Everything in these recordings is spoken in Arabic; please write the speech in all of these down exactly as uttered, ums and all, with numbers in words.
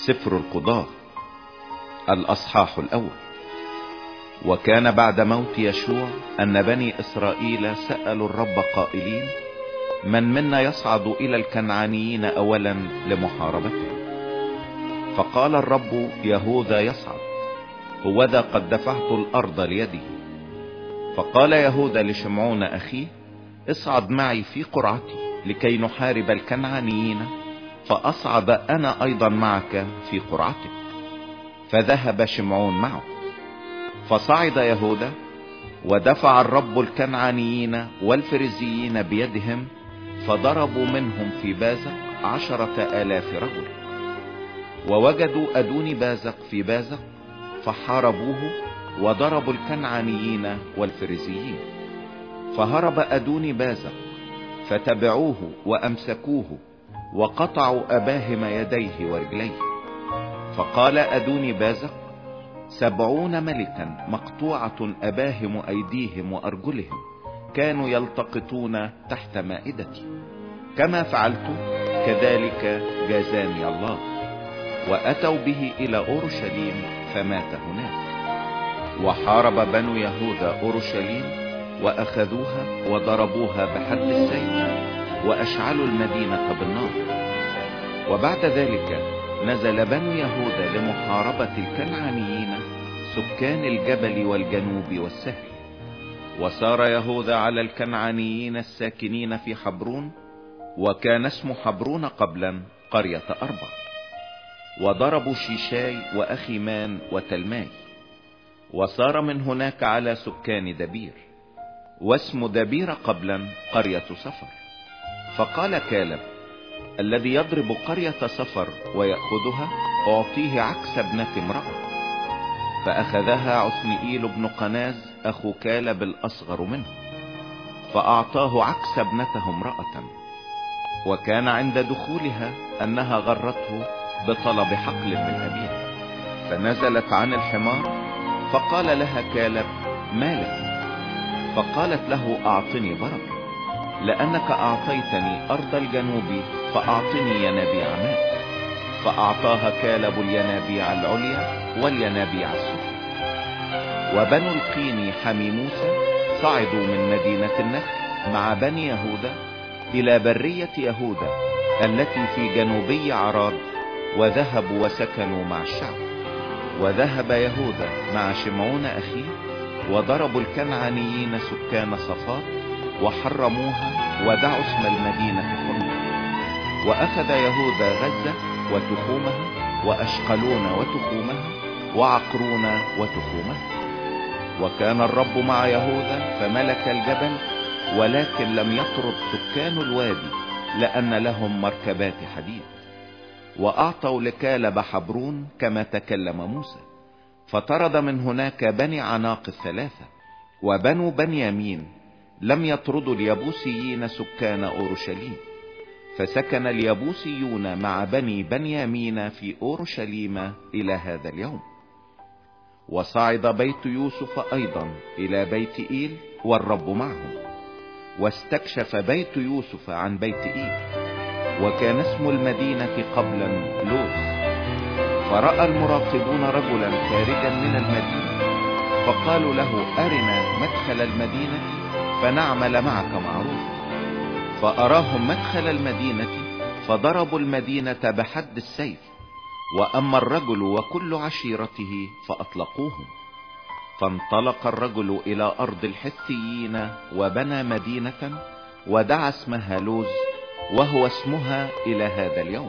سفر القضاة الأصحاح الأول. وكان بعد موت يشوع أن بني إسرائيل سألوا الرب قائلين: من منا يصعد إلى الكنعانيين أولا لمحاربتهم؟ فقال الرب: يهوذا يصعد، هوذا قد دفعت الأرض ليده. فقال يهوذا لشمعون أخيه: اصعد معي في قرعتي لكي نحارب الكنعانيين، فأصعد أنا أيضا معك في قرعتك. فذهب شمعون معه. فصعد يهوذا، ودفع الرب الكنعانيين والفريزيين بيدهم، فضربوا منهم في بازق عشرة آلاف رجل. ووجدوا أدوني بازق في بازق، فحاربوه وضربوا الكنعانيين والفريزيين. فهرب أدوني بازق، فتبعوه وأمسكوه وقطعوا أباهم يديه ورجليه. فقال أدوني بازق: سبعون ملكا مقطوعة أباهم أيديهم وأرجلهم كانوا يلتقطون تحت مائدتي، كما فعلت كذلك جازاني الله. وأتوا به إلى أورشليم فمات هناك. وحارب بنو يهوذا أورشليم وأخذوها وضربوها بحد السيف، وأشعلوا المدينة بالنار. وبعد ذلك نزل بنو يهوذا لمحاربة الكنعانيين سكان الجبل والجنوب والسهل. وسار يهوذا على الكنعانيين الساكنين في حبرون، وكان اسم حبرون قبلا قرية أربع. وضربوا شيشاي وأخيمان وتلماي. وسار من هناك على سكان دبير، واسم دبير قبلا قرية صفر. فقال كالب: الذي يضرب قرية صفر ويأخذها أعطيه عكس ابنة امرأة. فأخذها عثنئيل بن قناز أخو كالب الأصغر منه، فأعطاه عكس ابنته امرأة. وكان عند دخولها أنها غرته بطلب حقل من أبيها، فنزلت عن الحمار. فقال لها كالب: ما لك؟ فقالت له: أعطني بركة، لأنك أعطيتني أرض الجنوب، فأعطني ينابيع ماء. فأعطاها كالب الينابيع العليا والينابيع السفلى. وبنو القيني حمي موسى صعدوا من مدينة النخل مع بني يهوذا إلى برية يهوذا التي في جنوبي عراد، وذهبوا وسكنوا مع الشعب. وذهب يهوذا مع شمعون أخيه، وضربوا الكنعانيين سكان صفات وحرموها، ودعوا اسم المدينة حرمة. وأخذ يهوذا غزة وتخومها، وأشقلون وتخومها، وعقرون وتخومها. وكان الرب مع يهوذا فملك الجبل، ولكن لم يطرد سكان الوادي، لأن لهم مركبات حديد. وأعطوا لكالب حبرون كما تكلم موسى. فطرد من هناك بني عناق الثلاثة. وبنو بنيامين لم يطردوا اليبوسيين سكان أورشليم، فسكن اليبوسيون مع بني بنيامين في أورشليم إلى هذا اليوم. وصعد بيت يوسف أيضا إلى بيت إيل، والرب معهم. واستكشف بيت يوسف عن بيت إيل، وكان اسم المدينة قبلا لوز. فرأى المراقبون رجلا خارجا من المدينة، فقالوا له: أرنا مدخل المدينة فنعمل معك معروفا. فأراهم مدخل المدينة، فضربوا المدينة بحد السيف. وأما الرجل وكل عشيرته فأطلقوهم. فانطلق الرجل إلى أرض الحثيين، وبنى مدينة ودعا اسمها لوز، وهو اسمها إلى هذا اليوم.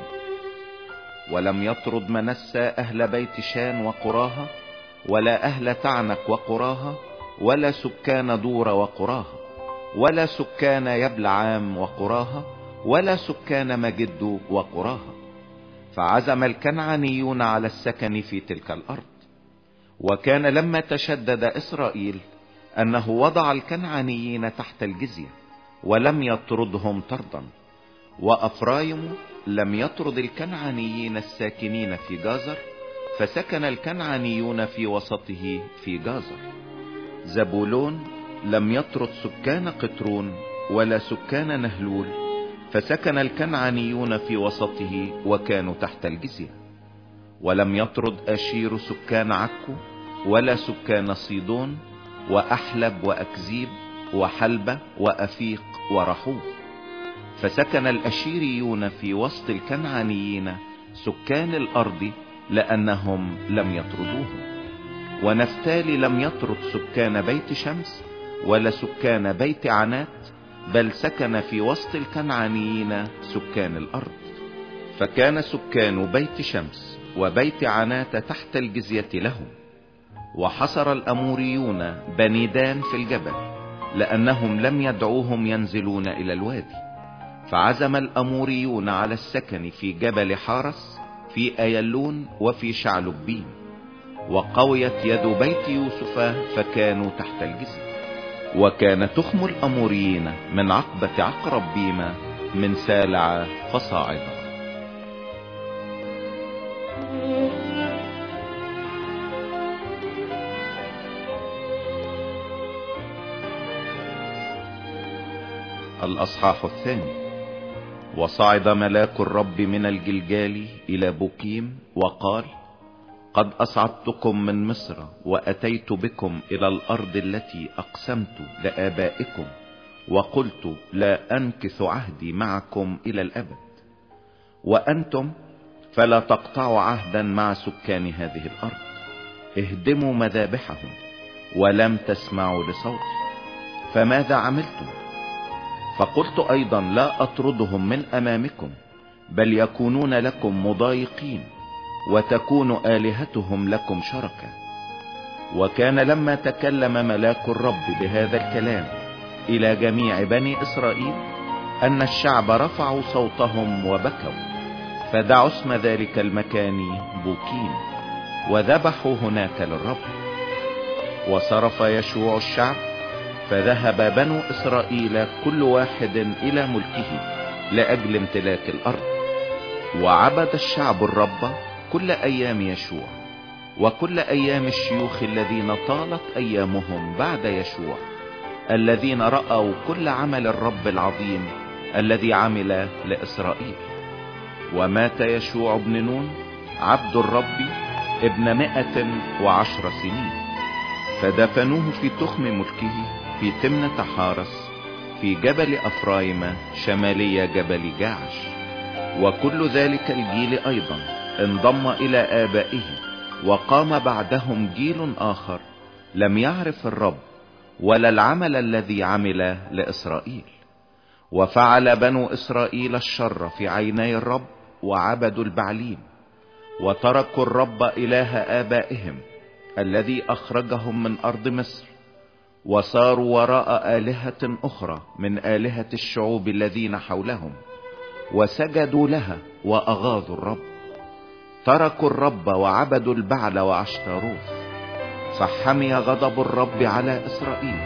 ولم يطرد منسى أهل بيت شان وقراها، ولا أهل تعنك وقراها، ولا سكان دور وقراها، ولا سكان يبلعام وقراها، ولا سكان مجد وقراها. فعزم الكنعانيون على السكن في تلك الأرض. وكان لما تشدد إسرائيل أنه وضع الكنعانيين تحت الجزية، ولم يطردهم طردا. وأفرايم لم يطرد الكنعانيين الساكنين في جازر، فسكن الكنعانيون في وسطه في جازر. زبولون لم يطرد سكان قطرون ولا سكان نهلول، فسكن الكنعانيون في وسطه وكانوا تحت الجزية. ولم يطرد أشير سكان عكو ولا سكان صيدون وأحلب وأكزيب وحلبة وأفيق ورحوب. فسكن الأشيريون في وسط الكنعانيين سكان الأرض لأنهم لم يطردوهم. ونفتالي لم يطرد سكان بيت شمس ولا سكان بيت عنات، بل سكن في وسط الكنعانيين سكان الأرض. فكان سكان بيت شمس وبيت عنات تحت الجزية لهم. وحصر الأموريون بني دان في الجبل لأنهم لم يدعوهم ينزلون إلى الوادي. فعزم الأموريون على السكن في جبل حارس في أيلون وفي شعلبين. وقويت يد بيت يوسف فكانوا تحت الجزية. وكان تخم الأموريين من عقبة عقرب بيما من سالع فصاعدا. الأصحاح الثاني. وصعد ملاك الرب من الجلجال إلى بوكيم وقال: قد أصعدتكم من مصر وأتيت بكم إلى الأرض التي أقسمت لآبائكم، وقلت لا أنكث عهدي معكم إلى الأبد. وأنتم فلا تقطعوا عهدا مع سكان هذه الأرض. اهدموا مذابحهم ولم تسمعوا لصوتي، فماذا عملتم؟ فقلت أيضا لا أطردهم من أمامكم، بل يكونون لكم مضايقين وتكون آلهتهم لكم شركا. وكان لما تكلم ملاك الرب بهذا الكلام إلى جميع بني إسرائيل أن الشعب رفعوا صوتهم وبكوا، فدعوا اسم ذلك المكان بوكيم، وذبحوا هناك للرب. وصرف يشوع الشعب، فذهب بنو إسرائيل كل واحد إلى ملكه لأجل امتلاك الأرض. وعبد الشعب الرب كل أيام يشوع وكل أيام الشيوخ الذين طالت أيامهم بعد يشوع، الذين رأوا كل عمل الرب العظيم الذي عمل لإسرائيل. ومات يشوع بن نون عبد الرب ابن مائة وعشر سنين، فدفنوه في تخم ملكه في تمنة حارس في جبل أفرايم شمالي جبل جاعش. وكل ذلك الجيل أيضا انضم إلى آبائه، وقام بعدهم جيل آخر لم يعرف الرب ولا العمل الذي عمل لإسرائيل. وفعل بنو إسرائيل الشر في عيني الرب وعبدوا البعليم، وتركوا الرب إله آبائهم الذي أخرجهم من أرض مصر، وصاروا وراء آلهة أخرى من آلهة الشعوب الذين حولهم، وسجدوا لها وأغاظوا الرب. تركوا الرب وعبدوا البعل وعشتاروث، فحمي غضب الرب على إسرائيل،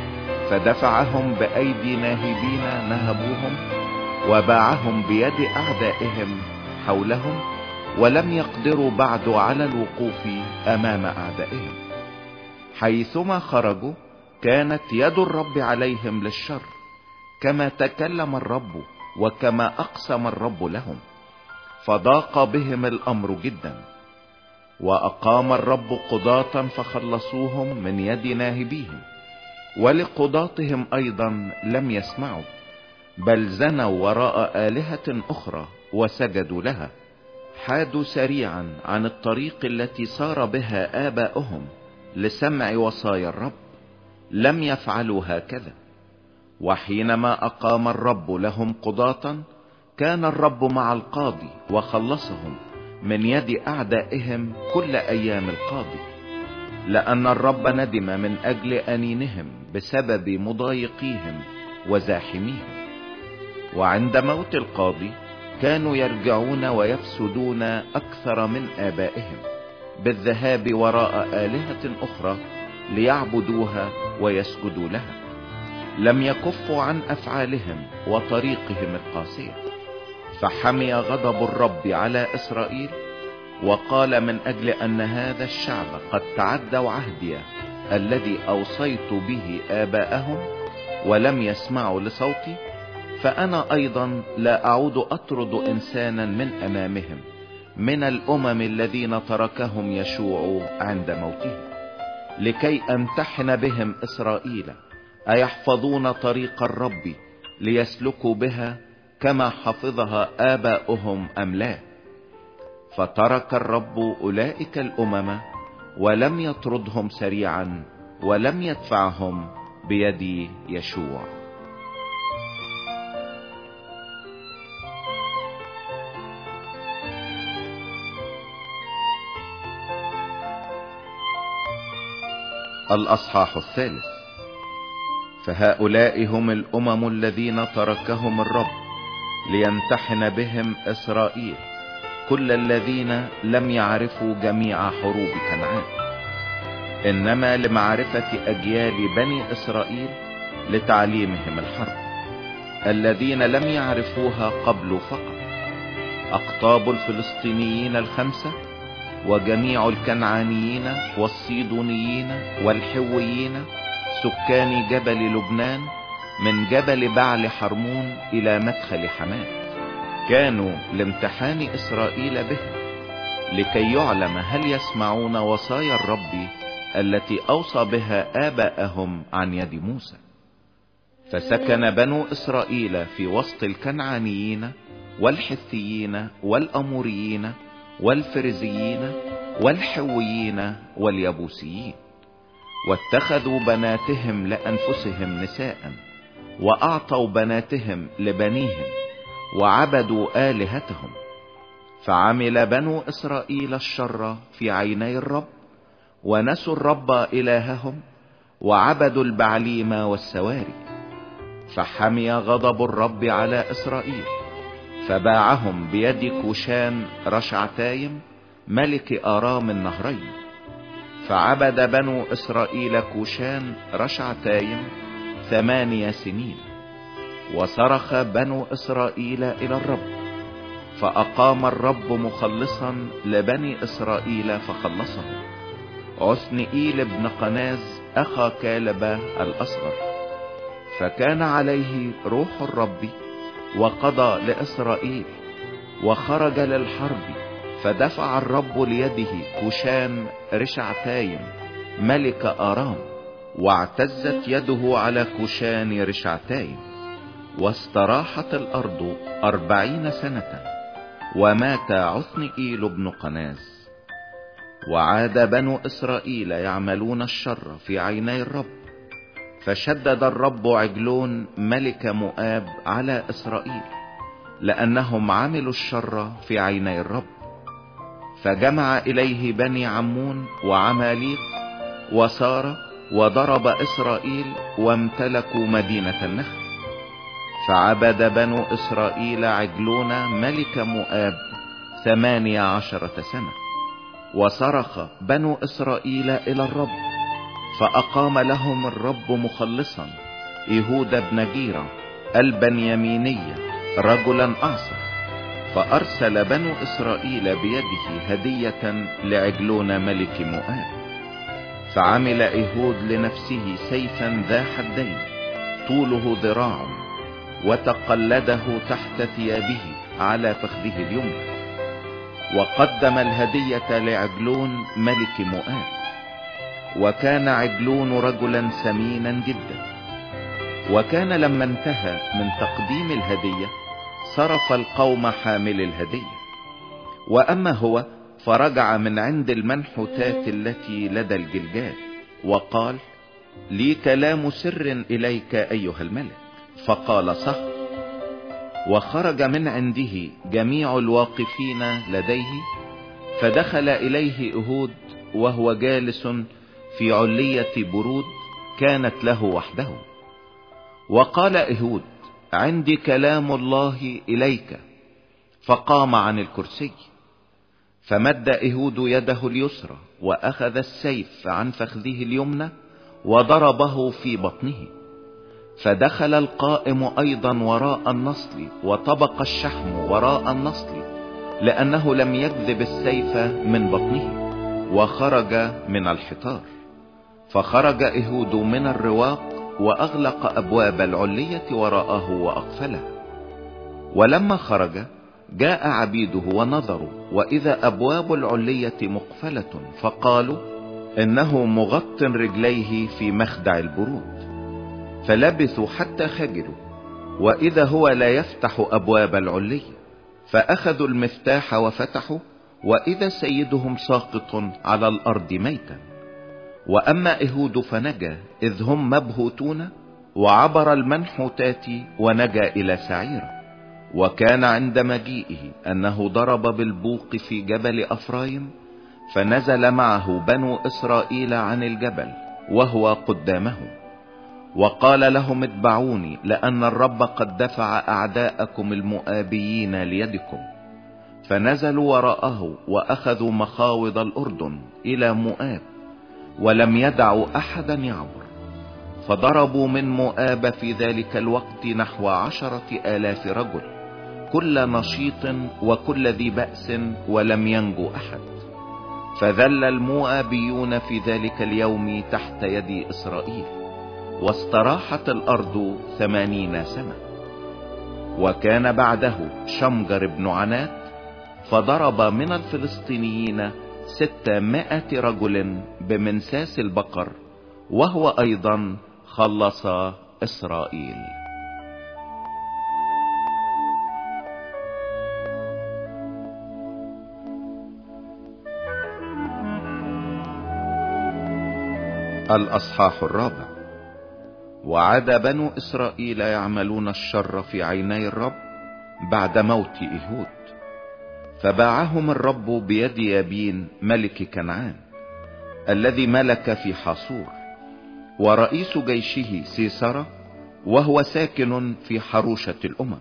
فدفعهم بأيدي ناهبين نهبوهم، وباعهم بيد أعدائهم حولهم، ولم يقدروا بعد على الوقوف أمام أعدائهم. حيثما خرجوا كانت يد الرب عليهم للشر، كما تكلم الرب وكما أقسم الرب لهم، فضاق بهم الأمر جدا. وأقام الرب قضاة فخلصوهم من يد ناهبيهم، ولقضاتهم أيضا لم يسمعوا، بل زنوا وراء آلهة أخرى وسجدوا لها. حادوا سريعا عن الطريق التي سار بها آباؤهم لسمع وصايا الرب، لم يفعلوا هكذا. وحينما أقام الرب لهم قضاة، كان الرب مع القاضي وخلصهم من يد أعدائهم كل أيام القاضي، لأن الرب ندم من أجل أنينهم بسبب مضايقيهم وزاحميهم. وعند موت القاضي كانوا يرجعون ويفسدون أكثر من آبائهم بالذهاب وراء آلهة أخرى ليعبدوها ويسجدوا لها. لم يكفوا عن أفعالهم وطريقهم القاسية، فحمي غضب الرب على إسرائيل، وقال من أجل أن هذا الشعب قد تعدوا عهدي الذي أوصيت به آباءهم ولم يسمعوا لصوتي، فأنا أيضا لا أعود أطرد إنسانا من أمامهم، من الامم الذين تركهم يشوع عند موته، لكي امتحن بهم اسرائيل ايحفظون طريق الرب ليسلكوا بها كما حفظها آباؤهم ام لا. فترك الرب اولئك الامم ولم يطردهم سريعا ولم يدفعهم بيد يشوع. الاصحاح الثالث. فهؤلاء هم الامم الذين تركهم الرب ليمتحن بهم اسرائيل، كل الذين لم يعرفوا جميع حروب كنعان، انما لمعرفة اجيال بني اسرائيل لتعليمهم الحرب، الذين لم يعرفوها قبل فقط، اقطاب الفلسطينيين الخمسة وجميع الكنعانيين والصيدونيين والحويين سكان جبل لبنان من جبل بعل حرمون الى مدخل حماه، كانوا لامتحان اسرائيل بهم لكي يعلم هل يسمعون وصايا الرب التي اوصى بها اباءهم عن يد موسى. فسكن بنو اسرائيل في وسط الكنعانيين والحثيين والاموريين والفرزيين والحويين واليبوسيين، واتخذوا بناتهم لانفسهم نساء، واعطوا بناتهم لبنيهم، وعبدوا آلهتهم. فعمل بنو اسرائيل الشر في عيني الرب، ونسوا الرب الههم، وعبدوا البعليم والسواري. فحمي غضب الرب على اسرائيل، فباعهم بيد كوشان رشعتايم ملك ارام النهرين. فعبد بنو اسرائيل كوشان رشعتايم ثمانية سنين. وصرخ بنو اسرائيل الى الرب، فاقام الرب مخلصا لبني اسرائيل فخلصه، عثنئيل بن قناز اخا كالب الاصغر. فكان عليه روح الرب وقضى لاسرائيل، وخرج للحرب، فدفع الرب ليده كوشان رشعتايم ملك ارام، واعتزت يده على كوشان رشعتايم. واستراحت الارض اربعين سنة، ومات عثنئيل بن قناز. وعاد بنو اسرائيل يعملون الشر في عيني الرب، فشدد الرب عجلون ملك مؤاب على اسرائيل، لانهم عملوا الشر في عيني الرب. فجمع اليه بني عمون وعماليق وسار، وضرب اسرائيل وامتلكوا مدينة النخل. فعبد بنو اسرائيل عجلون ملك مؤاب ثمانية عشرة سنة. وصرخ بنو اسرائيل الى الرب، فاقام لهم الرب مخلصا يهوذا بن جيرة البنياميني رجلا اعصر. فارسل بنو اسرائيل بيده هدية لعجلون ملك مؤاب. فعمل ايهود لنفسه سيفا ذا حدين طوله ذراع، وتقلده تحت ثيابه على فخذه اليمنى. وقدم الهدية لعجلون ملك مؤاب. وكان عجلون رجلا سمينا جدا. وكان لما انتهى من تقديم الهدية صرف القوم حامل الهدية. واما هو فرجع من عند المنحوتات التي لدى الجلجال، وقال: لي كلام سر اليك ايها الملك. فقال: صح. وخرج من عنده جميع الواقفين لديه، فدخل اليه ايهود وهو جالس في علية برود كانت له وحده. وقال ايهود: عندي كلام الله اليك. فقام عن الكرسي، فمد ايهود يده اليسرى واخذ السيف عن فخذه اليمنى وضربه في بطنه. فدخل القائم ايضا وراء النصل، وطبق الشحم وراء النصل، لانه لم يجذب السيف من بطنه، وخرج من الحطار. فخرج ايهود من الرواق واغلق ابواب العلية وراءه واقفلها. ولما خرج جاء عبيده ونظروا، وإذا أبواب العلية مقفلة، فقالوا إنه مغط رجليه في مخدع البرود. فلبثوا حتى خجلوا، وإذا هو لا يفتح أبواب العلية. فأخذوا المفتاح وفتحوا، وإذا سيدهم ساقط على الأرض ميتا. وأما إهود فنجا، إذ هم مبهوتون، وعبر المنحوتات ونجا إلى سعيرة. وكان عند مجيئه أنه ضرب بالبوق في جبل أفرايم، فنزل معه بنو إسرائيل عن الجبل وهو قدامهم، وقال لهم اتبعوني، لأن الرب قد دفع أعداءكم المؤابيين ليدكم. فنزلوا وراءه وأخذوا مخاوض الأردن إلى مؤاب، ولم يدعوا أحدا يعبر. فضربوا من مؤاب في ذلك الوقت نحو عشرة آلاف رجل، كل نشيط وكل ذي بأس، ولم ينجو أحد. فذل المؤابيون في ذلك اليوم تحت يد إسرائيل، واستراحت الأرض ثمانين سنة. وكان بعده شمجر بن عنات، فضرب من الفلسطينيين ستمائة رجل بمنساس البقر، وهو أيضا خلص إسرائيل. الأصحاح الرابع. وعاد بنو إسرائيل يعملون الشر في عيني الرب بعد موت إيهود، فباعهم الرب بيد يابين ملك كنعان الذي ملك في حاصور، ورئيس جيشه سيسرا، وهو ساكن في حروشة الأمم.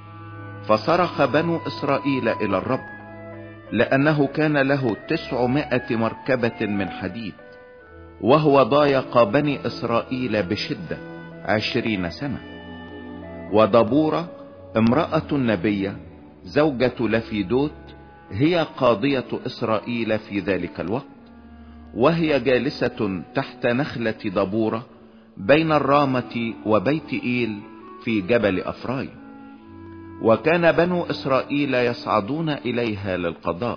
فصرخ بنو إسرائيل إلى الرب، لأنه كان له تسعمائة مركبة من حديد، وهو ضايق بني إسرائيل بشدة عشرين سنة. ودبورة امرأة النبية زوجة لفيدوت هي قاضية إسرائيل في ذلك الوقت، وهي جالسة تحت نخلة دبورة بين الرامة وبيت إيل في جبل أفرايم. وكان بنو إسرائيل يصعدون إليها للقضاء.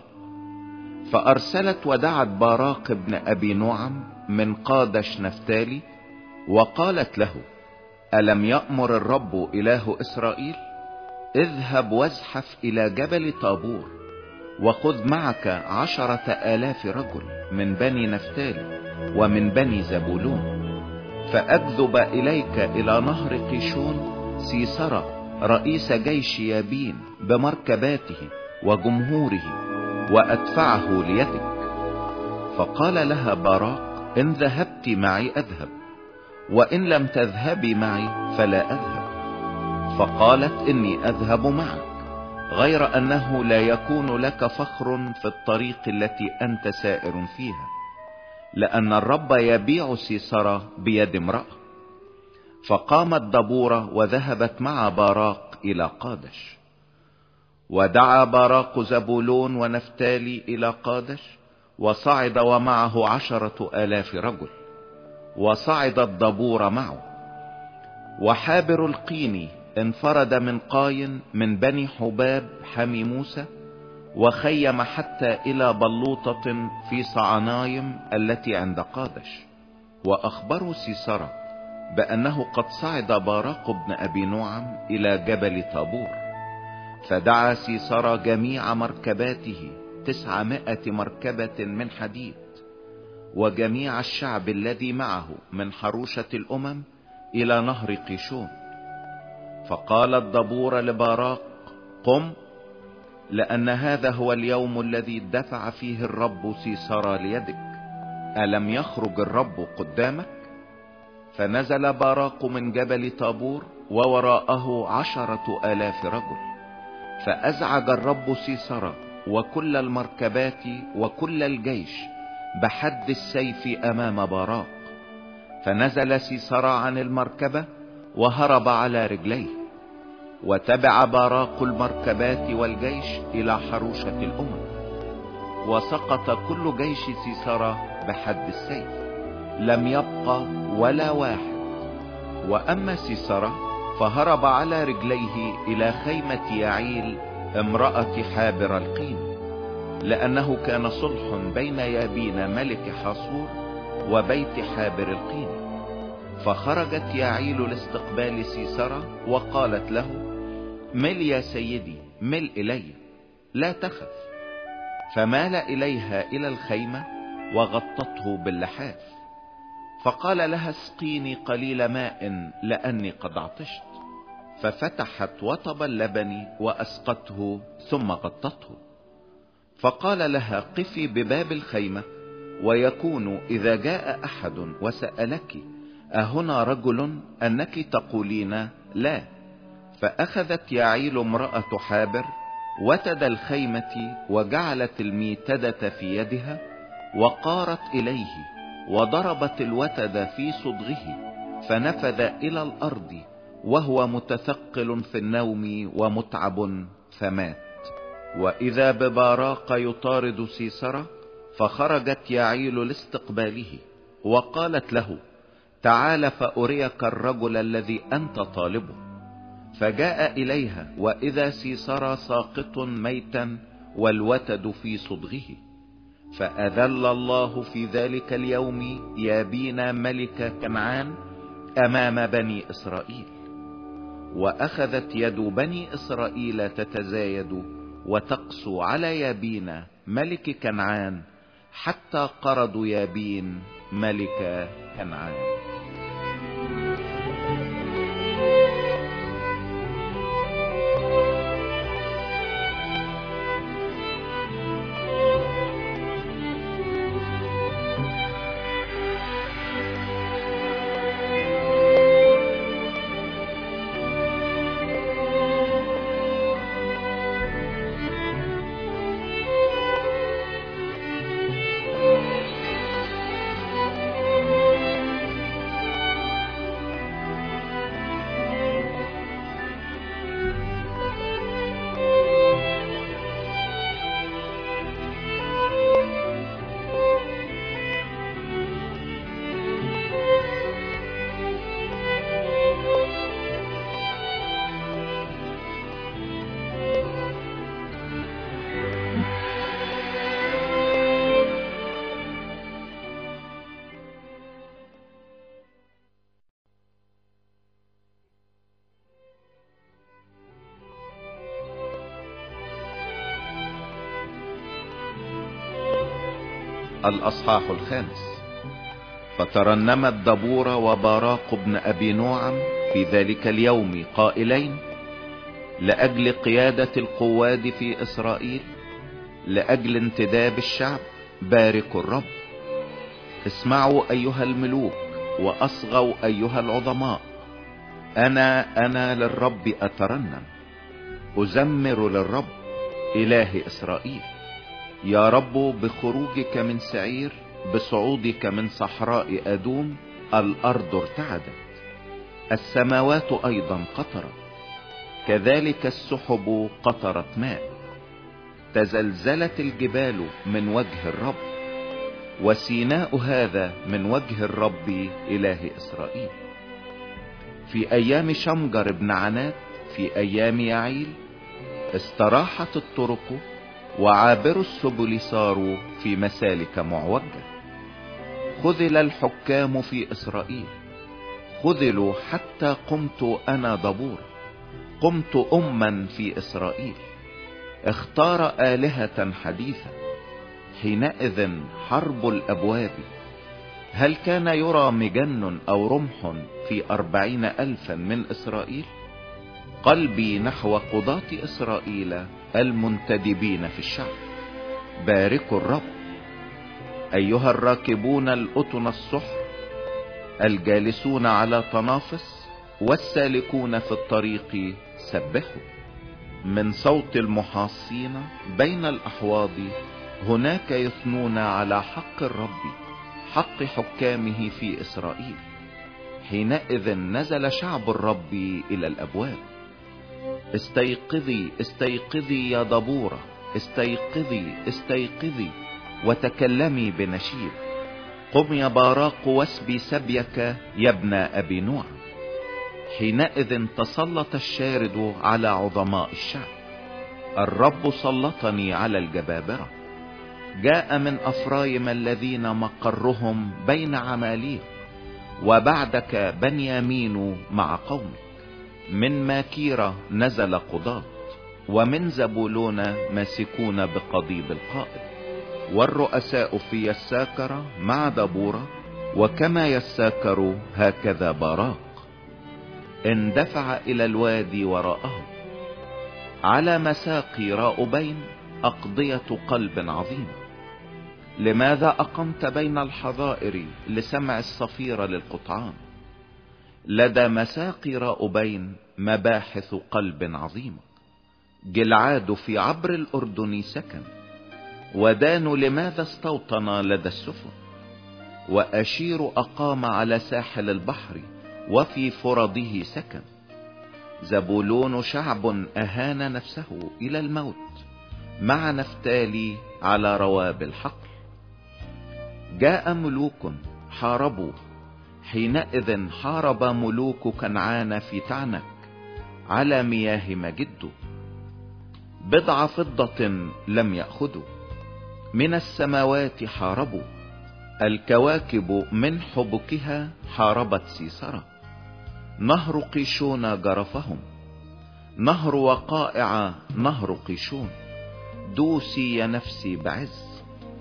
فأرسلت ودعت باراق بن أبي نعم من قادش نفتالي، وقالت له: ألم يأمر الرب إله إسرائيل؟ اذهب وازحف إلى جبل طابور، وخذ معك عشرة آلاف رجل من بني نفتالي ومن بني زبولون، فأجذب إليك إلى نهر قيشون سيسرا رئيس جيش يابين بمركباته وجمهوره، وأدفعه ليدك. فقال لها باراق: إن ذهبت معي أذهب، وإن لم تذهبي معي فلا أذهب. فقالت: إني أذهب معك، غير أنه لا يكون لك فخر في الطريق التي أنت سائر فيها، لأن الرب يبيع سيسرا بيد امرأة. فقامت دبورة وذهبت مع باراق إلى قادش. ودعا باراق زبولون ونفتالي إلى قادش، وصعد ومعه عشرة آلاف رجل، وصعدت دبورة معه. وحابر القيني انفرد من قاين من بني حباب حمي موسى، وخيم حتى إلى بلوطة في صعنايم التي عند قادش. وأخبروا سيسرا بأنه قد صعد باراق بن أبي نعم إلى جبل طابور. فدعا سيسرا جميع مركباته تسعمائة مركبة من حديد، وجميع الشعب الذي معه من حروشة الأمم إلى نهر قيشون. فقالت دبورة لباراق: قم، لأن هذا هو اليوم الذي دفع فيه الرب سيسرا ليدك. ألم يخرج الرب قدامك؟ فنزل باراق من جبل طابور، ووراءه عشرة آلاف رجل. فأزعج الرب سيسرا وكل المركبات وكل الجيش بحد السيف أمام باراق. فنزل سيسرا عن المركبة وهرب على رجليه. وتبع باراق المركبات والجيش إلى حروشة الأمم، وسقط كل جيش سيسرا بحد السيف، لم يبقى ولا واحد. وأما سيسرا فهرب على رجليه إلى خيمة يعيل امرأة حابر القيني، لأنه كان صلح بين يابين ملك حاصور وبيت حابر القيني. فخرجت يعيل لاستقبال سيسرى وقالت له: مل يا سيدي، مل إلي، لا تخف. فمال إليها إلى الخيمة وغطته باللحاف. فقال لها: اسقيني قليل ماء لأني قد عطشت. ففتحت وطب اللبن وأسقته ثم غطته. فقال لها: قفي بباب الخيمة، ويكون إذا جاء أحد وسألك: أهنا رجل؟ أنك تقولين لا. فأخذت يعيل امرأة حابر وتد الخيمة وجعلت الميتدة في يدها وقارت إليه وضربت الوتد في صدغه فنفذ إلى الأرض وهو متثقل في النوم ومتعب فمات. وإذا بباراق يطارد سيسرى، فخرجت يعيل لاستقباله وقالت له: تعال فأريك الرجل الذي أنت طالبه. فجاء إليها وإذا سيسرى ساقط ميتا والوتد في صدغه. فأذل الله في ذلك اليوم يابين ملك كنعان أمام بني إسرائيل. وأخذت يد بني إسرائيل تتزايد وتقسو على يابين ملك كنعان حتى قرضوا يابين ملك كنعان. الأصحاح الخامس. فترنمت دبورة وباراق بن أبي نوعم في ذلك اليوم قائلين: لأجل قيادة القواد في إسرائيل، لأجل انتداب الشعب، باركوا الرب. اسمعوا أيها الملوك، وأصغوا أيها العظماء. أنا أنا للرب أترنم، أزمر للرب إله إسرائيل. يا رب، بخروجك من سعير، بصعودك من صحراء أدوم، الأرض ارتعدت، السماوات أيضا قطرت، كذلك السحب قطرت ماء. تزلزلت الجبال من وجه الرب، وسيناء هذا من وجه الرب إله إسرائيل. في أيام شمجر بن عنات، في أيام يعيل، استراحت الطرق، وعابر السبل صاروا في مسالك معوجة. خذل الحكام في إسرائيل، خذلوا حتى قمت أنا دبور، قمت أما في إسرائيل. اختار آلهة حديثة، حينئذ حرب الأبواب. هل كان يرى مجن أو رمح في أربعين ألفا من إسرائيل؟ قلبي نحو قضاة إسرائيل المنتدبين في الشعب. باركوا الرب أيها الراكبون الأطن الصحر، الجالسون على طنافس، والسالكون في الطريق سبحوا. من صوت المحاصين بين الأحواض، هناك يثنون على حق الرب، حق حكامه في إسرائيل. حينئذ نزل شعب الرب إلى الأبواب. استيقظي استيقظي يا دبورة، استيقظي استيقظي وتكلمي بنشيد. قم يا باراق واسبي سبيك يا ابن أبي نوع. حينئذ تسلط الشارد على عظماء الشعب، الرب سلطني على الجبابرة، جاء من أفرايم الذين مقرهم بين عماليق، وبعدك بنيامين مع قومك. من ماكيرة نزل قضاة، ومن زبولون ماسكون بقضيب القائد. والرؤساء في يساكر مع دبورة، وكما يساكر هكذا باراق. اندفع إلى الوادي وراءه، على مساقي راؤبين أقضية قلب عظيم. لماذا أقمت بين الحظائر لسمع الصفير للقطعان؟ لدى مساقي راؤبين مباحث قلب عظيمة. جلعاد في عبر الأردن سكن، ودان لماذا استوطن لدى السفن؟ وأشير أقام على ساحل البحر، وفي فرضه سكن. زبولون شعب أهان نفسه إلى الموت، مع نفتالي على رواب الحقل. جاء ملوك حاربوا، حينئذ حارب ملوك كنعان في تعنك على مياه مجد. بضع فضة لم يأخذوا، من السماوات حاربوا. الكواكب من حبكها حاربت سيسرة. نهر قيشون جرفهم، نهر وقائع نهر قيشون. دوسي يا نفسي بعز.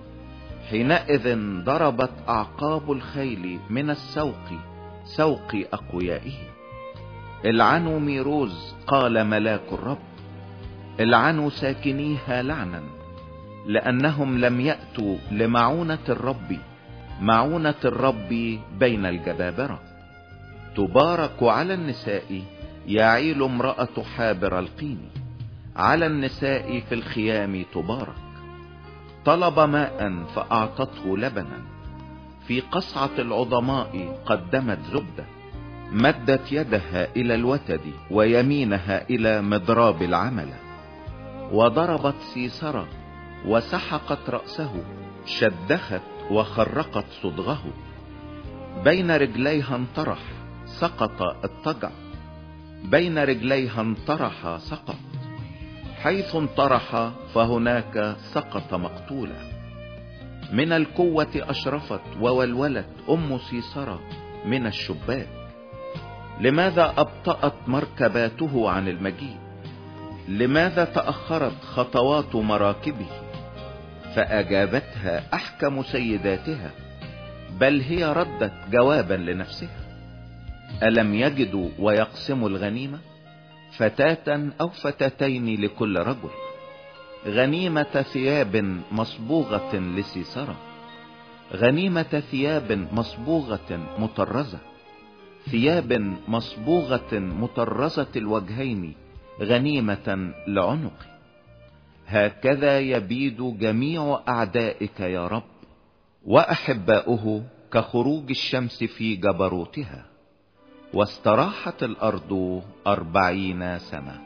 حينئذ ضربت أعقاب الخيل من السوق، سوق أقويائه. العنوا ميروز، قال ملاك الرب، العنوا ساكنيها لعنا، لأنهم لم يأتوا لمعونة الرب، معونة الرب بين الجبابرة. تبارك على النساء يعيل امرأة حابر القين، على النساء في الخيام تبارك. طلب ماء فأعطته لبنا، في قصعة العظماء قدمت زبدة. مدت يدها إلى الوتد، ويمينها إلى مضراب العمل. وضربت سيسرة وسحقت رأسه، شدخت وخرقت صدغه. بين رجليها انطرح، سقط الطجع. بين رجليها انطرح سقط، حيث انطرح فهناك سقط مقتولا. من القوة أشرفت وولولت أم سيسرة من الشباك. لماذا أبطأت مركباته عن المجيء؟ لماذا تأخرت خطوات مراكبه؟ فأجابتها أحكم سيداتها، بل هي ردت جوابا لنفسها. ألم يجدوا ويقسموا الغنيمة؟ فتاة أو فتاتين لكل رجل. غنيمة ثياب مصبوغة لسيسرة، غنيمة ثياب مصبوغة مطرزة. ثياب مصبوغة مطرزة الوجهين، غنيمة لعنق. هكذا يبيد جميع أعدائك يا رب، وأحباؤه كخروج الشمس في جبروتها. واستراحت الأرض أربعين سنة.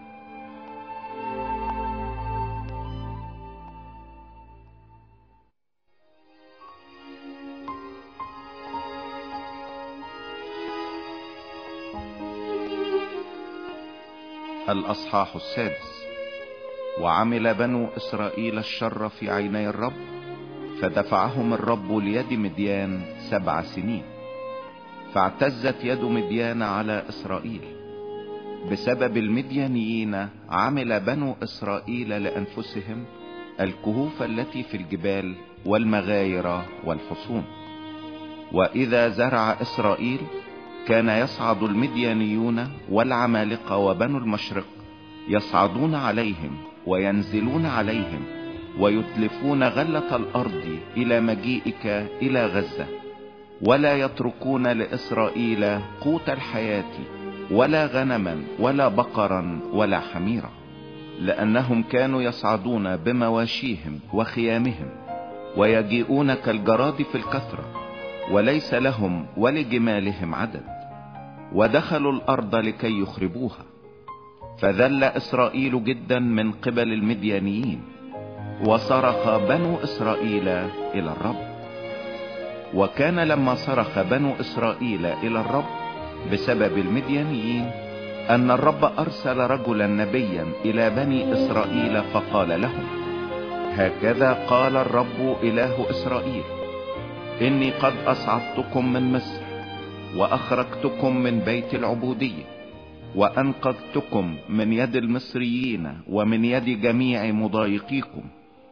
الأصحاح السادس. وعمل بنو إسرائيل الشر في عيني الرب، فدفعهم الرب ليد مديان سبع سنين. فاعتزت يد مديان على إسرائيل. بسبب المديانيين عمل بنو إسرائيل لأنفسهم الكهوف التي في الجبال والمغاير والحصون. وإذا زرع إسرائيل كان يصعد المديانيون والعمالقة وبنو المشرق، يصعدون عليهم وينزلون عليهم، ويتلفون غلة الأرض إلى مجيئك إلى غزة. ولا يتركون لإسرائيل قوت الحياة، ولا غنما ولا بقرا ولا حميرا، لأنهم كانوا يصعدون بمواشيهم وخيامهم، ويجيئون كالجراد في الكثرة، وليس لهم ولجمالهم عدد. ودخلوا الأرض لكي يخربوها. فذل إسرائيل جدا من قبل المديانيين، وصرخ بنو إسرائيل إلى الرب. وكان لما صرخ بنو إسرائيل إلى الرب بسبب المديانيين، ان الرب ارسل رجلا نبيا الى بني اسرائيل فقال لهم: هكذا قال الرب اله اسرائيل: اني قد اصعدتكم من مصر واخرجتكم من بيت العبودية وانقذتكم من يد المصريين ومن يد جميع مضايقيكم،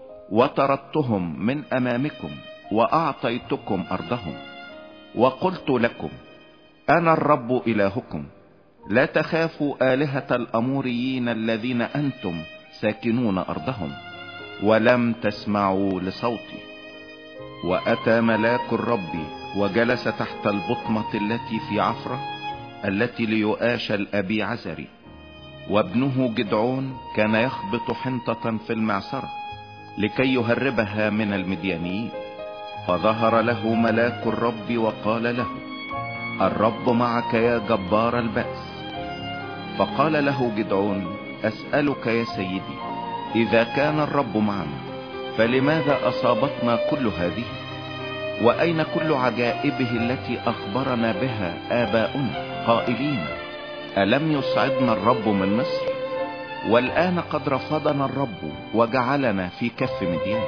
وطردتهم من امامكم واعطيتكم ارضهم، وقلت لكم: انا الرب الهكم، لا تخافوا آلهة الاموريين الذين انتم ساكنون ارضهم، ولم تسمعوا لصوتي. واتى ملاك الرب وجلس تحت البطمة التي في عفرة التي ليؤاش الابي عزري، وابنه جدعون كان يخبط حنطة في المعصرة لكي يهربها من المديانيين. فظهر له ملاك الرب وقال له: الرب معك يا جبار البأس. فقال له جدعون: اسألك يا سيدي، اذا كان الرب معنا فلماذا اصابتنا كل هذه؟ واين كل عجائبه التي اخبرنا بها اباؤنا قائلين: الم يصعدنا الرب من مصر؟ والان قد رفضنا الرب وجعلنا في كف مديان.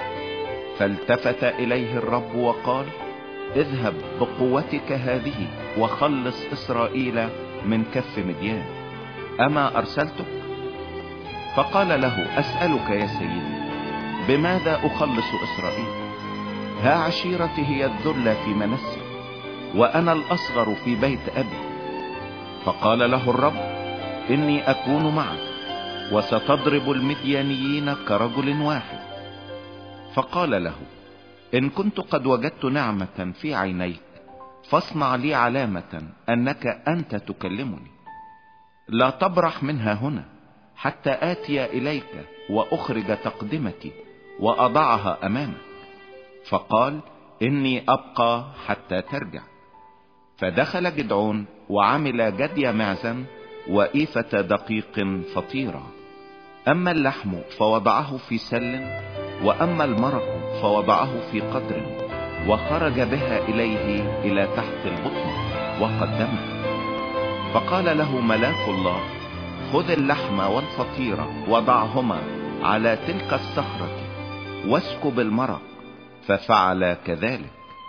فالتفت اليه الرب وقال: اذهب بقوتك هذه وخلص اسرائيل من كف مديان، اما ارسلتك؟ فقال له: اسألك يا سيدي، بماذا اخلص اسرائيل؟ ها عشيرتي هي الذلة في منسي، وانا الاصغر في بيت ابي. فقال له الرب: اني اكون معك وستضرب المديانيين كرجل واحد. فقال له: ان كنت قد وجدت نعمة في عينيك فاصنع لي علامة انك انت تكلمني، لا تبرح منها هنا حتى اتي اليك واخرج تقدمتي واضعها امامك. فقال: اني ابقى حتى ترجع. فدخل جدعون وعمل جدي معزا وإيفة دقيق فطيرة، اما اللحم فوضعه في سل، واما المرق فوضعه في قدر، وخرج بها اليه الى تحت البطن وقدمها. فقال له ملاك الله: خذ اللحم والفطيرة وضعهما على تلك الصخرة واسكب المرق. ففعل كذلك.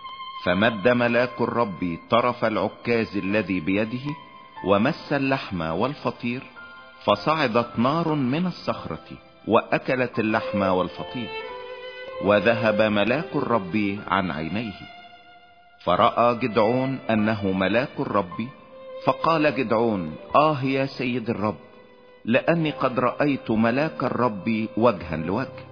فمد ملاك الرب طرف العكاز الذي بيده ومس اللحم والفطير، فصعدت نار من الصخرة واكلت اللحم والفطير، وذهب ملاك الرب عن عينيه. فرأى جدعون انه ملاك الرب، فقال جدعون: آه يا سيد الرب، لأني قد رأيت ملاك الرب وجها لوجه.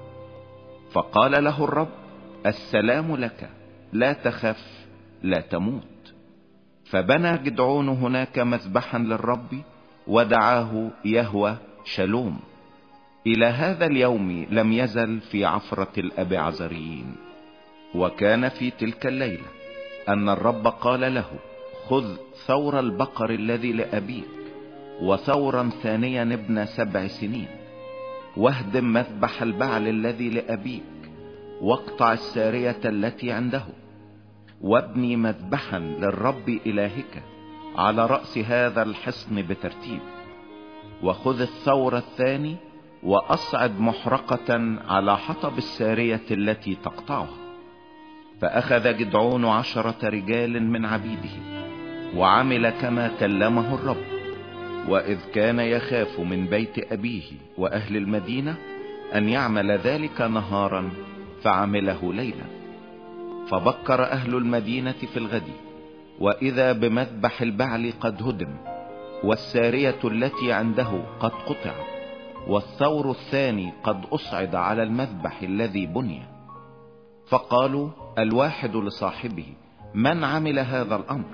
فقال له الرب: السلام لك، لا تخف، لا تموت. فبنى جدعون هناك مذبحا للرب ودعاه يهوه شلوم. إلى هذا اليوم لم يزل في عفرة الأبيعزريين. وكان في تلك الليلة أن الرب قال له: خذ ثور البقر الذي لأبيك وثورا ثانيا ابن سبع سنين، واهدم مذبح البعل الذي لأبيك، واقطع السارية التي عنده، وابني مذبحا للرب إلهك على رأس هذا الحصن بترتيب. وخذ الثور الثاني وأصعد محرقة على حطب السارية التي تقطعها. فأخذ جدعون عشرة رجال من عبيده وعمل كما كلمه الرب. وإذ كان يخاف من بيت أبيه وأهل المدينة أن يعمل ذلك نهارا فعمله ليلا. فبكر أهل المدينة في الغد، وإذا بمذبح البعل قد هدم، والسارية التي عنده قد قطع، والثور الثاني قد أصعد على المذبح الذي بني. فقالوا الواحد لصاحبه: من عمل هذا الأمر؟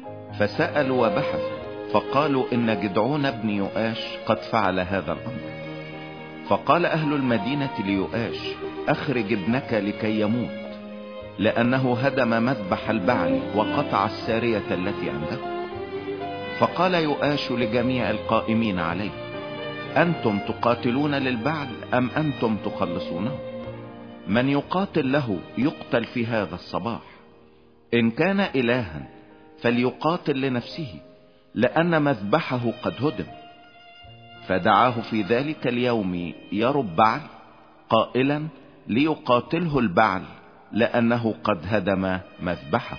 فسألوا وبحثوا، فقالوا إن جدعون بن يؤاش قد فعل هذا الأمر. فقال أهل المدينة ليؤاش: أخرج ابنك لكي يموت، لأنه هدم مذبح البعل وقطع السارية التي عنده. فقال يؤاش لجميع القائمين عليه: أنتم تقاتلون للبعل أم أنتم تخلصونه؟ من يقاتل له يقتل في هذا الصباح. إن كان إلها فليقاتل لنفسه، لأن مذبحه قد هدم. فدعاه في ذلك اليوم يربعل قائلا ليقاتله البعل لأنه قد هدم مذبحه.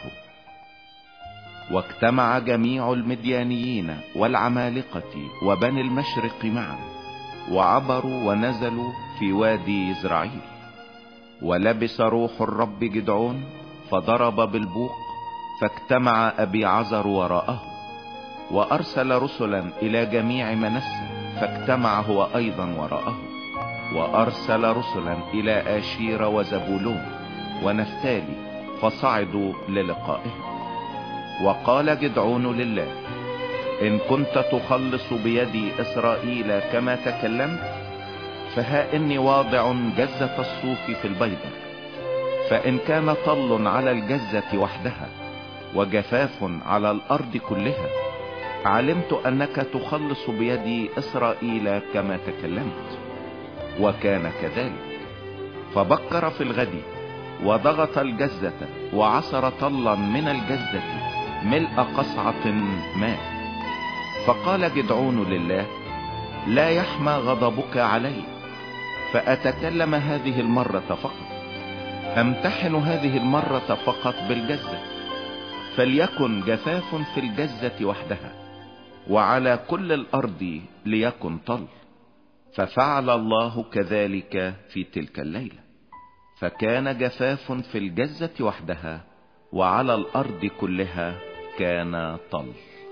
واجتمع جميع المديانيين والعمالقة وبني المشرق معا، وعبروا ونزلوا في وادي يزرعيل. ولبس روح الرب جدعون فضرب بالبوق، فاجتمع أبي عزر وراءه. وأرسل رسلا إلى جميع منسى، فاجتمع هو أيضا وراءه. وأرسل رسلا إلى آشير وزبولون ونفتالي، فصعدوا للقائه. وقال جدعون لله: إن كنت تخلص بيدي إسرائيل كما تكلمت، فها إني واضع جزة الصوف في البيضة. فإن كان طل على الجزة وحدها وجفاف على الأرض كلها، علمت أنك تخلص بيدي إسرائيل كما تكلمت. وكان كذلك. فبكر في الغد وضغط الجزة وعصر طلا من الجزة ملء قصعة ماء. فقال جدعون لله: لا يحمى غضبك علي، فأتكلم هذه المرة فقط، أمتحن هذه المرة فقط بالجزة، فليكن جفاف في الجزة وحدها، وعلى كل الأرض ليكن طل. ففعل الله كذلك في تلك الليلة، فكان جفاف في الجزة وحدها، وعلى الأرض كلها كان طل.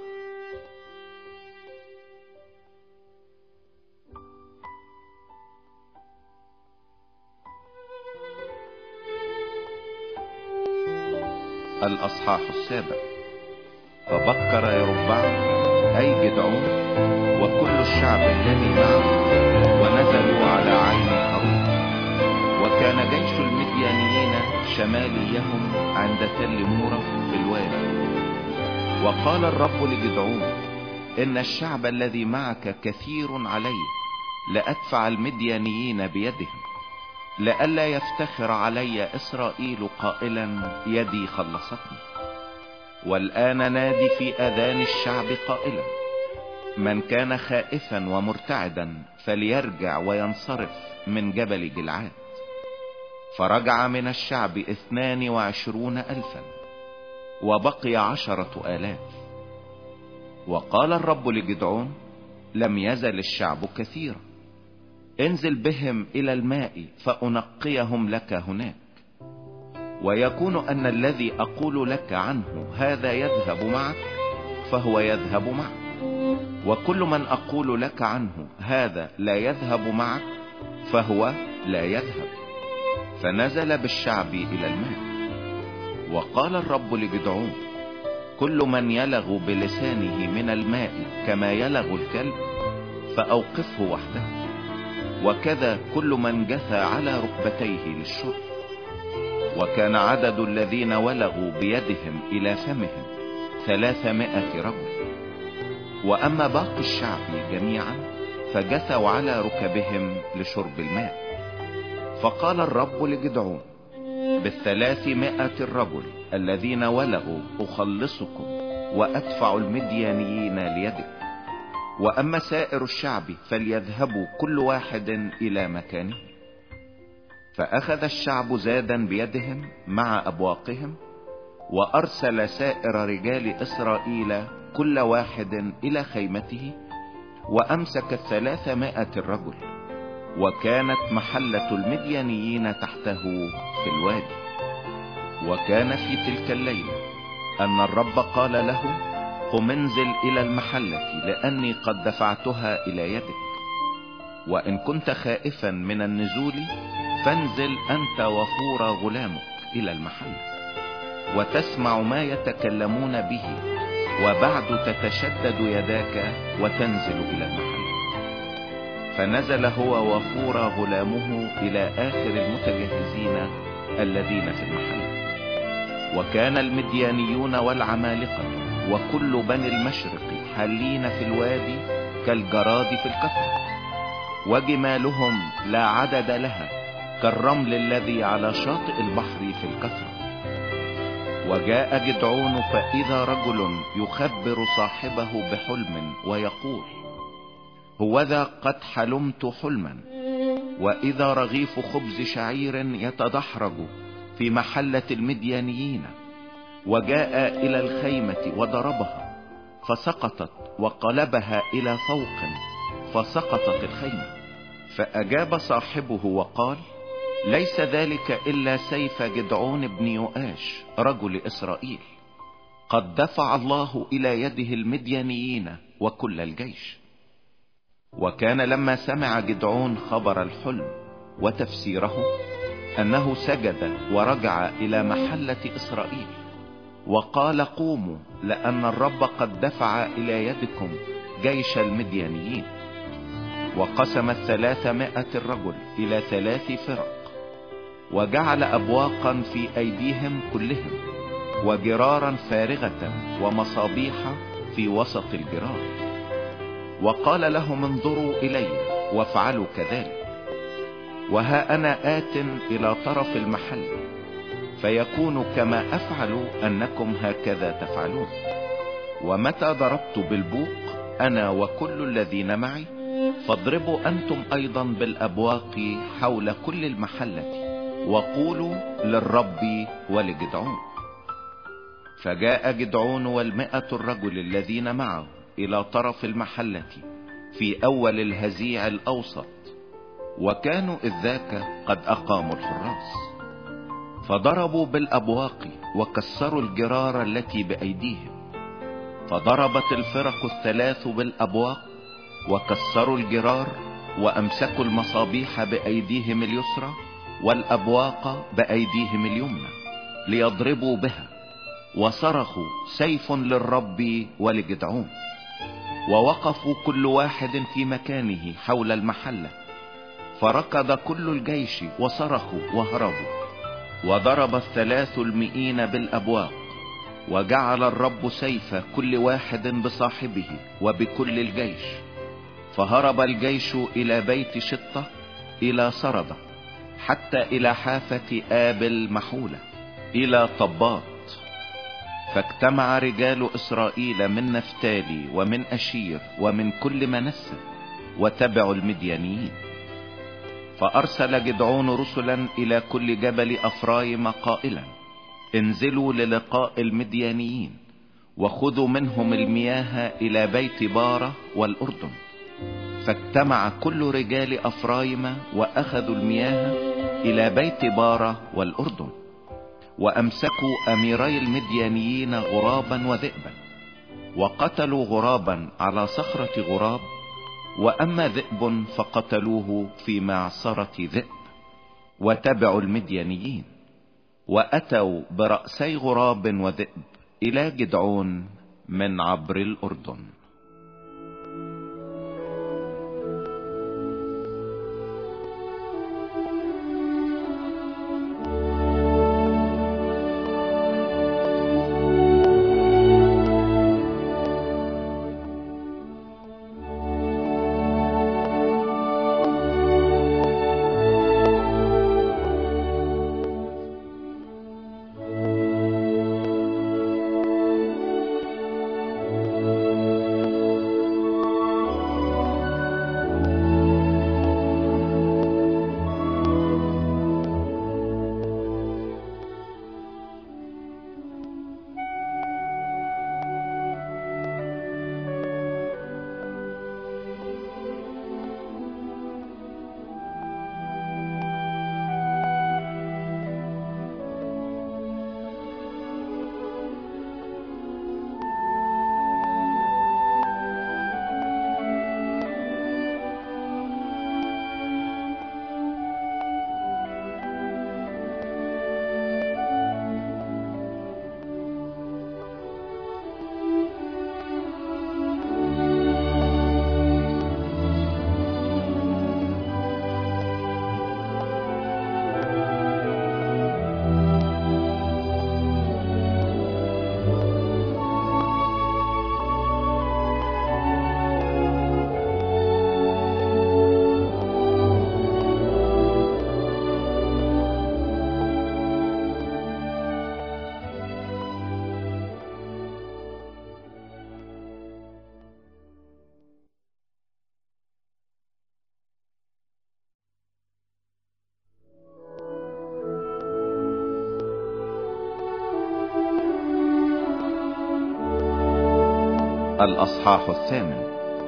الأصحاح السابع. فبكر يربعل أي جدعون وكل الشعب الذي معه، ونزلوا على عين حرون. وكان جيش المديانيين شماليهم عند تل مورة في الوادي. وقال الرب لجدعون: إن الشعب الذي معك كثير علي، لأدفع المديانيين بيدهم، لئلا يفتخر علي إسرائيل قائلا يدي خلصتني. والآن نادي في أذان الشعب قائلا: من كان خائفا ومرتعدا فليرجع وينصرف من جبل جلعاد. فرجع من الشعب اثنان وعشرون ألفا، وبقي عشرة آلاف. وقال الرب لجدعون: لم يزل الشعب كثيرا، انزل بهم إلى الماء فأنقيهم لك هناك. ويكون أن الذي أقول لك عنه هذا يذهب معك، فهو يذهب معك، وكل من أقول لك عنه هذا لا يذهب معك، فهو لا يذهب. فنزل بالشعب إلى الماء. وقال الرب لجدعون: كل من يلغ بلسانه من الماء كما يلغ الكلب، فأوقفه وحده، وكذا كل من جثى على ركبتيه للشرب. وكان عدد الذين ولغوا بيدهم إلى فمهم ثلاثمائة رجل. وأما باقي الشعب جميعا فجثوا على ركبهم لشرب الماء. فقال الرب لجدعون: بالثلاثمائة الرجل الذين ولغوا أخلصكم وأدفع المديانيين ليدك. وأما سائر الشعب فليذهبوا كل واحد إلى مكانه. فأخذ الشعب زادا بيدهم مع أبواقهم، وأرسل سائر رجال إسرائيل كل واحد إلى خيمته، وأمسك الثلاثمائة الرجل. وكانت محلة المديانيين تحته في الوادي. وكان في تلك الليلة أن الرب قال له: قم انزل إلى المحلة، لأني قد دفعتها إلى يدك. وإن كنت خائفا من النزول، فانزل أنت وفور غلامك إلى المحلة، وتسمع ما يتكلمون به، وبعد تتشدد يداك وتنزل إلى المحلة. فنزل هو وفور غلامه إلى آخر المتجهزين الذين في المحلة. وكان المديانيون والعمالقة وكل بني المشرق حالين في الوادي كالجراد في الكثرة، وجمالهم لا عدد لها كالرمل الذي على شاطئ البحر في الكثرة. وجاء جدعون فإذا رجل يخبر صاحبه بحلم ويقول: هوذا قد حلمت حلما، وإذا رغيف خبز شعير يتدحرج في محلة المديانيين، وجاء إلى الخيمة وضربها فسقطت، وقلبها إلى فوق فسقطت الخيمة. فأجاب صاحبه وقال: ليس ذلك إلا سيف جدعون بن يؤاش رجل إسرائيل، قد دفع الله إلى يده المديانيين وكل الجيش. وكان لما سمع جدعون خبر الحلم وتفسيره أنه سجد ورجع إلى محلة إسرائيل وقال: قوموا، لأن الرب قد دفع إلى يدكم جيش المديانيين. وقسم الثلاثمائة الرجل إلى ثلاث فرق، وجعل أبواقا في أيديهم كلهم، وجرارا فارغة، ومصابيح في وسط الجرار. وقال لهم: انظروا إلي وافعلوا كذلك. وها أنا آت إلى طرف المحل، فيكون كما أفعل أنكم هكذا تفعلون. ومتى ضربت بالبوق أنا وكل الذين معي، فاضربوا أنتم أيضا بالأبواق حول كل المحلة، وقولوا للرب ولجدعون. فجاء جدعون والمئة الرجل الذين معه إلى طرف المحلة في أول الهزيع الأوسط، وكانوا إذ ذاك قد أقاموا الحراس. فضربوا بالأبواق وكسروا الجرار التي بأيديهم. فضربت الفرق الثلاث بالأبواق وكسروا الجرار، وأمسكوا المصابيح بأيديهم اليسرى والأبواق بأيديهم اليمنى ليضربوا بها، وصرخوا: سيف للرب ولجدعون. ووقفوا كل واحد في مكانه حول المحلة، فركض كل الجيش وصرخوا وهربوا. وضرب الثلاث المئين بالأبواق، وجعل الرب سيف كل واحد بصاحبه وبكل الجيش. فهرب الجيش إلى بيت شطة إلى سردة، حتى إلى حافة آبل محولة إلى طباط. فاجتمع رجال إسرائيل من نفتالي ومن أشير ومن كل منسى، وتبعوا المديانيين. فأرسل جدعون رسلا إلى كل جبل أفرايم قائلا: انزلوا للقاء المديانيين، وخذوا منهم المياه إلى بيت بارة والأردن. فاجتمع كل رجال أفرايم وأخذوا المياه إلى بيت بارة والأردن. وأمسكوا أميري المديانيين غرابا وذئبا، وقتلوا غرابا على صخرة غراب، وأما ذئب فقتلوه في معصرة ذئب. وتبعوا المديانيين، وأتوا برأسي غراب وذئب إلى جدعون من عبر الأردن. الأصحاح الثامن.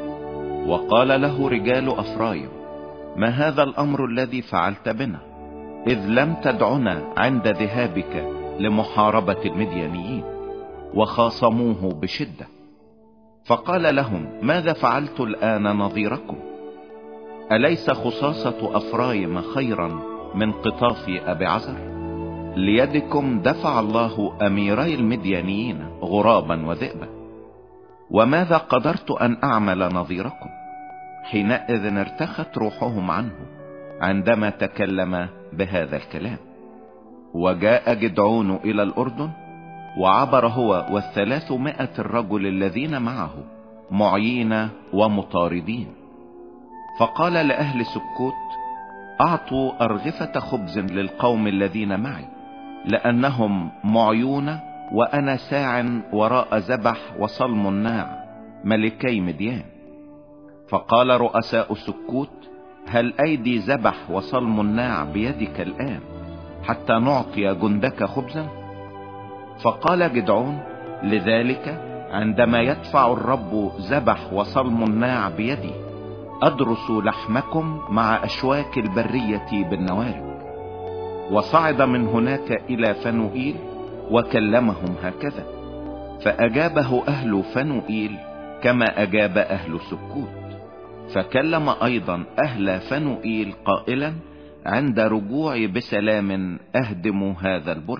وقال له رجال أفرايم: ما هذا الأمر الذي فعلت بنا، إذ لم تدعنا عند ذهابك لمحاربة المديانيين؟ وخاصموه بشدة. فقال لهم: ماذا فعلت الآن نظيركم؟ أليس خصاصة أفرايم خيرا من قطاف أبيعزر؟ ليدكم دفع الله أميري المديانيين غرابا وذئبا. وماذا قدرت أن أعمل نظيركم؟ حينئذ ارتخت روحهم عنه عندما تكلم بهذا الكلام. وجاء جدعون إلى الأردن، وعبر هو والثلاثمائة الرجل الذين معه معيين ومطاردين. فقال لأهل سكوت: أعطوا أرغفة خبز للقوم الذين معي، لأنهم معيون، وأنا ساع وراء زبح وصلمناع ملكي مديان. فقال رؤساء سكوت: هل أيدي زبح وصلمناع بيدك الآن حتى نعطي جندك خبزا؟ فقال جدعون: لذلك عندما يدفع الرب زبح وصلمناع بيدي أدرس لحمكم مع أشواك البرية بالنوارج. وصعد من هناك إلى فنوئيل وكلمهم هكذا. فأجابه أهل فنوئيل كما أجاب أهل سكوت. فكلم أيضا أهل فنوئيل قائلا: عند رجوعي بسلام أهدم هذا البرج.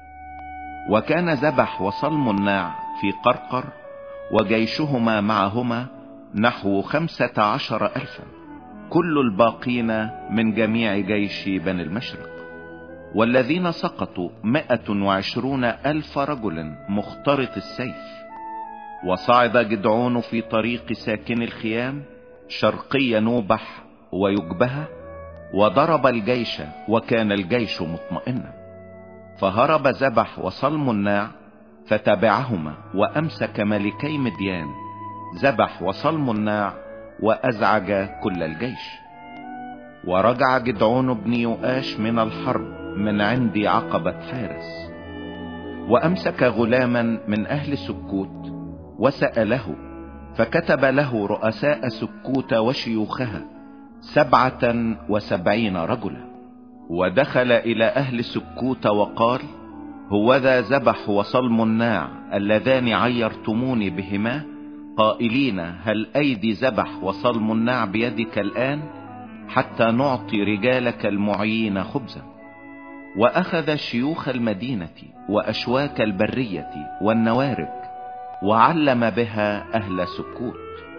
وكان زبح وصلمناع في قرقر، وجيشهما معهما نحو خمسة عشر ألفا، كل الباقين من جميع جيش بني المشرق. والذين سقطوا مائة وعشرون ألف رجل مخترط السيف. وصعد جدعون في طريق ساكن الخيام شرقي نوبح ويجبها، وضرب الجيش، وكان الجيش مطمئنا. فهرب زبح وصلمناع فتبعهما، وأمسك ملكي مديان زبح وصلمناع، وأزعج كل الجيش. ورجع جدعون بن يؤاش من الحرب من عند عقبة حارس، وأمسك غلاما من أهل سكوت وسأله، فكتب له رؤساء سكوت وشيوخها سبعة وسبعين رجلا. ودخل إلى أهل سكوت وقال: هوذا زبح وصلمناع اللذان عيرتموني بهما، قائلين: هل أيدي زبح وصلمناع بيدك الآن حتى نعطي رجالك المعيين خبزا؟ وأخذ شيوخ المدينة وأشواك البرية والنوارج، وعلم بها أهل سكوت،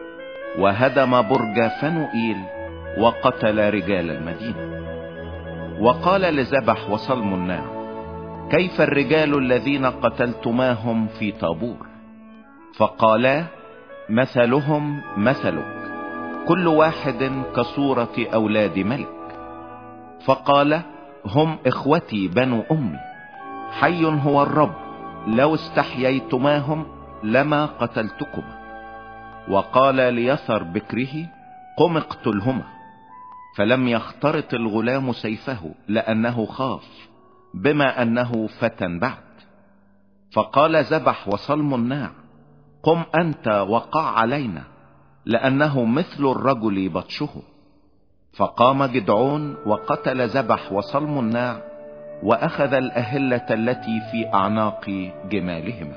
وهدم برج فنوئيل، وقتل رجال المدينة. وقال لزبح وصلمناع: كيف الرجال الذين قتلتماهم في طابور؟ فقالا: مثلهم مثلك، كل واحد كصورة أولاد ملك. فقال: هم إخوتي بنو أمي، حي هو الرب، لو استحييتماهم لما قتلتكما. وقال ليثر بكره: قم اقتلهما. فلم يخترط الغلام سيفه لأنه خاف، بما أنه فتى بعد. فقال زبح وصلمناع: قم أنت وقع علينا، لأنه مثل الرجل بطشه. فقام جدعون وقتل زبح وصلمناع، وأخذ الأهلة التي في أعناق جمالهما.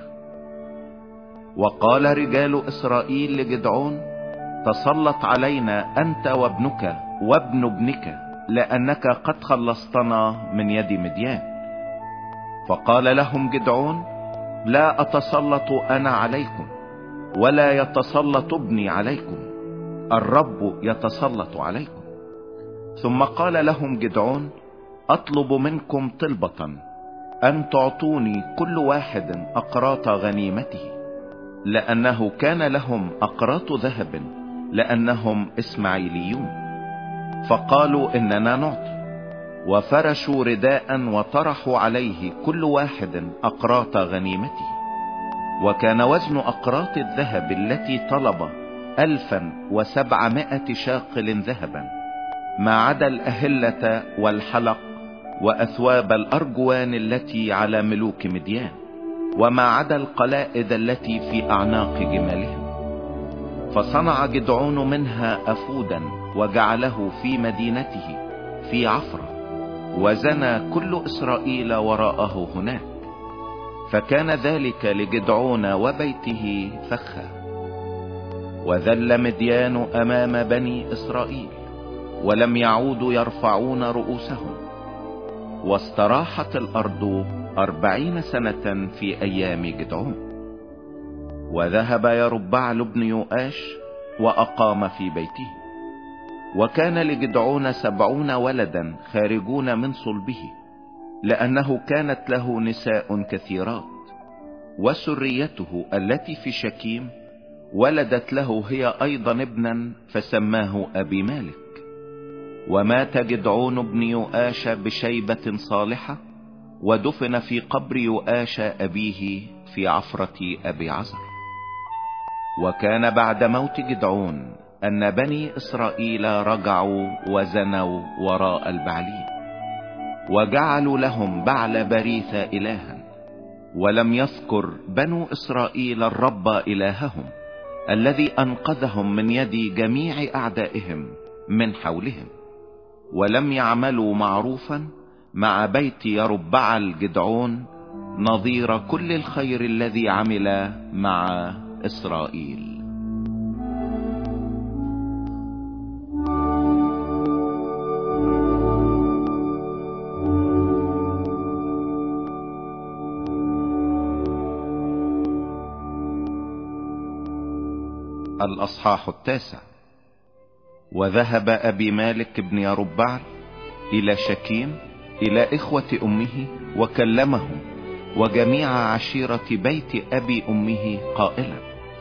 وقال رجال إسرائيل لجدعون: تسلط علينا أنت وابنك وابن ابنك، لأنك قد خلصتنا من يد مديان. فقال لهم جدعون: لا أتسلط أنا عليكم، ولا يتسلط ابني عليكم، الرب يتسلط عليكم. ثم قال لهم جدعون: أطلب منكم طلبة، أن تعطوني كل واحد أقراط غنيمته، لأنه كان لهم أقراط ذهب، لأنهم إسماعيليون. فقالوا: إننا نعطي. وفرشوا رداء وطرحوا عليه كل واحد أقراط غنيمته. وكان وزن أقراط الذهب التي طلب ألفا وسبعمائة شاقل ذهبا، ما عدا الأهلة والحلق وأثواب الأرجوان التي على ملوك مديان، وما عدا القلائد التي في أعناق جمالهم. فصنع جدعون منها أفودا وجعله في مدينته في عفرة، وزنى كل إسرائيل وراءه هناك. فكان ذلك لجدعون وبيته فخا. وذل مديان أمام بني إسرائيل، ولم يعودوا يرفعون رؤوسهم. واستراحت الأرض أربعين سنة في أيام جدعون. وذهب يربعل بن يؤاش وأقام في بيته. وكان لجدعون سبعون ولدا خارجون من صلبه، لأنه كانت له نساء كثيرات. وسريته التي في شكيم ولدت له هي أيضا ابنا، فسماه أبي مالك. ومات جدعون بن يؤاش بشيبة صالحة، ودفن في قبر يؤاش أبيه في عفرة أبي عزر. وكان بعد موت جدعون أن بني إسرائيل رجعوا وزنوا وراء البعلين، وجعلوا لهم بعل بريث إلها. ولم يذكر بنو إسرائيل الرب إلههم الذي أنقذهم من يد جميع أعدائهم من حولهم. ولم يعملوا معروفا مع بيت يربعل جدعون نظير كل الخير الذي عمل مع إسرائيل. الأصحاح التاسع. وذهب أبي مالك بن يربعل إلى شكيم إلى إخوة أمه، وكلمهم وجميع عشيرة بيت أبي أمه قائلا: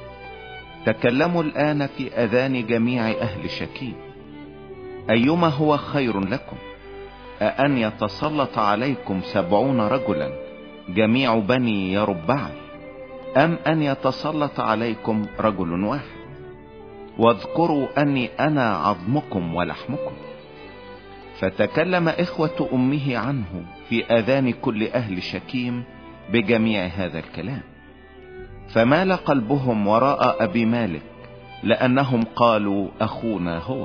تكلموا الآن في أذان جميع أهل شكيم، أيما هو خير لكم، أأن يتسلط عليكم سبعون رجلا جميع بني يربعل، أم أن يتسلط عليكم رجل واحد؟ واذكروا أني أنا عظمكم ولحمكم. فتكلم إخوة أمه عنه في آذان كل أهل شكيم بجميع هذا الكلام. فمال قلبهم وراء أبي مالك، لأنهم قالوا أخونا هو.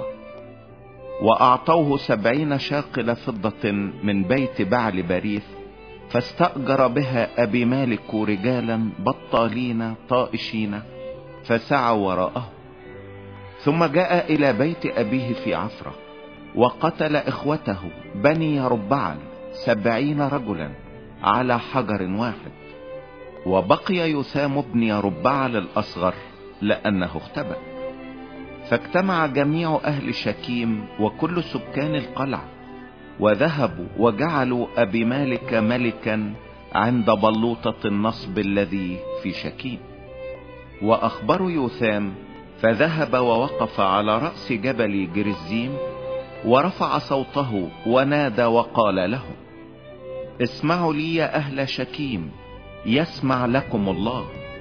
وأعطوه سبعين شاقل فضة من بيت بعل بريث، فاستأجر بها أبي مالك رجالا بطالين طائشين، فسعوا وراءه. ثم جاء إلى بيت أبيه في عفرة، وقتل إخوته بني يربعل سبعين رجلا على حجر واحد. وبقي يثام بن يربعل الأصغر لأنه اختبأ. فاجتمع جميع أهل شكيم وكل سكان القلعة، وذهبوا وجعلوا أبي مالك ملكا عند بلوطة النصب الذي في شكيم. وأخبروا يثام، فذهب ووقف على رأس جبل جرزيم، ورفع صوته ونادى وقال لهم: اسمعوا لي يا أهل شكيم، يسمع لكم الله.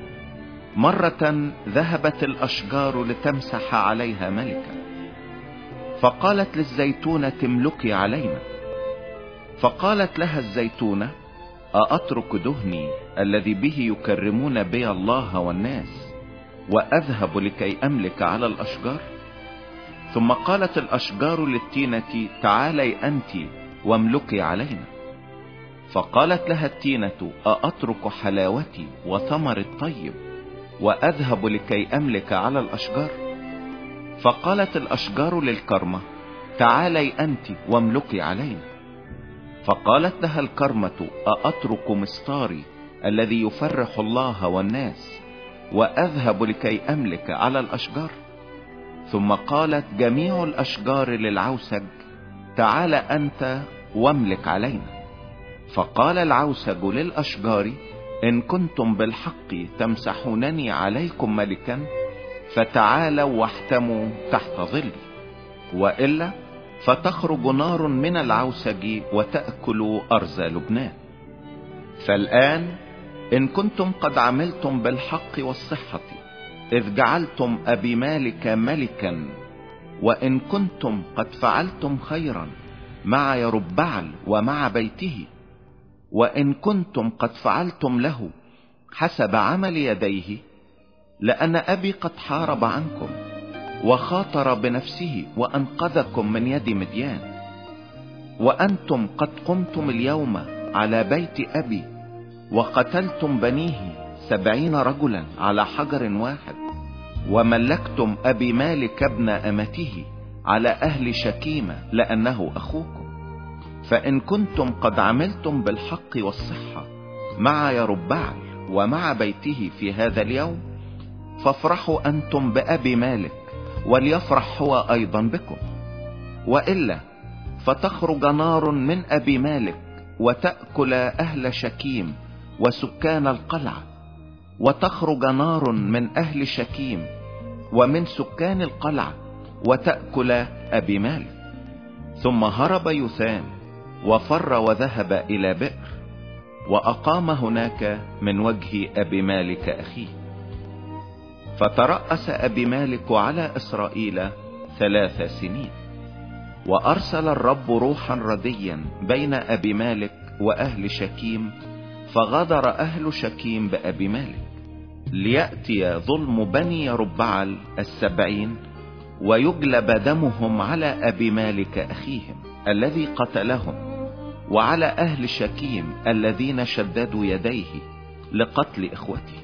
مرة ذهبت الأشجار لتمسح عليها ملكا، فقالت للزيتونة: املكي علينا. فقالت لها الزيتونة: أأترك دهني الذي به يكرمون بي الله والناس، وأذهب لكي أملك على الأشجار؟ ثم قالت الأشجار للتينة: تعالي أنت واملكي علينا. فقالت لها التينة: أأترك حلاوتي وثمر الطيب وأذهب لكي أملك على الأشجار؟ فقالت الأشجار للكرمة: تعالي أنت واملكي علينا. فقالت لها الكرمة: أأترك مستاري الذي يفرح الله والناس وأذهب لكي أملك على الأشجار؟ ثم قالت جميع الأشجار للعوسج: تعال أنت واملك علينا. فقال العوسج للأشجار: إن كنتم بالحق تمسحونني عليكم ملكا، فتعالوا واحتموا تحت ظلي، وإلا فتخرج نار من العوسج وتأكل أرز لبنان. فالآن إن كنتم قد عملتم بالحق والصحة إذ جعلتم أبي مالك ملكا، وإن كنتم قد فعلتم خيرا مع يربعل ومع بيته، وإن كنتم قد فعلتم له حسب عمل يديه، لأن أبي قد حارب عنكم وخاطر بنفسه وأنقذكم من يد مديان، وأنتم قد قمتم اليوم على بيت أبي وقتلتم بنيه سبعين رجلا على حجر واحد، وملكتم أبي مالك ابن أمته على أهل شكيم لأنه أخوكم. فإن كنتم قد عملتم بالحق والصحة مع يربعل ومع بيته في هذا اليوم، فافرحوا أنتم بأبي مالك وليفرح هو أيضا بكم. وإلا فتخرج نار من أبي مالك وتأكل أهل شكيم وسكان القلعة، وتخرج نار من أهل شكيم ومن سكان القلعة وتأكل أبي مالك. ثم هرب يثام وفر وذهب إلى بئر، وأقام هناك من وجه أبي مالك أخيه. فترأس أبي مالك على إسرائيل ثلاث سنين. وأرسل الرب روحا رديا بين أبي مالك وأهل شكيم، فغدر أهل شكيم بأبي مالك، ليأتي ظلم بني يربعل السبعين ويجلب دمهم على أبي مالك أخيهم الذي قتلهم، وعلى أهل شكيم الذين شددوا يديه لقتل إخوته.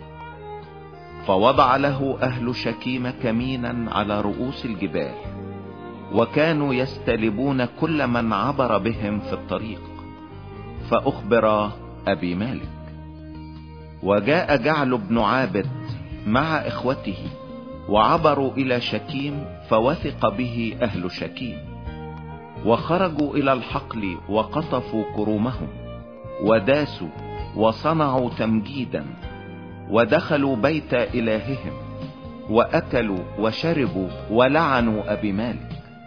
فوضع له أهل شكيم كمينا على رؤوس الجبال، وكانوا يستلبون كل من عبر بهم في الطريق. فأخبر أبي مالك. وجاء جعل بن عابد مع إخوته وعبروا إلى شكيم، فوثق به أهل شكيم، وخرجوا إلى الحقل وقطفوا كرومهم وداسوا وصنعوا تمجيدا، ودخلوا بيت إلههم وأكلوا وشربوا ولعنوا أبي مالك.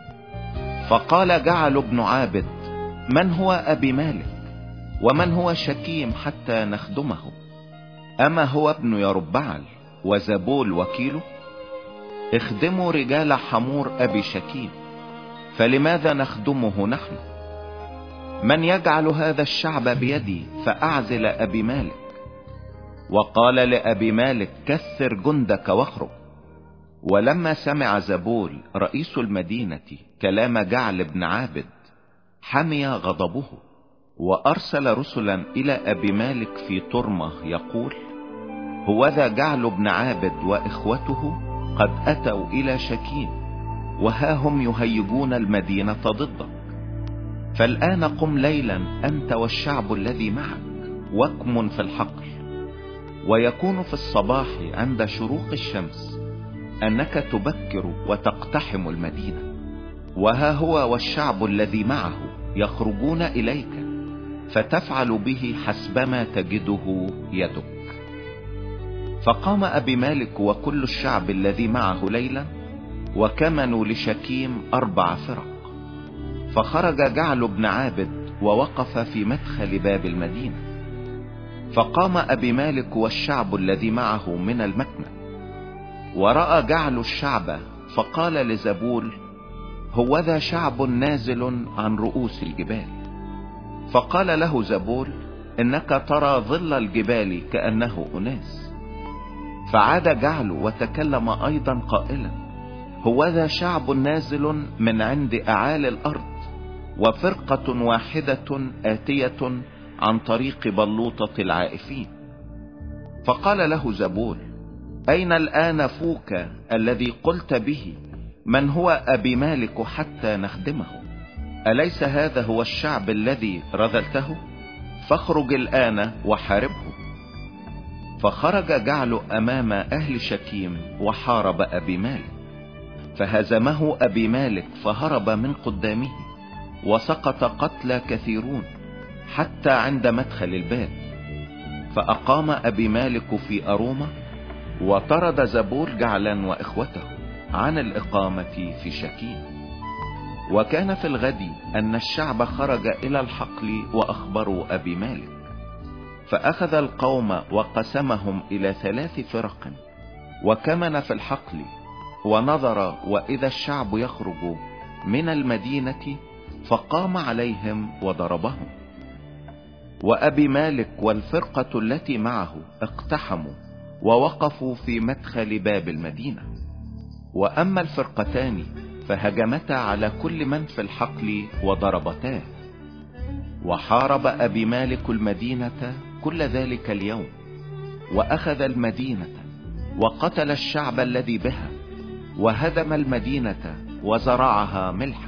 فقال جعل بن عابد: من هو أبي مالك ومن هو شكيم حتى نخدمه؟ أما هو ابن يربعل وزبول وكيله؟ اخدموا رجال حمور أبي شكيم، فلماذا نخدمه نحن؟ من يجعل هذا الشعب بيدي فأعزل أبي مالك؟ وقال لأبي مالك: كثر جندك واخرج. ولما سمع زبول رئيس المدينة كلام جعل بن عابد حمي غضبه، وأرسل رسلا إلى أبي مالك في طرمة يقول: هوذا جعل بن عابد وإخوته قد أتوا إلى شكيم، وها هم يهيجون المدينة ضدك. فالآن قم ليلا أنت والشعب الذي معك واكمن في الحقل، ويكون في الصباح عند شروق الشمس أنك تبكر وتقتحم المدينة، وها هو والشعب الذي معه يخرجون إليك، فتفعل به حسبما تجده يدك. فقام أبي مالك وكل الشعب الذي معه ليلا، وكمنوا لشكيم أربع فرق. فخرج جعل بن عابد ووقف في مدخل باب المدينة. فقام أبي مالك والشعب الذي معه من المكمن، ورأى جعل الشعب، فقال لزبول: هوذا شعب نازل عن رؤوس الجبال. فقال له زبول: إنك ترى ظل الجبال كأنه أناس. فعاد جعل وتكلم أيضا قائلا: هوذا شعب نازل من عند أعالي الأرض، وفرقة واحدة آتية عن طريق بلوطة العائفين. فقال له زبول: أين الآن فوك الذي قلت به من هو أبي مالك حتى نخدمه؟ أليس هذا هو الشعب الذي رذلته؟ فاخرج الآن وحاربه. فخرج جعل أمام أهل شكيم وحارب أبي مالك، فهزمه أبي مالك فهرب من قدامه، وسقط قتلى كثيرون حتى عند مدخل الباب. فأقام أبي مالك في أرومة، وطرد زبول جعلا وإخوته عن الإقامة في شكيم. وكان في الغد أن الشعب خرج إلى الحقل وأخبروا أبي مالك، فأخذ القوم وقسمهم إلى ثلاث فرق، وكمن في الحقل، ونظر وإذا الشعب يخرج من المدينة، فقام عليهم وضربهم. وأبي مالك والفرقة التي معه اقتحموا ووقفوا في مدخل باب المدينة. وأما الفرقتان فهجمتا على كل من في الحقل وضربتاه. وحارب أبي مالك المدينة كل ذلك اليوم، وأخذ المدينة وقتل الشعب الذي بها، وهدم المدينة وزرعها ملحا.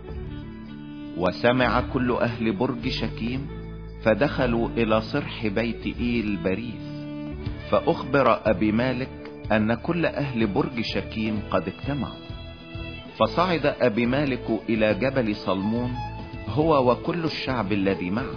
وسمع كل أهل برج شكيم فدخلوا إلى صرح بيت إيل بريث، فأخبر أبي مالك أن كل أهل برج شكيم قد اجتمعوا. فصعد أبي مالك إلى جبل صلمون هو وكل الشعب الذي معه.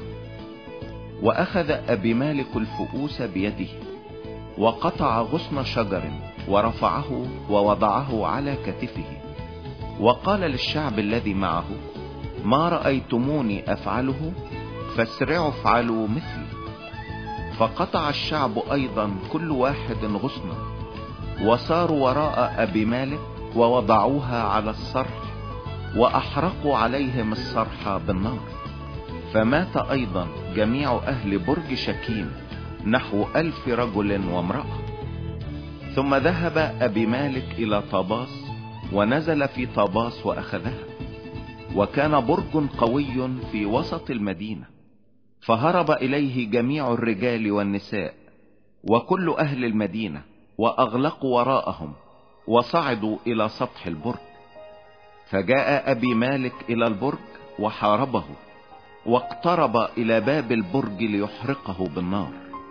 وأخذ أبي مالك الفؤوس بيده، وقطع غصن شجر ورفعه ووضعه على كتفه، وقال للشعب الذي معه: ما رأيتموني أفعله فاسرعوا افعلوا مثلي. فقطع الشعب أيضا كل واحد غصنا، وصاروا وراء أبي مالك ووضعوها على الصرح، وأحرقوا عليهم الصرح بالنار. فمات أيضا جميع أهل برج شكيم نحو ألف رجل وامرأة. ثم ذهب أبي مالك إلى طاباس، ونزل في طاباس وأخذها. وكان برج قوي في وسط المدينة، فهرب إليه جميع الرجال والنساء وكل أهل المدينة، وأغلقوا وراءهم وصعدوا إلى سطح البرج. فجاء أبي مالك إلى البرج وحاربه، واقترب إلى باب البرج ليحرقه بالنار.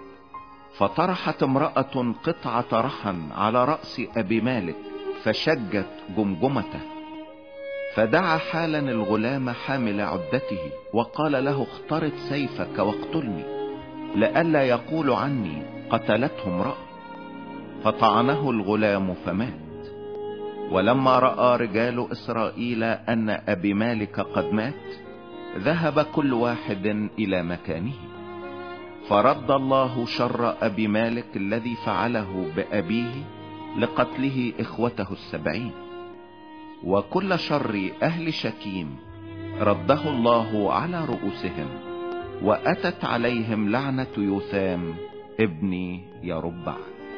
فطرحت امرأة قطعة رحى على رأس أبي مالك فشجت جمجمته. فدعا حالا الغلام حامل عدته وقال له: اخترت سيفك واقتلني، لئلا يقول عني قتلته امرأة. فطعنه الغلام فمات. ولما رأى رجال إسرائيل أن أبي مالك قد مات، ذهب كل واحد إلى مكانه. فرد الله شر أبي مالك الذي فعله بأبيه لقتله إخوته السبعين. وكل شر أهل شكيم رده الله على رؤوسهم، وأتت عليهم لعنة يوثام ابن يربع.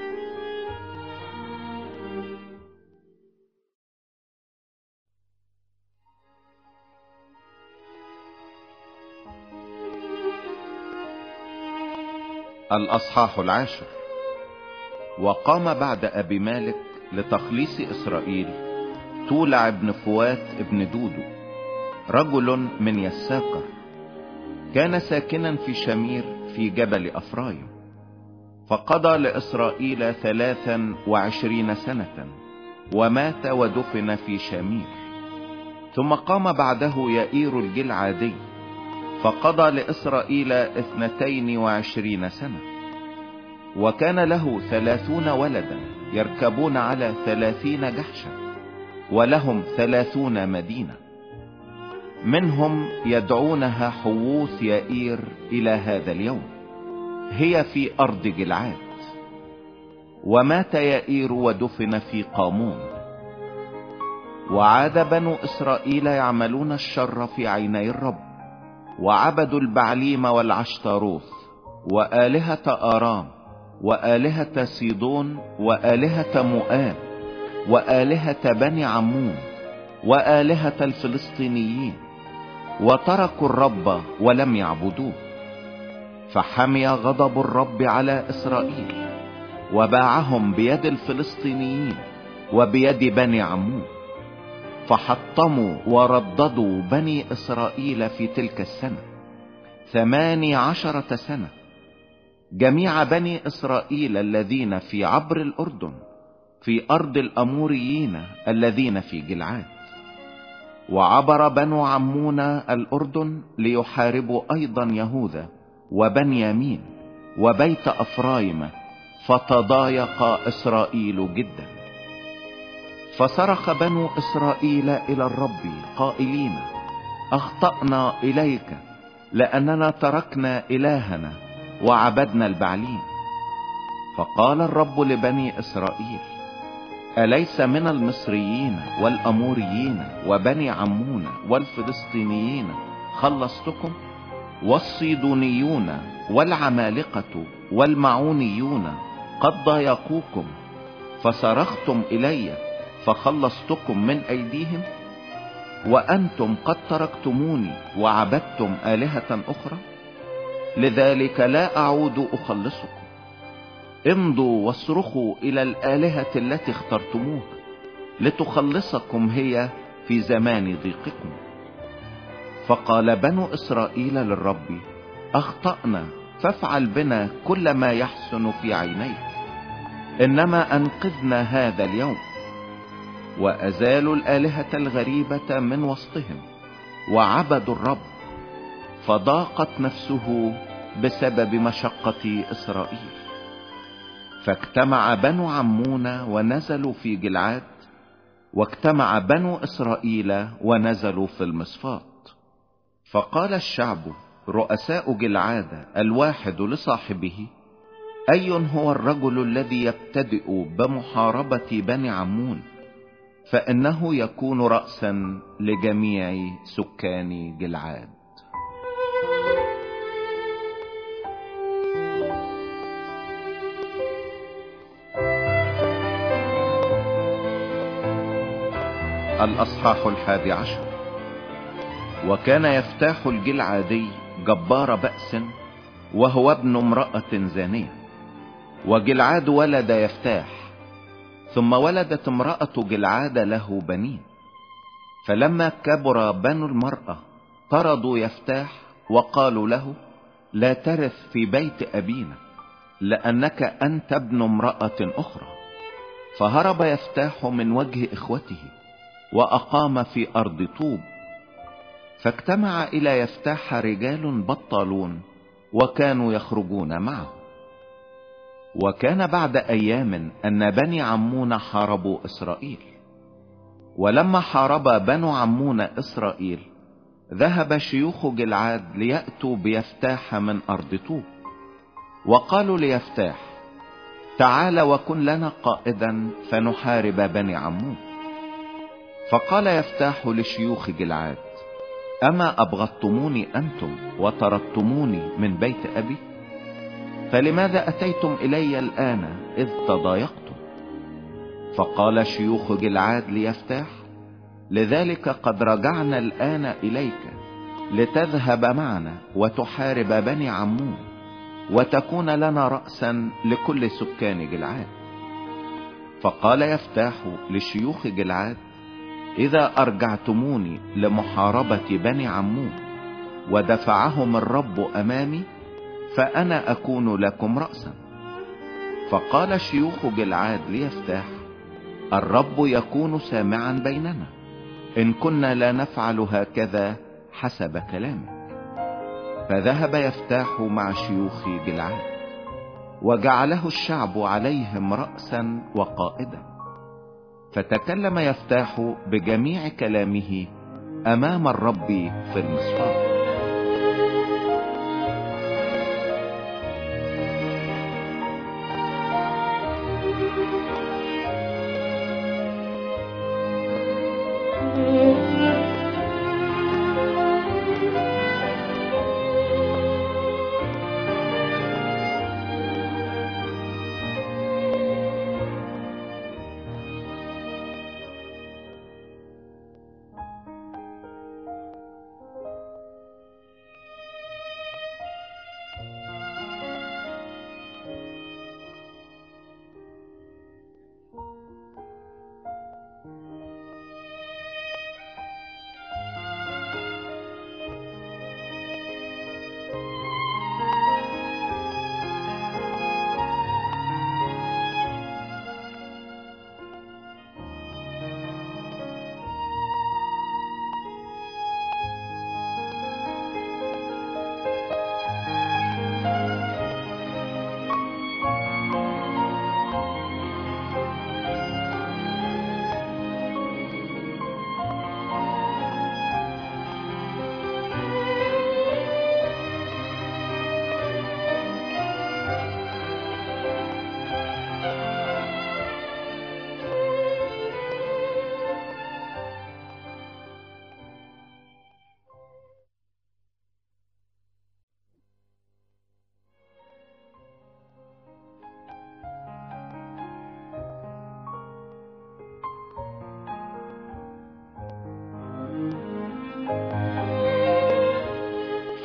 الأصحاح العاشر. وقام بعد أبي مالك لتخليص إسرائيل تولع ابن فوات ابن دودو، رجل من يساكر، كان ساكنا في شمير في جبل أفرايم. فقضى لإسرائيل ثلاثا وعشرين سنة، ومات ودفن في شمير. ثم قام بعده يائير الجلعادي، فقضى لإسرائيل اثنتين وعشرين سنة. وكان له ثلاثون ولدا يركبون على ثلاثين جحشا، ولهم ثلاثون مدينة، منهم يدعونها حووث يائير إلى هذا اليوم، هي في أرض جلعاد. ومات يائير ودفن في قامون. وعاد بنو إسرائيل يعملون الشر في عيني الرب، وعبدوا البعليم والعشتاروث وآلهة آرام وآلهة سيدون وآلهة مؤاب وآلهة بني عمون وآلهة الفلسطينيين، وتركوا الرب ولم يعبدوه. فحمي غضب الرب على إسرائيل، وباعهم بيد الفلسطينيين وبيد بني عمون. فحطموا ورددوا بني إسرائيل في تلك السنة ثماني عشرة سنة، جميع بني إسرائيل الذين في عبر الأردن في أرض الأموريين الذين في جلعاد. وعبر بنو عمون الأردن ليحاربوا أيضا يهوذا وبنيامين وبيت أفرايم، فتضايق إسرائيل جدا. فصرخ بنو إسرائيل إلى الرب قائلين: أخطأنا إليك، لأننا تركنا إلهنا وعبدنا البعليم. فقال الرب لبني إسرائيل: أليس من المصريين والأموريين وبني عمون والفلسطينيين خلصتكم؟ والصيدونيون والعمالقة والمعونيون قد ضايقوكم فصرختم إلي فخلصتكم من أيديهم؟ وأنتم قد تركتموني وعبدتم آلهة أخرى. لذلك لا أعود أخلصكم. امضوا واصرخوا إلى الآلهة التي اخترتموها لتخلصكم هي في زمان ضيقكم. فقال بنو إسرائيل للرب: أخطأنا، فافعل بنا كل ما يحسن في عينيك، إنما أنقذنا هذا اليوم. وأزالوا الآلهة الغريبة من وسطهم وعبدوا الرب، فضاقت نفسه بسبب مشقة إسرائيل. فاجتمع بنو عمون ونزلوا في جلعاد، واجتمع بنو إسرائيل ونزلوا في المصفات. فقال الشعب رؤساء جلعاد الواحد لصاحبه: أي هو الرجل الذي يبتدئ بمحاربة بني عمون؟ فإنه يكون رأسا لجميع سكان جلعاد. الأصحاح الحادي عشر. وكان يفتاح الجلعادي جبار بأس، وهو ابن امرأة زانية. وجلعاد ولد يفتاح، ثم ولدت امرأة جلعاد له بنين. فلما كبر بنو المرأة طردوا يفتاح وقالوا له: لا ترث في بيت أبينا، لأنك أنت ابن امرأة أخرى. فهرب يفتاح من وجه إخوته وأقام في أرض طوب. فاجتمع إلى يفتاح رجال بطالون وكانوا يخرجون معه. وكان بعد أيام أن بني عمون حاربوا إسرائيل. ولما حارب بنو عمون إسرائيل، ذهب شيوخ جلعاد ليأتوا بيفتاح من أرض طوب، وقالوا ليفتاح: تعال وكن لنا قائدا فنحارب بني عمون. فقال يفتاح لشيوخ جلعاد: أما أبغضتموني أنتم وطردتموني من بيت أبي؟ فلماذا أتيتم إلي الآن إذ تضايقتم؟ فقال شيوخ جلعاد ليفتاح: لذلك قد رجعنا الآن إليك لتذهب معنا وتحارب بني عمون، وتكون لنا رأسا لكل سكان جلعاد. فقال يفتاح لشيوخ جلعاد: إذا أرجعتموني لمحاربة بني عمون ودفعهم الرب أمامي، فأنا أكون لكم رأسا. فقال شيوخ جلعاد ليفتاح: الرب يكون سامعا بيننا إن كنا لا نفعل هكذا حسب كلامك. فذهب يفتاح مع شيوخ جلعاد، وجعله الشعب عليهم رأسا وقائدا. فتكلم يفتاح بجميع كلامه أمام الرب في المصفات.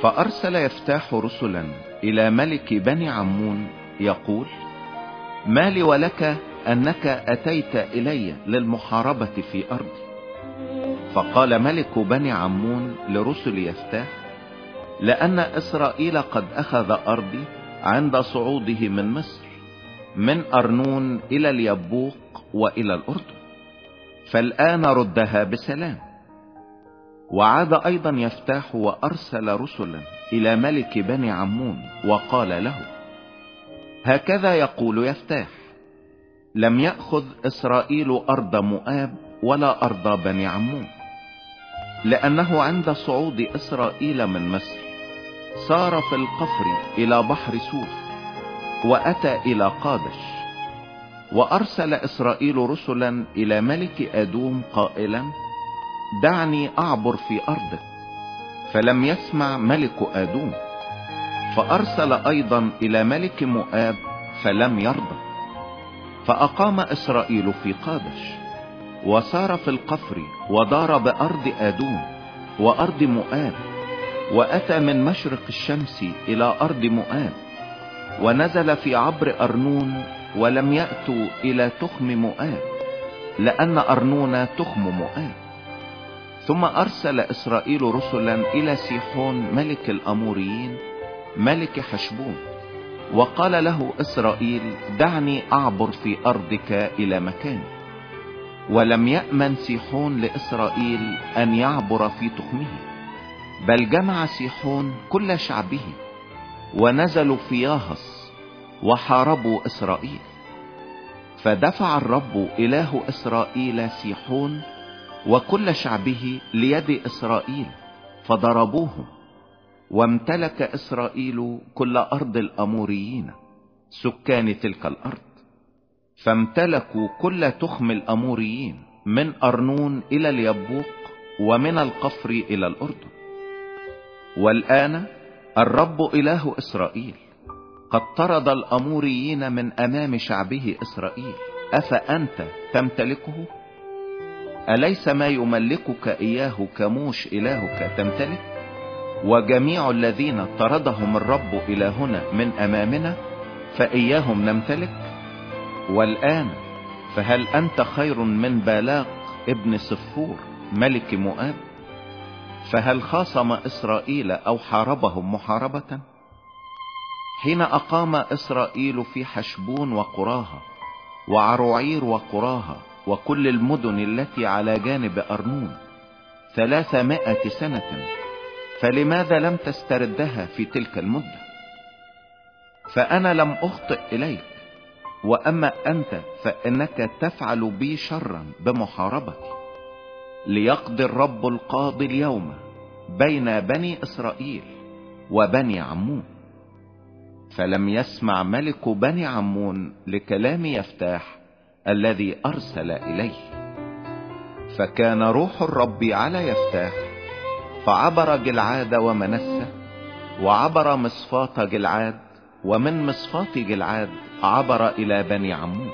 فأرسل يفتاح رسلا إلى ملك بني عمون يقول: ما لي ولك أنك أتيت إلي للمحاربة في أرضي؟ فقال ملك بني عمون لرسل يفتاح: لأن إسرائيل قد أخذ أرضي عند صعوده من مصر، من أرنون إلى اليبوق وإلى الأردن، فالآن ردها بسلام. وعاد أيضا يفتاح وأرسل رسلا إلى ملك بني عمون وقال له: هكذا يقول يفتاح: لم يأخذ إسرائيل أرض مؤاب ولا أرض بني عمون، لأنه عند صعود إسرائيل من مصر صار في القفر إلى بحر سوف وأتى إلى قادش. وأرسل إسرائيل رسلا إلى ملك أدوم قائلا: دعني أعبر في أرضك، فلم يسمع ملك أدوم. فأرسل أيضا إلى ملك مؤاب فلم يرضى. فأقام إسرائيل في قادش، وسار في القفر ودار بأرض أدوم وأرض مؤاب، وأتى من مشرق الشمس إلى أرض مؤاب، ونزل في عبر أرنون، ولم يأتوا إلى تخم مؤاب، لأن أرنون تخم مؤاب. ثم أرسل إسرائيل رسلا إلى سيحون ملك الأموريين ملك حشبون، وقال له إسرائيل: دعني أعبر في أرضك إلى مكاني. ولم يأمن سيحون لإسرائيل أن يعبر في تخمه، بل جمع سيحون كل شعبه ونزلوا في ياهص وحاربوا إسرائيل. فدفع الرب إله إسرائيل سيحون وكل شعبه ليد إسرائيل فضربوهم، وامتلك إسرائيل كل أرض الأموريين سكان تلك الأرض، فامتلكوا كل تخم الأموريين من أرنون إلى اليبوق ومن القفر إلى الأردن. والآن الرب إله إسرائيل قد طرد الأموريين من أمام شعبه إسرائيل، أفأنت تمتلكه؟ أليس ما يملكك إياه كموش إلهك تمتلك؟ وجميع الذين طردهم الرب إلى هنا من أمامنا فإياهم نمتلك. والآن فهل أنت خير من بالاق ابن صفور ملك مؤاب؟ فهل خاصم إسرائيل أو حاربهم محاربة؟ حين أقام إسرائيل في حشبون وقراها وعروعير وقراها وكل المدن التي على جانب أرنون ثلاثمائة سنة، فلماذا لم تستردها في تلك المدة؟ فأنا لم أخطئ إليك، وأما أنت فإنك تفعل بي شرا بمحاربتي. ليقضي الرب القاضي اليوم بين بني إسرائيل وبني عمون. فلم يسمع ملك بني عمون لكلام يفتاح الذي أرسل إليه. فكان روح الرب على يفتاح، فعبر جلعاد ومنسة، وعبر مصفات جلعاد، ومن مصفات جلعاد عبر إلى بني عمون.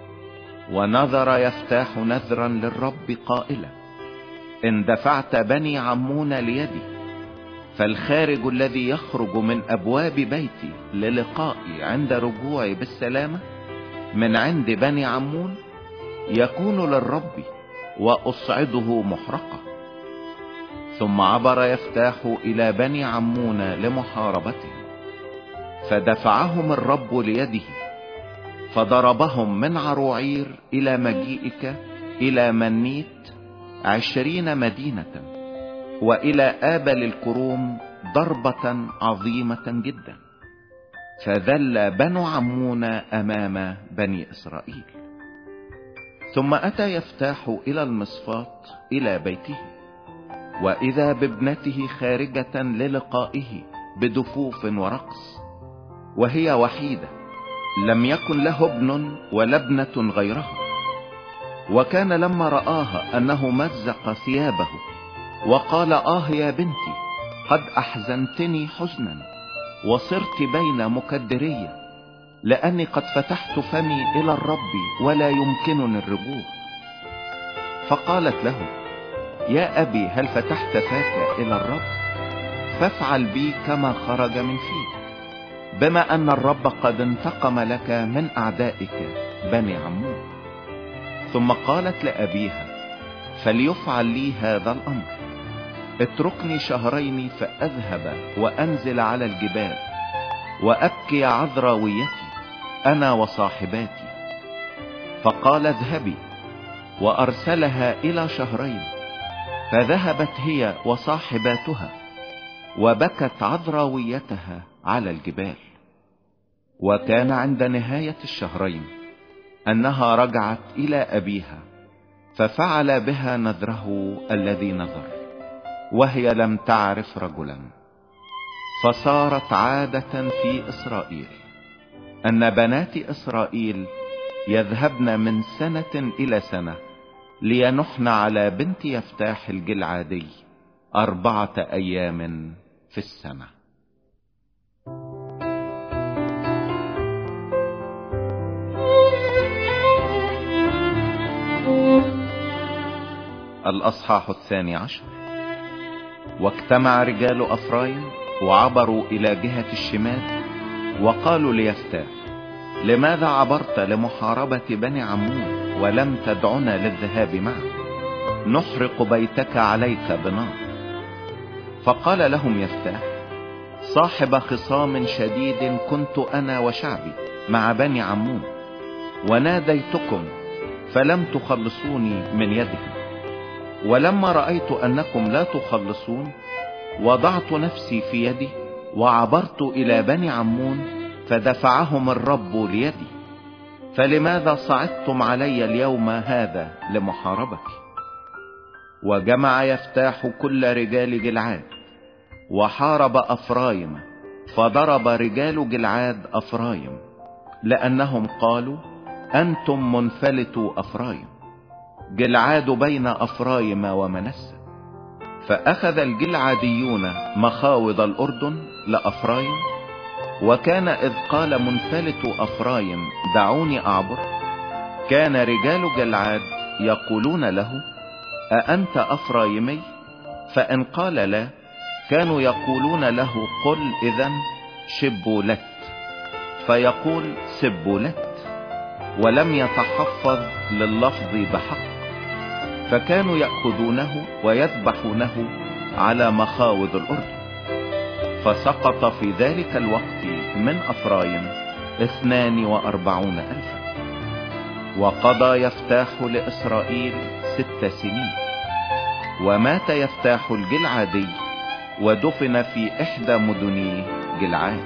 ونذر يفتاح نذرا للرب قائلا: إن دفعت بني عمون ليدي، فالخارج الذي يخرج من أبواب بيتي للقائي عند رجوعي بالسلامة من عند بني عمون يكون للرب، وأصعده محرقة. ثم عبر يفتاح إلى بني عمون لمحاربتهم، فدفعهم الرب ليده، فضربهم من عروعير إلى مجيئك إلى منيت عشرين مدينة، وإلى آبل الكروم ضربة عظيمة جدا، فذل بنو عمون أمام بني إسرائيل. ثم أتى يفتاح إلى المصفات إلى بيته، وإذا بابنته خارجة للقائه بدفوف ورقص، وهي وحيدة لم يكن له ابن ولا ابنة غيرها. وكان لما رآها أنه مزق ثيابه وقال: آه يا بنتي، قد أحزنتني حزنا وصرت بين مكدرية، لأني قد فتحت فمي إلى الرب ولا يمكنني الرجوع. فقالت له: يا أبي، هل فتحت فاك إلى الرب؟ فافعل بي كما خرج من فيك، بما ان الرب قد انتقم لك من اعدائك بني عمون. ثم قالت لأبيها: فليفعل لي هذا الامر، اتركني شهرين فاذهب وانزل على الجبال وابكي عذراويتي انا وصاحباتي. فقال: اذهبي. وارسلها الى شهرين، فذهبت هي وصاحباتها وبكت عذراويتها على الجبال. وكان عند نهاية الشهرين انها رجعت الى ابيها، ففعل بها نذره الذي نذر، وهي لم تعرف رجلا. فصارت عادة في اسرائيل ان بنات اسرائيل يذهبن من سنة الى سنة لينحن على بنت يفتاح الجلعادي اربعة ايام في السنة. الاصحاح الثاني عشر. واجتمع رجال افرايم وعبروا الى جهة الشمال، وقالوا ليفتاح: لماذا عبرت لمحاربة بني عمون ولم تدعنا للذهاب معك؟ نحرق بيتك عليك بنار. فقال لهم يفتاح: صاحب خصام شديد كنت انا وشعبي مع بني عمون، وناديتكم فلم تخلصوني من يدهم. ولما رأيت انكم لا تخلصون وضعت نفسي في يدي وعبرت الى بني عمون، فدفعهم الرب ليدي. فلماذا صعدتم علي اليوم هذا لمحاربتي؟ وجمع يفتاح كل رجال جلعاد وحارب افرايم، فضرب رجال جلعاد افرايم، لانهم قالوا: انتم منفلتوا افرايم، جلعاد بين افرايم ومنسى. فاخذ الجلعاديون مخاوض الاردن لافرايم، وكان اذ قال منفلت افرايم: دعوني اعبر، كان رجال جلعاد يقولون له: أأنت افرايمي؟ فان قال لا، كانوا يقولون له: قل اذن شبولت، فيقول سبولت، ولم يتحفظ لللفظ بحق. فكانوا يأخذونه ويذبحونه على مخاوض الأردن. فسقط في ذلك الوقت من أفرايم اثنان وأربعون ألفا. وقضى يفتاح لإسرائيل ست سنين. ومات يفتاح الجلعادي ودفن في إحدى مدن جلعاد.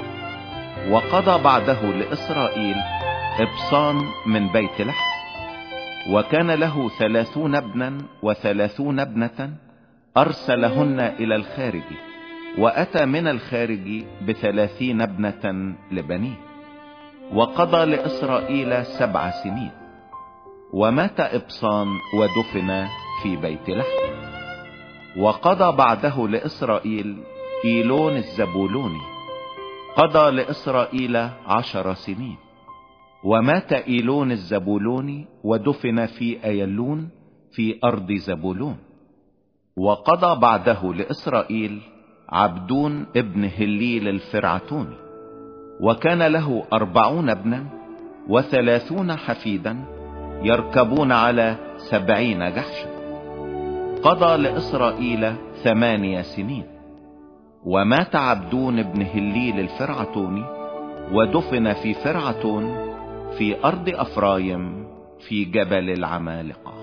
وقضى بعده لإسرائيل إبصان من بيت لحم، وكان له ثلاثون ابنا وثلاثون ابنة، أرسلهن إلى الخارج، وأتى من الخارج بثلاثين ابنة لبنيه. وقضى لإسرائيل سبع سنين. ومات إبصان ودفن في بيت لحم. وقضى بعده لإسرائيل إيلون الزبولوني، قضى لإسرائيل عشر سنين. ومات إيلون الزبولوني ودفن في أيلون في أرض زبولون. وقضى بعده لإسرائيل عبدون ابن هليل الفرعتوني، وكان له أربعون ابنا وثلاثون حفيدا يركبون على سبعين جحشا. قضى لإسرائيل ثمانية سنين. ومات عبدون ابن هليل الفرعتوني ودفن في فرعتون في أرض أفرايم في جبل العمالقة.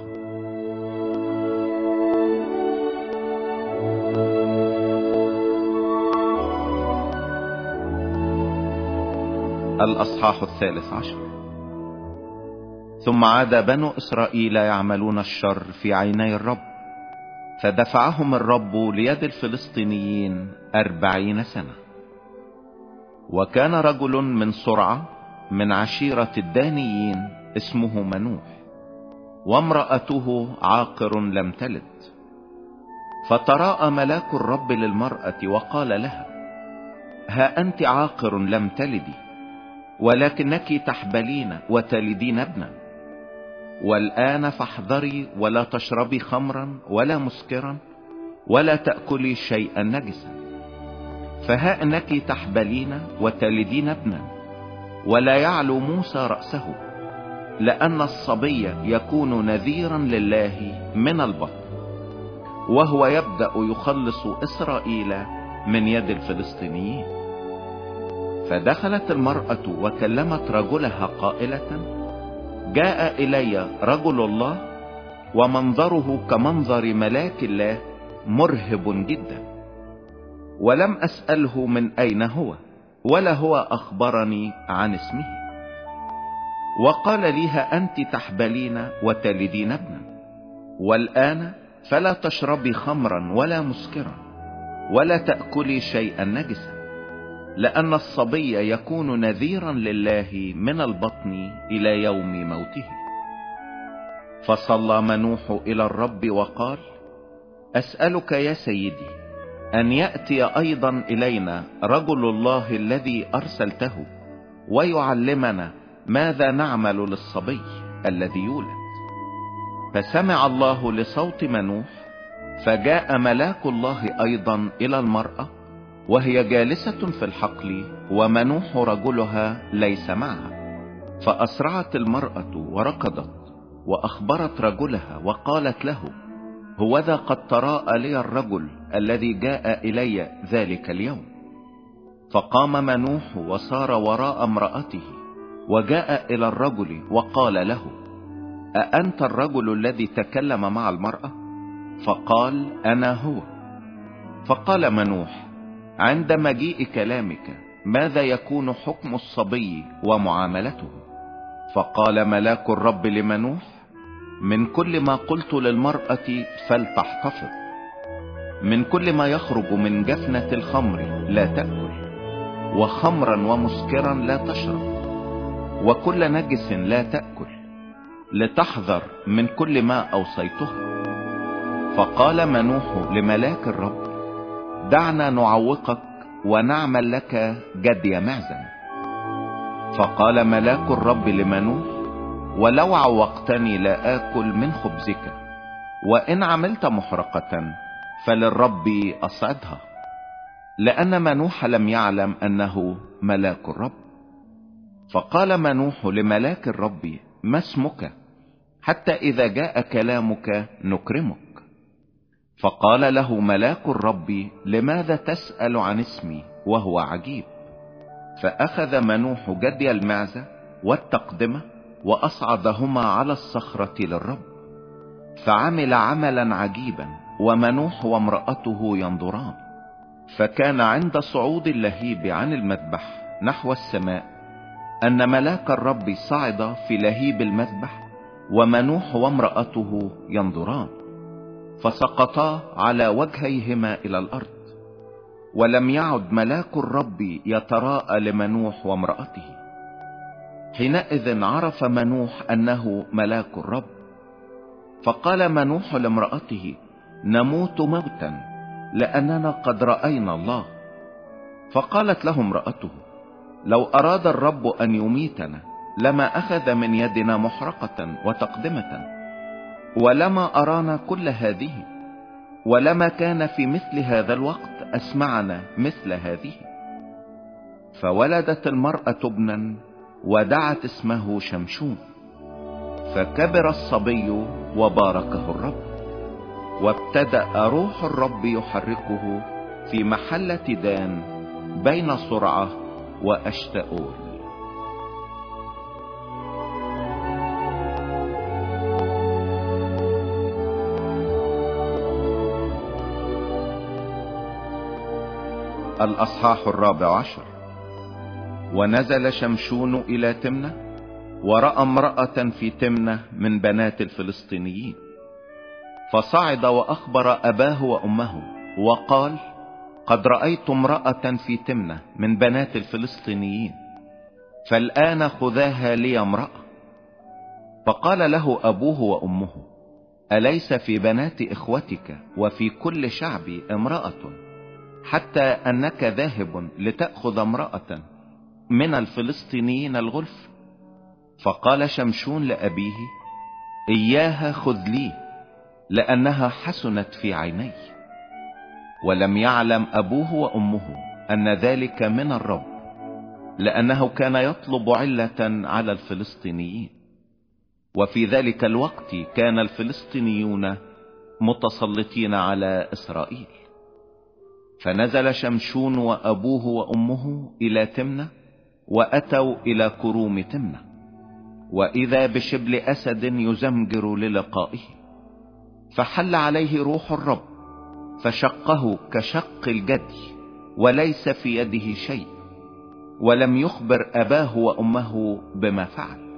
الأصحاح الثالث عشر. ثم عاد بنو إسرائيل يعملون الشر في عيني الرب، فدفعهم الرب ليد الفلسطينيين أربعين سنة. وكان رجل من صرعة من عشيرة الدانيين اسمه منوح، وامرأته عاقر لم تلد. فتراءى ملاك الرب للمرأة وقال لها: ها أنت عاقر لم تلدي، ولكنك تحبلين وتلدين ابنا. والآن فاحذري ولا تشربي خمرا ولا مسكرا ولا تأكلي شيئا نجسا، فها انك تحبلين وتلدين ابنا، ولا يعلو موسى رأسه، لأن الصبي يكون نذيرا لله من البطن، وهو يبدأ يخلص إسرائيل من يد الفلسطينيين. فدخلت المرأة وكلمت رجلها قائلة: جاء إلي رجل الله، ومنظره كمنظر ملاك الله مرهب جدا، ولم أسأله من أين هو، ولا هو أخبرني عن اسمه. وقال ليها: أنت تحبلين وتلدين ابنا، والآن فلا تشربي خمرا ولا مسكرا، ولا تأكلي شيئا نجسا، لأن الصبي يكون نذيرا لله من البطن إلى يوم موته. فصلى منوح إلى الرب وقال: أسألك يا سيدي أن يأتي أيضا إلينا رجل الله الذي أرسلته، ويعلمنا ماذا نعمل للصبي الذي يولد. فسمع الله لصوت منوح، فجاء ملاك الله أيضا إلى المرأة وهي جالسة في الحقل، ومنوح رجلها ليس معها. فأسرعت المرأة وركضت وأخبرت رجلها وقالت له: هوذا قد تراءى لي الرجل الذي جاء إلي ذلك اليوم. فقام منوح وصار وراء امرأته، وجاء إلى الرجل وقال له: أأنت الرجل الذي تكلم مع المرأة؟ فقال: أنا هو. فقال منوح: عند مجيء كلامك ماذا يكون حكم الصبي ومعاملته؟ فقال ملاك الرب لمنوح: من كل ما قلت للمرأة فلتحتفظ، من كل ما يخرج من جفنة الخمر لا تأكل، وخمرا ومسكرا لا تشرب، وكل نجس لا تأكل، لتحذر من كل ما أوصيتها. فقال منوح لملاك الرب: دعنا نعوقك ونعمل لك جدي معزا. فقال ملاك الرب لمنوح: ولو عوقتني لا آكل من خبزك، وإن عملت محرقة فللرب أصعدها. لأن منوح لم يعلم أنه ملاك الرب. فقال منوح لملاك الرب: ما اسمك؟ حتى إذا جاء كلامك نكرمك. فقال له ملاك الرب: لماذا تسأل عن اسمي وهو عجيب؟ فأخذ منوح جدي المعزة والتقدمة وأصعدهما على الصخرة للرب، فعمل عملا عجيبا، ومنوح وامرأته ينظران. فكان عند صعود اللهيب عن المذبح نحو السماء أن ملاك الرب صعد في لهيب المذبح، ومنوح وامرأته ينظران، فسقطا على وجهيهما إلى الأرض. ولم يعد ملاك الرب يتراءى لمنوح وامرأته. حينئذ عرف منوح أنه ملاك الرب. فقال منوح لامرأته: نموت موتا، لأننا قد رأينا الله. فقالت له امرأته: لو أراد الرب أن يميتنا لما أخذ من يدنا محرقة وتقدمة، ولما أرانا كل هذه، ولما كان في مثل هذا الوقت أسمعنا مثل هذه. فولدت المرأة ابنا ودعت اسمه شمشون. فكبر الصبي وباركه الرب، وابتدأ روح الرب يحركه في محلة دان بين صرعة وأشتاؤول. الأصحاح الرابع عشر. ونزل شمشون إلى تمنة، ورأى امرأة في تمنة من بنات الفلسطينيين، فصعد وأخبر أباه وأمه وقال: قد رأيت امرأة في تمنة من بنات الفلسطينيين، فالآن خذاها لي امرأة. فقال له أبوه وأمه: أليس في بنات إخوتك وفي كل شعبي امرأة، حتى أنك ذاهب لتأخذ امرأة من الفلسطينيين الغلف؟ فقال شمشون لأبيه: إياها خذ لي، لأنها حسنت في عيني. ولم يعلم أبوه وأمه ان ذلك من الرب، لانه كان يطلب علة على الفلسطينيين. وفي ذلك الوقت كان الفلسطينيون متسلطين على اسرائيل. فنزل شمشون وابوه وامه الى تمنة، واتوا الى كروم تمنة، واذا بشبل اسد يزمجر للقائه. فحل عليه روح الرب فشقه كشق الجدي، وليس في يده شيء، ولم يخبر اباه وامه بما فعل.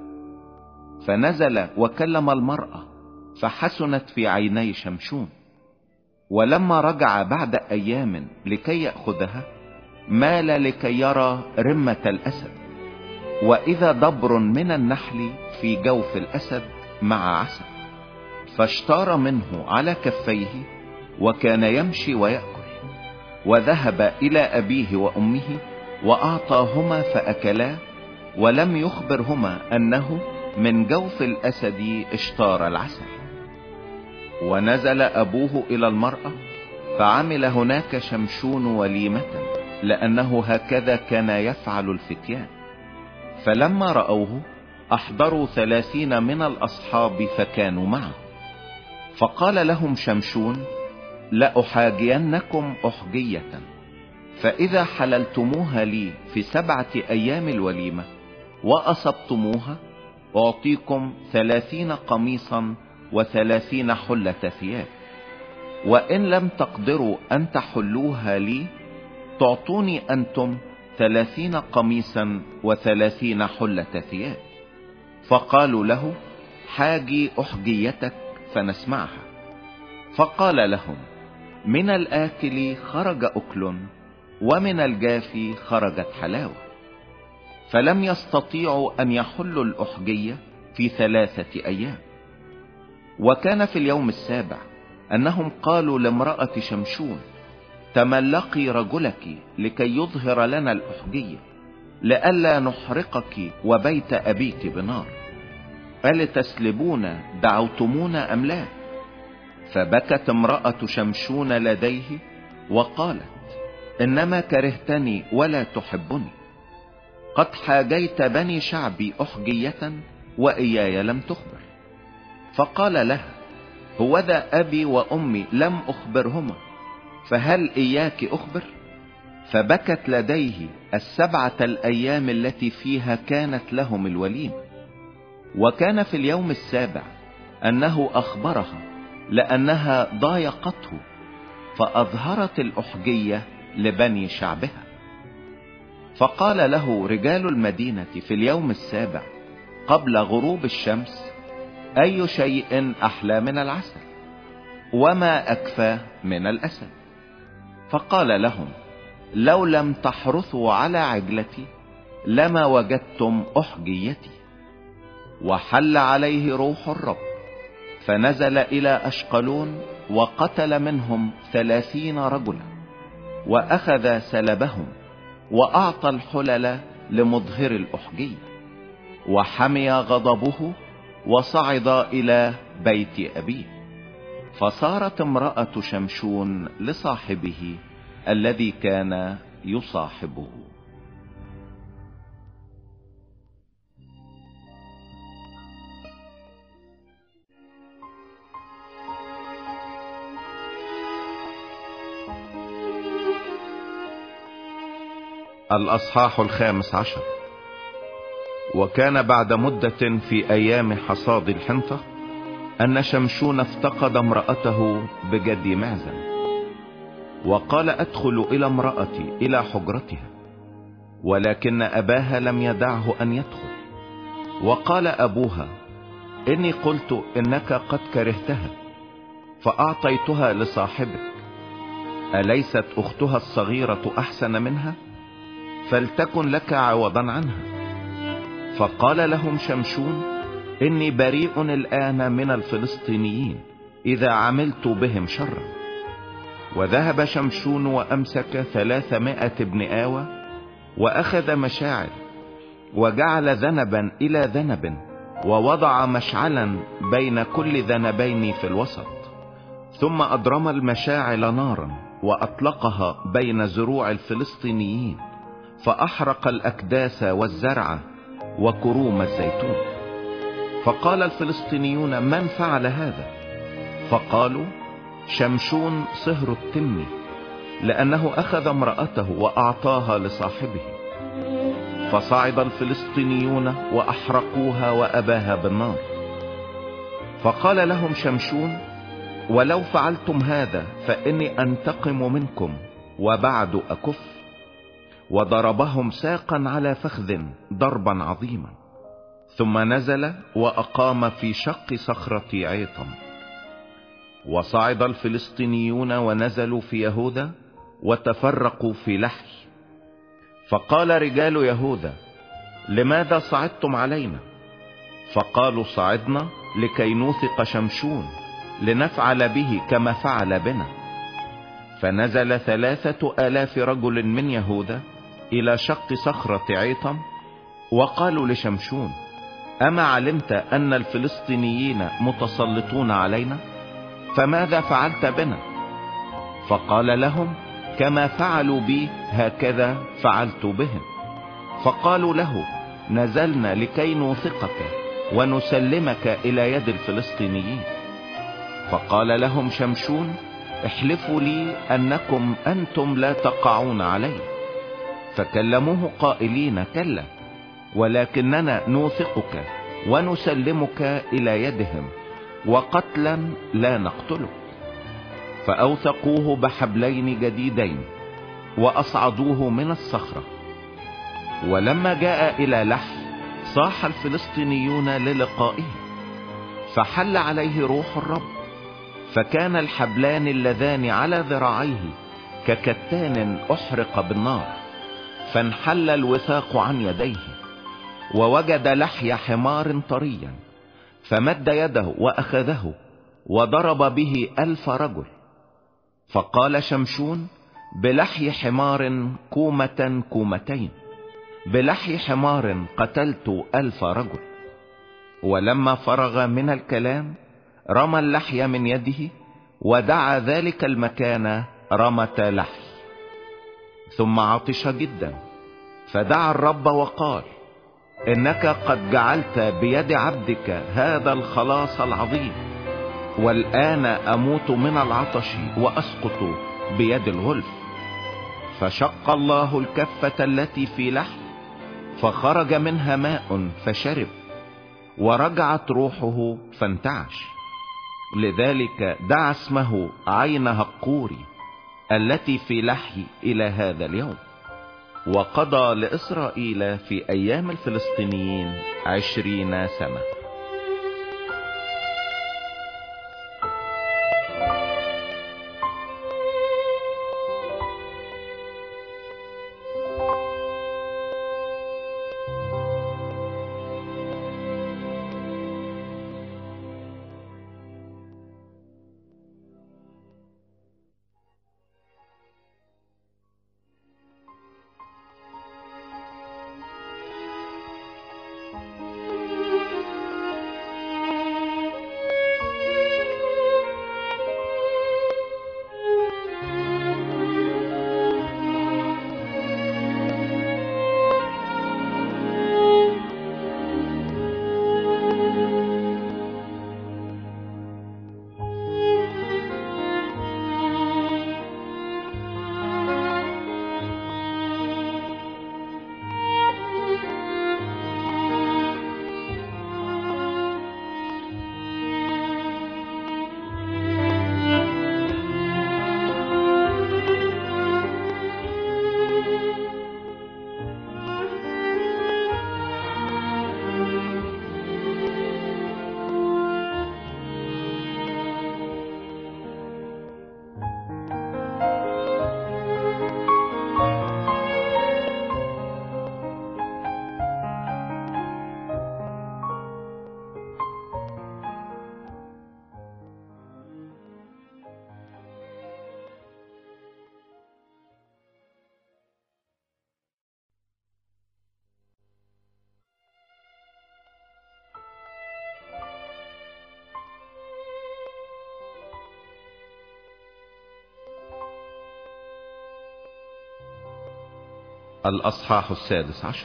فنزل وكلم المرأة فحسنت في عيني شمشون. ولما رجع بعد ايام لكي يأخذها، مال لكي يرى رمة الاسد، واذا دبر من النحل في جوف الاسد مع عسل، فاشتار منه على كفيه، وكان يمشي ويأكل. وذهب الى ابيه وامه واعطاهما فاكلا، ولم يخبرهما انه من جوف الاسد اشتار العسل. ونزل ابوه الى المرأة فعمل هناك شمشون وليمة، لانه هكذا كان يفعل الفتيان. فلما رأوه احضروا ثلاثين من الاصحاب فكانوا معه. فقال لهم شمشون: لأحاجينكم أحجية، فإذا حللتموها لي في سبعة أيام الوليمة وأصبتموها، أعطيكم ثلاثين قميصا وثلاثين حلة ثياب. وإن لم تقدروا أن تحلوها لي، تعطوني أنتم ثلاثين قميصا وثلاثين حلة ثياب. فقالوا له: حاجي أحجيتك فنسمعها. فقال لهم: من الآكل خرج أكل، ومن الجافي خرجت حلاوة. فلم يستطيعوا أن يحلوا الأحجية في ثلاثة أيام. وكان في اليوم السابع أنهم قالوا لامرأة شمشون: تملقي رجلك لكي يظهر لنا الأحجية، لئلا نحرقك وبيت أبيك بنار. ألتسلبون دعوتمونا أم لا؟ فبكت امرأة شمشون لديه وقالت: إنما كرهتني ولا تحبني، قد حاجيت بني شعبي أحجية وإياي لم تخبر. فقال لها: هوذا أبي وأمي لم أخبرهما، فهل إياك أخبر؟ فبكت لديه السبعة الأيام التي فيها كانت لهم الوليمة. وكان في اليوم السابع أنه أخبرها، لأنها ضايقته، فأظهرت الأحجية لبني شعبها. فقال له رجال المدينة في اليوم السابع قبل غروب الشمس: أي شيء أحلى من العسل، وما أكفى من الأسد؟ فقال لهم: لو لم تحرثوا على عجلتي لما وجدتم أحجيتي. وحل عليه روح الرب فنزل إلى أشقلون، وقتل منهم ثلاثين رجلا، وأخذ سلبهم، وأعطى الحلل لمظهر الأحجية. وحمي غضبه وصعد إلى بيت أبيه. فصارت امرأة شمشون لصاحبه الذي كان يصاحبه. الأصحاح الخامس عشر. وكان بعد مدة في أيام حصاد الحنطة أن شمشون افتقد امرأته بجدي معزن، وقال: أدخل إلى امرأتي إلى حجرتها، ولكن أباها لم يدعه أن يدخل. وقال أبوها: إني قلت إنك قد كرهتها فأعطيتها لصاحبك، أليست أختها الصغيرة أحسن منها؟ فلتكن لك عوضا عنها. فقال لهم شمشون: إني بريء الآن من الفلسطينيين إذا عملت بهم شرا. وذهب شمشون وأمسك ثلاثمائة ابن آوى، وأخذ مشاعر، وجعل ذنبا إلى ذنب، ووضع مشعلا بين كل ذنبين في الوسط، ثم أضرم المشاعل نارا وأطلقها بين زروع الفلسطينيين، فأحرق الأكداس والزرع وكروم الزيتون. فقال الفلسطينيون: من فعل هذا؟ فقالوا: شمشون صهر التمي، لأنه أخذ امرأته وأعطاها لصاحبه. فصعد الفلسطينيون وأحرقوها وأباها بالنار. فقال لهم شمشون: ولو فعلتم هذا فإني أنتقم منكم وبعد أكف. وضربهم ساقا على فخذ ضربا عظيما، ثم نزل وأقام في شق صخرة عيطم. وصعد الفلسطينيون ونزلوا في يهوذا وتفرقوا في لحي. فقال رجال يهوذا: لماذا صعدتم علينا؟ فقالوا: صعدنا لكي نوثق شمشون لنفعل به كما فعل بنا. فنزل ثلاثة آلاف رجل من يهوذا إلى شق صخرة عيطم، وقالوا لشمشون: أما علمت أن الفلسطينيين متسلطون علينا؟ فماذا فعلت بنا؟ فقال لهم: كما فعلوا بي هكذا فعلت بهم. فقالوا له: نزلنا لكي نوثقك ونسلمك إلى يد الفلسطينيين. فقال لهم شمشون: احلفوا لي أنكم أنتم لا تقعون علي. فكلموه قائلين: كلا، ولكننا نوثقك ونسلمك إلى يدهم، وقتلا لا نقتلك. فأوثقوه بحبلين جديدين وأصعدوه من الصخرة. ولما جاء إلى لحي صاح الفلسطينيون للقائه، فحل عليه روح الرب، فكان الحبلان اللذان على ذراعيه ككتان أحرق بالنار، فانحل الوثاق عن يديه. ووجد لحي حمار طريا، فمد يده وأخذه وضرب به ألف رجل. فقال شمشون: بلحي حمار كومة كومتين، بلحي حمار قتلت ألف رجل. ولما فرغ من الكلام رمى اللحي من يده، ودعا ذلك المكان رمة لحي. ثم عطش جدا، فدعا الرب وقال: إنك قد جعلت بيد عبدك هذا الخلاص العظيم، والآن أموت من العطش وأسقط بيد الغلف. فشق الله الكفة التي في لحي، فخرج منها ماء فشرب، ورجعت روحه فانتعش. لذلك دعا اسمه عين هقوري التي في لحي إلى هذا اليوم. وقضى لإسرائيل في أيام الفلسطينيين عشرين سنة. الأصحاح السادس عشر.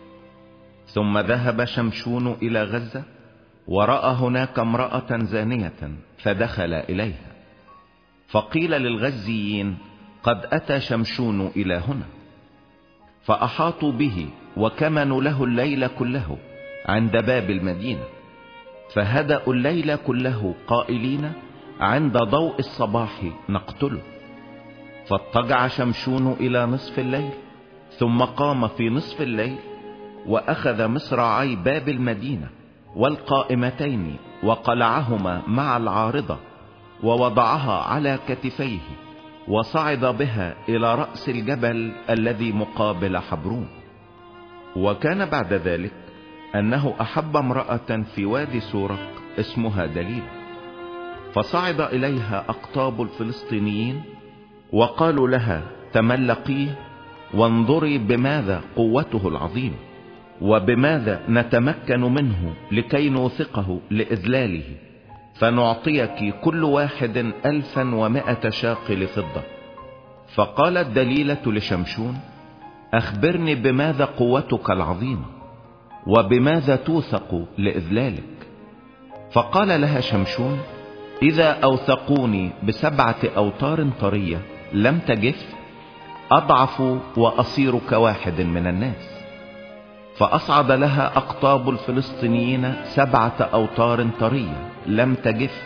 ثم ذهب شمشون إلى غزة، ورأى هناك امرأة زانية فدخل إليها، فقيل للغزيين: قد أتى شمشون إلى هنا. فأحاطوا به وكمنوا له الليل كله عند باب المدينة، فهدأوا الليل كله قائلين: عند ضوء الصباح نقتله. فاضطجع شمشون إلى نصف الليل، ثم قام في نصف الليل وأخذ مصراعي باب المدينة والقائمتين وقلعهما مع العارضة، ووضعها على كتفيه، وصعد بها إلى رأس الجبل الذي مقابل حبرون. وكان بعد ذلك أنه أحب امرأة في وادي سورق اسمها دليلة، فصعد إليها أقطاب الفلسطينيين وقالوا لها: تملقيه وانظري بماذا قوته العظيمة، وبماذا نتمكن منه لكي نوثقه لإذلاله، فنعطيك كل واحد ألفا ومائة شاقل فضة. فقالت دليلة لشمشون: أخبرني بماذا قوتك العظيمة، وبماذا توثق لإذلالك. فقال لها شمشون: إذا أوثقوني بسبعة أوتار طرية لم تجف، أضعف وأصير كواحد من الناس. فأصعد لها أقطاب الفلسطينيين سبعة أوتار طرية لم تجف،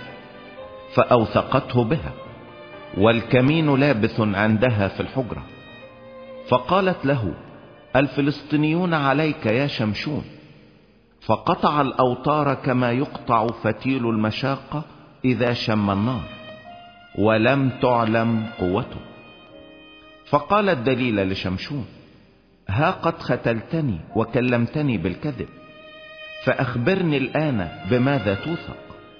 فأوثقته بها، والكمين لابث عندها في الحجرة. فقالت له: الفلسطينيون عليك يا شمشون. فقطع الأوتار كما يقطع فتيل المشاقة إذا شم النار، ولم تعلم قوته. فقالت دليلة لشمشون: ها قد ختلتني وكلمتني بالكذب، فأخبرني الآن بماذا توثق.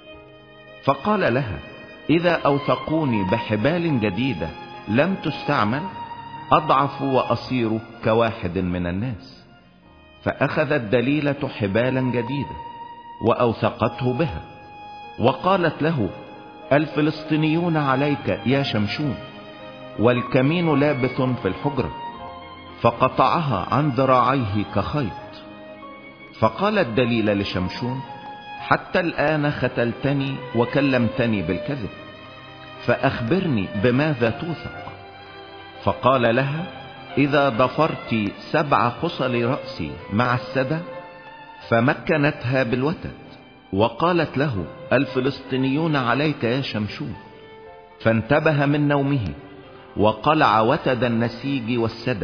فقال لها: إذا أوثقوني بحبال جديدة لم تستعمل، أضعف وأصير كواحد من الناس. فأخذت دليلة حبالا جديدة وأوثقته بها، وقالت له: الفلسطينيون عليك يا شمشون، والكمين لابث في الحجرة. فقطعها عن ذراعيه كخيط. فقالت دليلة لشمشون: حتى الآن ختلتني وكلمتني بالكذب، فأخبرني بماذا توثق. فقال لها: إذا ضفرت سبع خصل رأسي مع السدى. فمكنتها بالوتد، وقالت له: الفلسطينيون عليك يا شمشون. فانتبه من نومه وقلع وتد النسيج والسدى.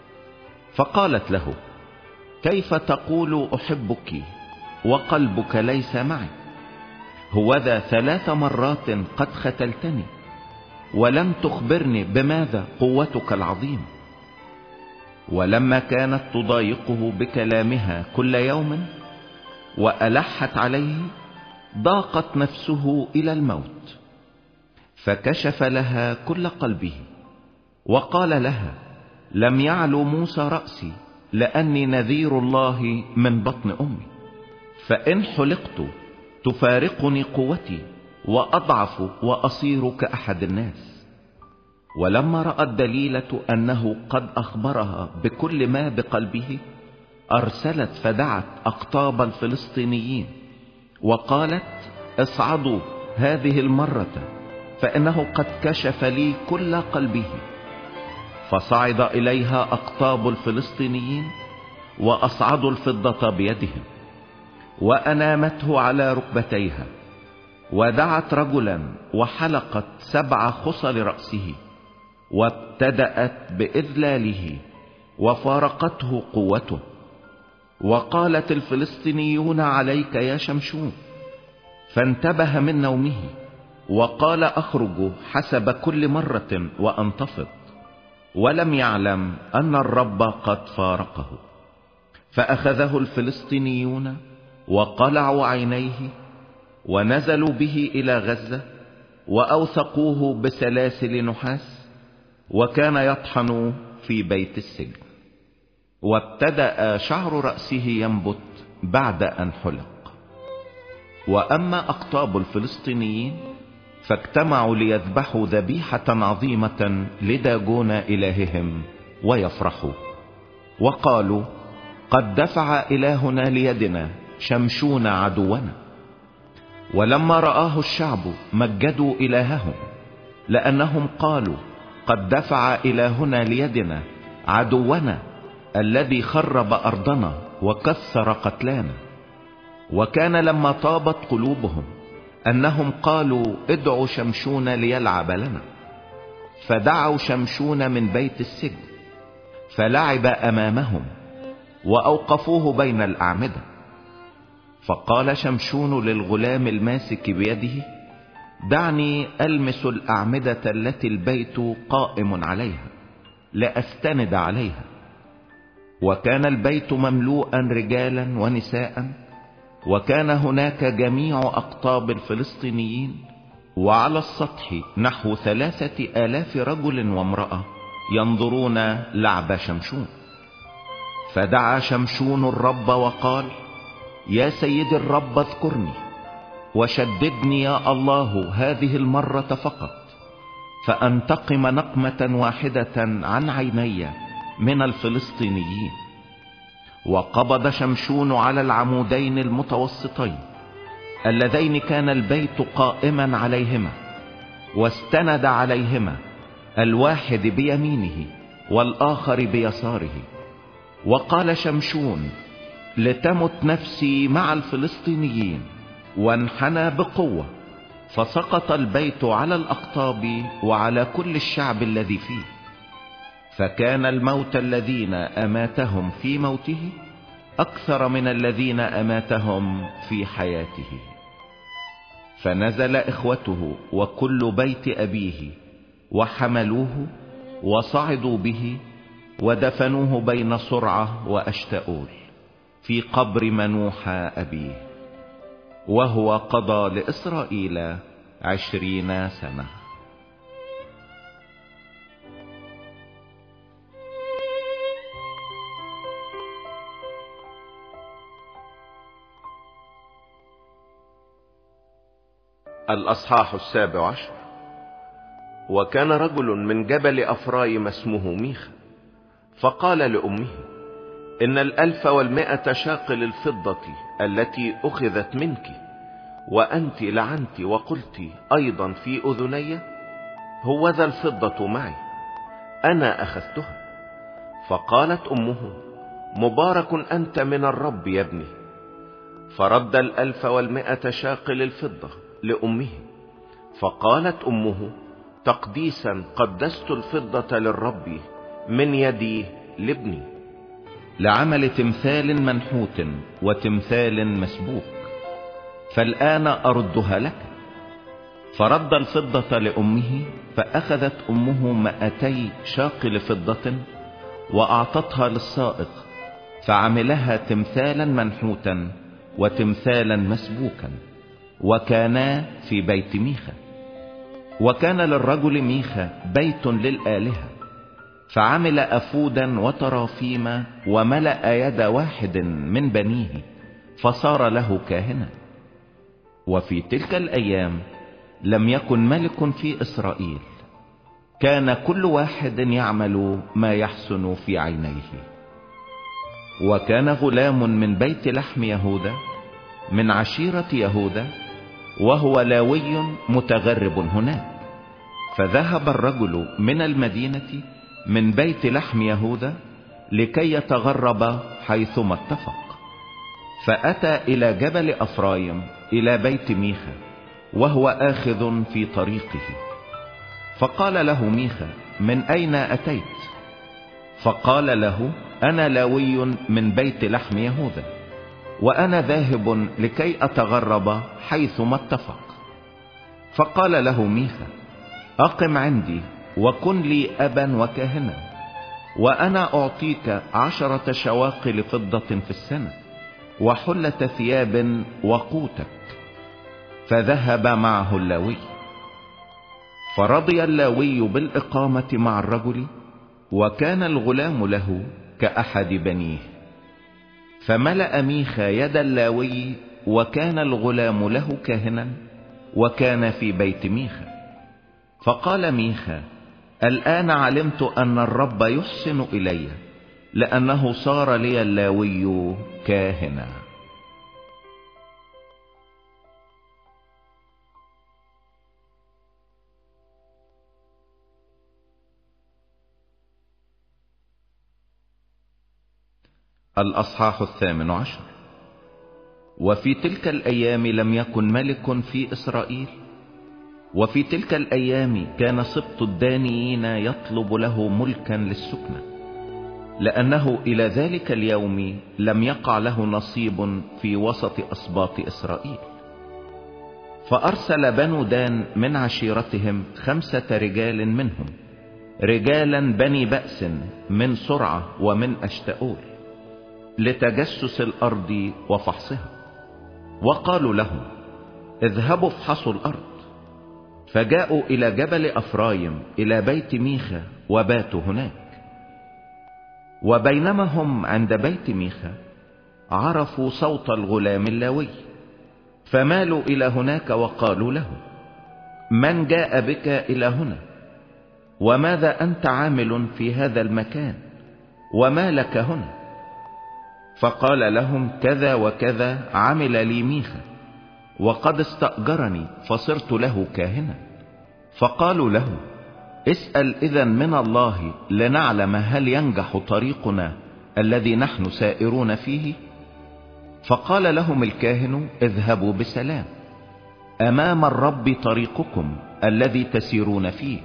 فقالت له: كيف تقول أحبك وقلبك ليس معي؟ هوذا ثلاث مرات قد ختلتني، ولم تخبرني بماذا قوتك العظيمة. ولما كانت تضايقه بكلامها كل يوم وألحت عليه، ضاقت نفسه إلى الموت. فكشف لها كل قلبه وقال لها: لم يعلو موسى رأسي، لأني نذير الله من بطن أمي. فإن حلقت تفارقني قوتي، وأضعف وأصير كأحد الناس. ولما رأت دليلة أنه قد أخبرها بكل ما بقلبه، أرسلت فدعت أقطاب الفلسطينيين وقالت: اصعدوا هذه المرة، فإنه قد كشف لي كل قلبه. فصعد إليها أقطاب الفلسطينيين وأصعدوا الفضة بيدهم، وأنامته على ركبتيها، ودعت رجلا وحلقت سبع خصل رأسه، وابتدأت بإذلاله، وفارقته قوته. وقالت: الفلسطينيون عليك يا شمشون. فانتبه من نومه وقال: أخرج حسب كل مرة وأنتفض، ولم يعلم أن الرب قد فارقه. فأخذه الفلسطينيون وقلعوا عينيه، ونزلوا به إلى غزة، وأوثقوه بسلاسل نحاس، وكان يطحن في بيت السجن. وابتدأ شعر رأسه ينبت بعد أن حلق. وأما أقطاب الفلسطينيين فاجتمعوا ليذبحوا ذبيحة عظيمة لداجون إلههم ويفرحوا. وقالوا قد دفع إلهنا ليدنا شمشون عدونا. ولما رآه الشعب مجدوا إلههم، لأنهم قالوا قد دفع إلهنا ليدنا عدونا الذي خرب أرضنا وكثر قتلانا. وكان لما طابت قلوبهم أنهم قالوا ادعوا شمشون ليلعب لنا، فدعوا شمشون من بيت السجن فلعب أمامهم وأوقفوه بين الأعمدة. فقال شمشون للغلام الماسك بيده دعني ألمس الأعمدة التي البيت قائم عليها لأستند عليها. وكان البيت مملوءا رجالا ونساء، وكان هناك جميع أقطاب الفلسطينيين، وعلى السطح نحو ثلاثة آلاف رجل وامرأة ينظرون لعب شمشون. فدعا شمشون الرب وقال يا سيد الرب اذكرني وشددني يا الله هذه المرة فقط، فأنتقم نقمة واحدة عن عيني من الفلسطينيين. وقبض شمشون على العمودين المتوسطين اللذين كان البيت قائما عليهما، واستند عليهما الواحد بيمينه والآخر بيساره. وقال شمشون لتمت نفسي مع الفلسطينيين، وانحنى بقوة فسقط البيت على الأقطاب وعلى كل الشعب الذي فيه. فكان الموت الذين أماتهم في موته أكثر من الذين أماتهم في حياته. فنزل إخوته وكل بيت أبيه وحملوه وصعدوا به ودفنوه بين صرعة وأشتاؤول في قبر منوح أبيه، وهو قضى لإسرائيل عشرين سنة. الأصحاح السابع عشر. وكان رجل من جبل أفرايم اسمه ميخا، فقال لأمه إن الألف والمائة شاقل الفضة التي أخذت منك وأنت لعنت وقلت أيضا في أذني هو ذا الفضة معي أنا أخذتها. فقالت أمه مبارك أنت من الرب يا ابني. فرد الألف والمائة شاقل الفضة لأمه. فقالت أمه تقديسا قدست الفضة للرب من يدي لابني، لعمل تمثال منحوت وتمثال مسبوك، فالآن أردها لك. فرد الفضة لأمه، فأخذت أمه مائتي شاقل فضة وأعطتها للسائق، فعملها تمثالا منحوتا وتمثالا مسبوكا، وكانا في بيت ميخا. وكان للرجل ميخا بيت للآلهة، فعمل أفودا وترافيم وملأ يد واحد من بنيه فصار له كاهنا. وفي تلك الأيام لم يكن ملك في إسرائيل، كان كل واحد يعمل ما يحسن في عينيه. وكان غلام من بيت لحم يهوذا من عشيرة يهوذا، وهو لاوي متغرب هناك. فذهب الرجل من المدينة من بيت لحم يهوذا لكي يتغرب حيثما اتفق، فأتى إلى جبل أفرايم إلى بيت ميخا وهو آخذ في طريقه. فقال له ميخا من أين أتيت؟ فقال له أنا لاوي من بيت لحم يهوذا، وأنا ذاهب لكي أتغرب حيثما اتفق. فقال له ميخا أقم عندي وكن لي أبا وكاهنا، وأنا أعطيك عشرة شواقل فضة في السنة وحلة ثياب وقوتك. فذهب معه اللاوي. فرضي اللاوي بالإقامة مع الرجل، وكان الغلام له كأحد بنيه. فملأ ميخا يد اللاوي، وكان الغلام له كاهنا، وكان في بيت ميخا. فقال ميخا الآن علمت أن الرب يحسن إلي لأنه صار لي اللاوي كاهنا. الأصحاح الثامن عشر. وفي تلك الأيام لم يكن ملك في إسرائيل، وفي تلك الأيام كان سبط الدانيين يطلب له ملكا للسكنة، لأنه إلى ذلك اليوم لم يقع له نصيب في وسط أسباط إسرائيل. فأرسل بنو دان من عشيرتهم خمسة رجال منهم، رجالا بني بأس من سرعة ومن أشتاؤول، لتجسس الأرض وفحصها. وقالوا لهم: اذهبوا افحصوا الأرض. فجاءوا إلى جبل أفرايم إلى بيت ميخا وباتوا هناك. وبينما هم عند بيت ميخا عرفوا صوت الغلام اللاوي، فمالوا إلى هناك وقالوا له: من جاء بك إلى هنا؟ وماذا أنت عامل في هذا المكان؟ وما لك هنا؟ فقال لهم: كذا وكذا عمل لي ميخا، وقد استأجرني فصرت له كاهنا. فقالوا له: اسأل إذن من الله لنعلم هل ينجح طريقنا الذي نحن سائرون فيه. فقال لهم الكاهن: اذهبوا بسلام، أمام الرب طريقكم الذي تسيرون فيه.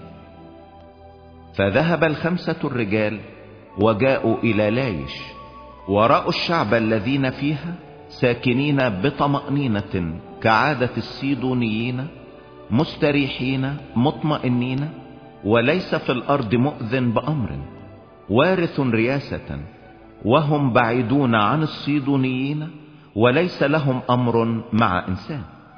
فذهب الخمسة الرجال وجاءوا إلى لايش، ورأوا الشعب الذين فيها ساكنين بطمأنينة كعادة الصيدونيين، مستريحين مطمئنين، وليس في الأرض مؤذن بأمر، وارث رياسة، وهم بعيدون عن الصيدونيين، وليس لهم أمر مع إنسان.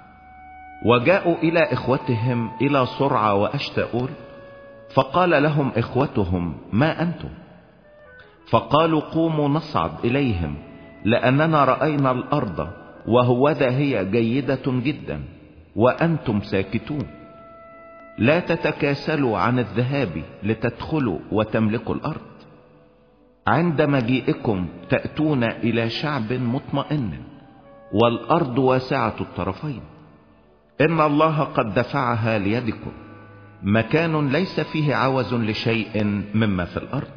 وجاءوا إلى إخوتهم إلى سرعة وأشتاؤول، فقال لهم إخوتهم: ما أنتم؟ فقالوا: قوموا نصعد إليهم، لأننا رأينا الأرض وهوذا هي جيدة جدا، وأنتم ساكتون. لا تتكاسلوا عن الذهاب لتدخلوا وتملكوا الأرض. عند مجيئكم تأتون إلى شعب مطمئن، والأرض واسعة الطرفين، إن الله قد دفعها ليدكم، مكان ليس فيه عوز لشيء مما في الأرض.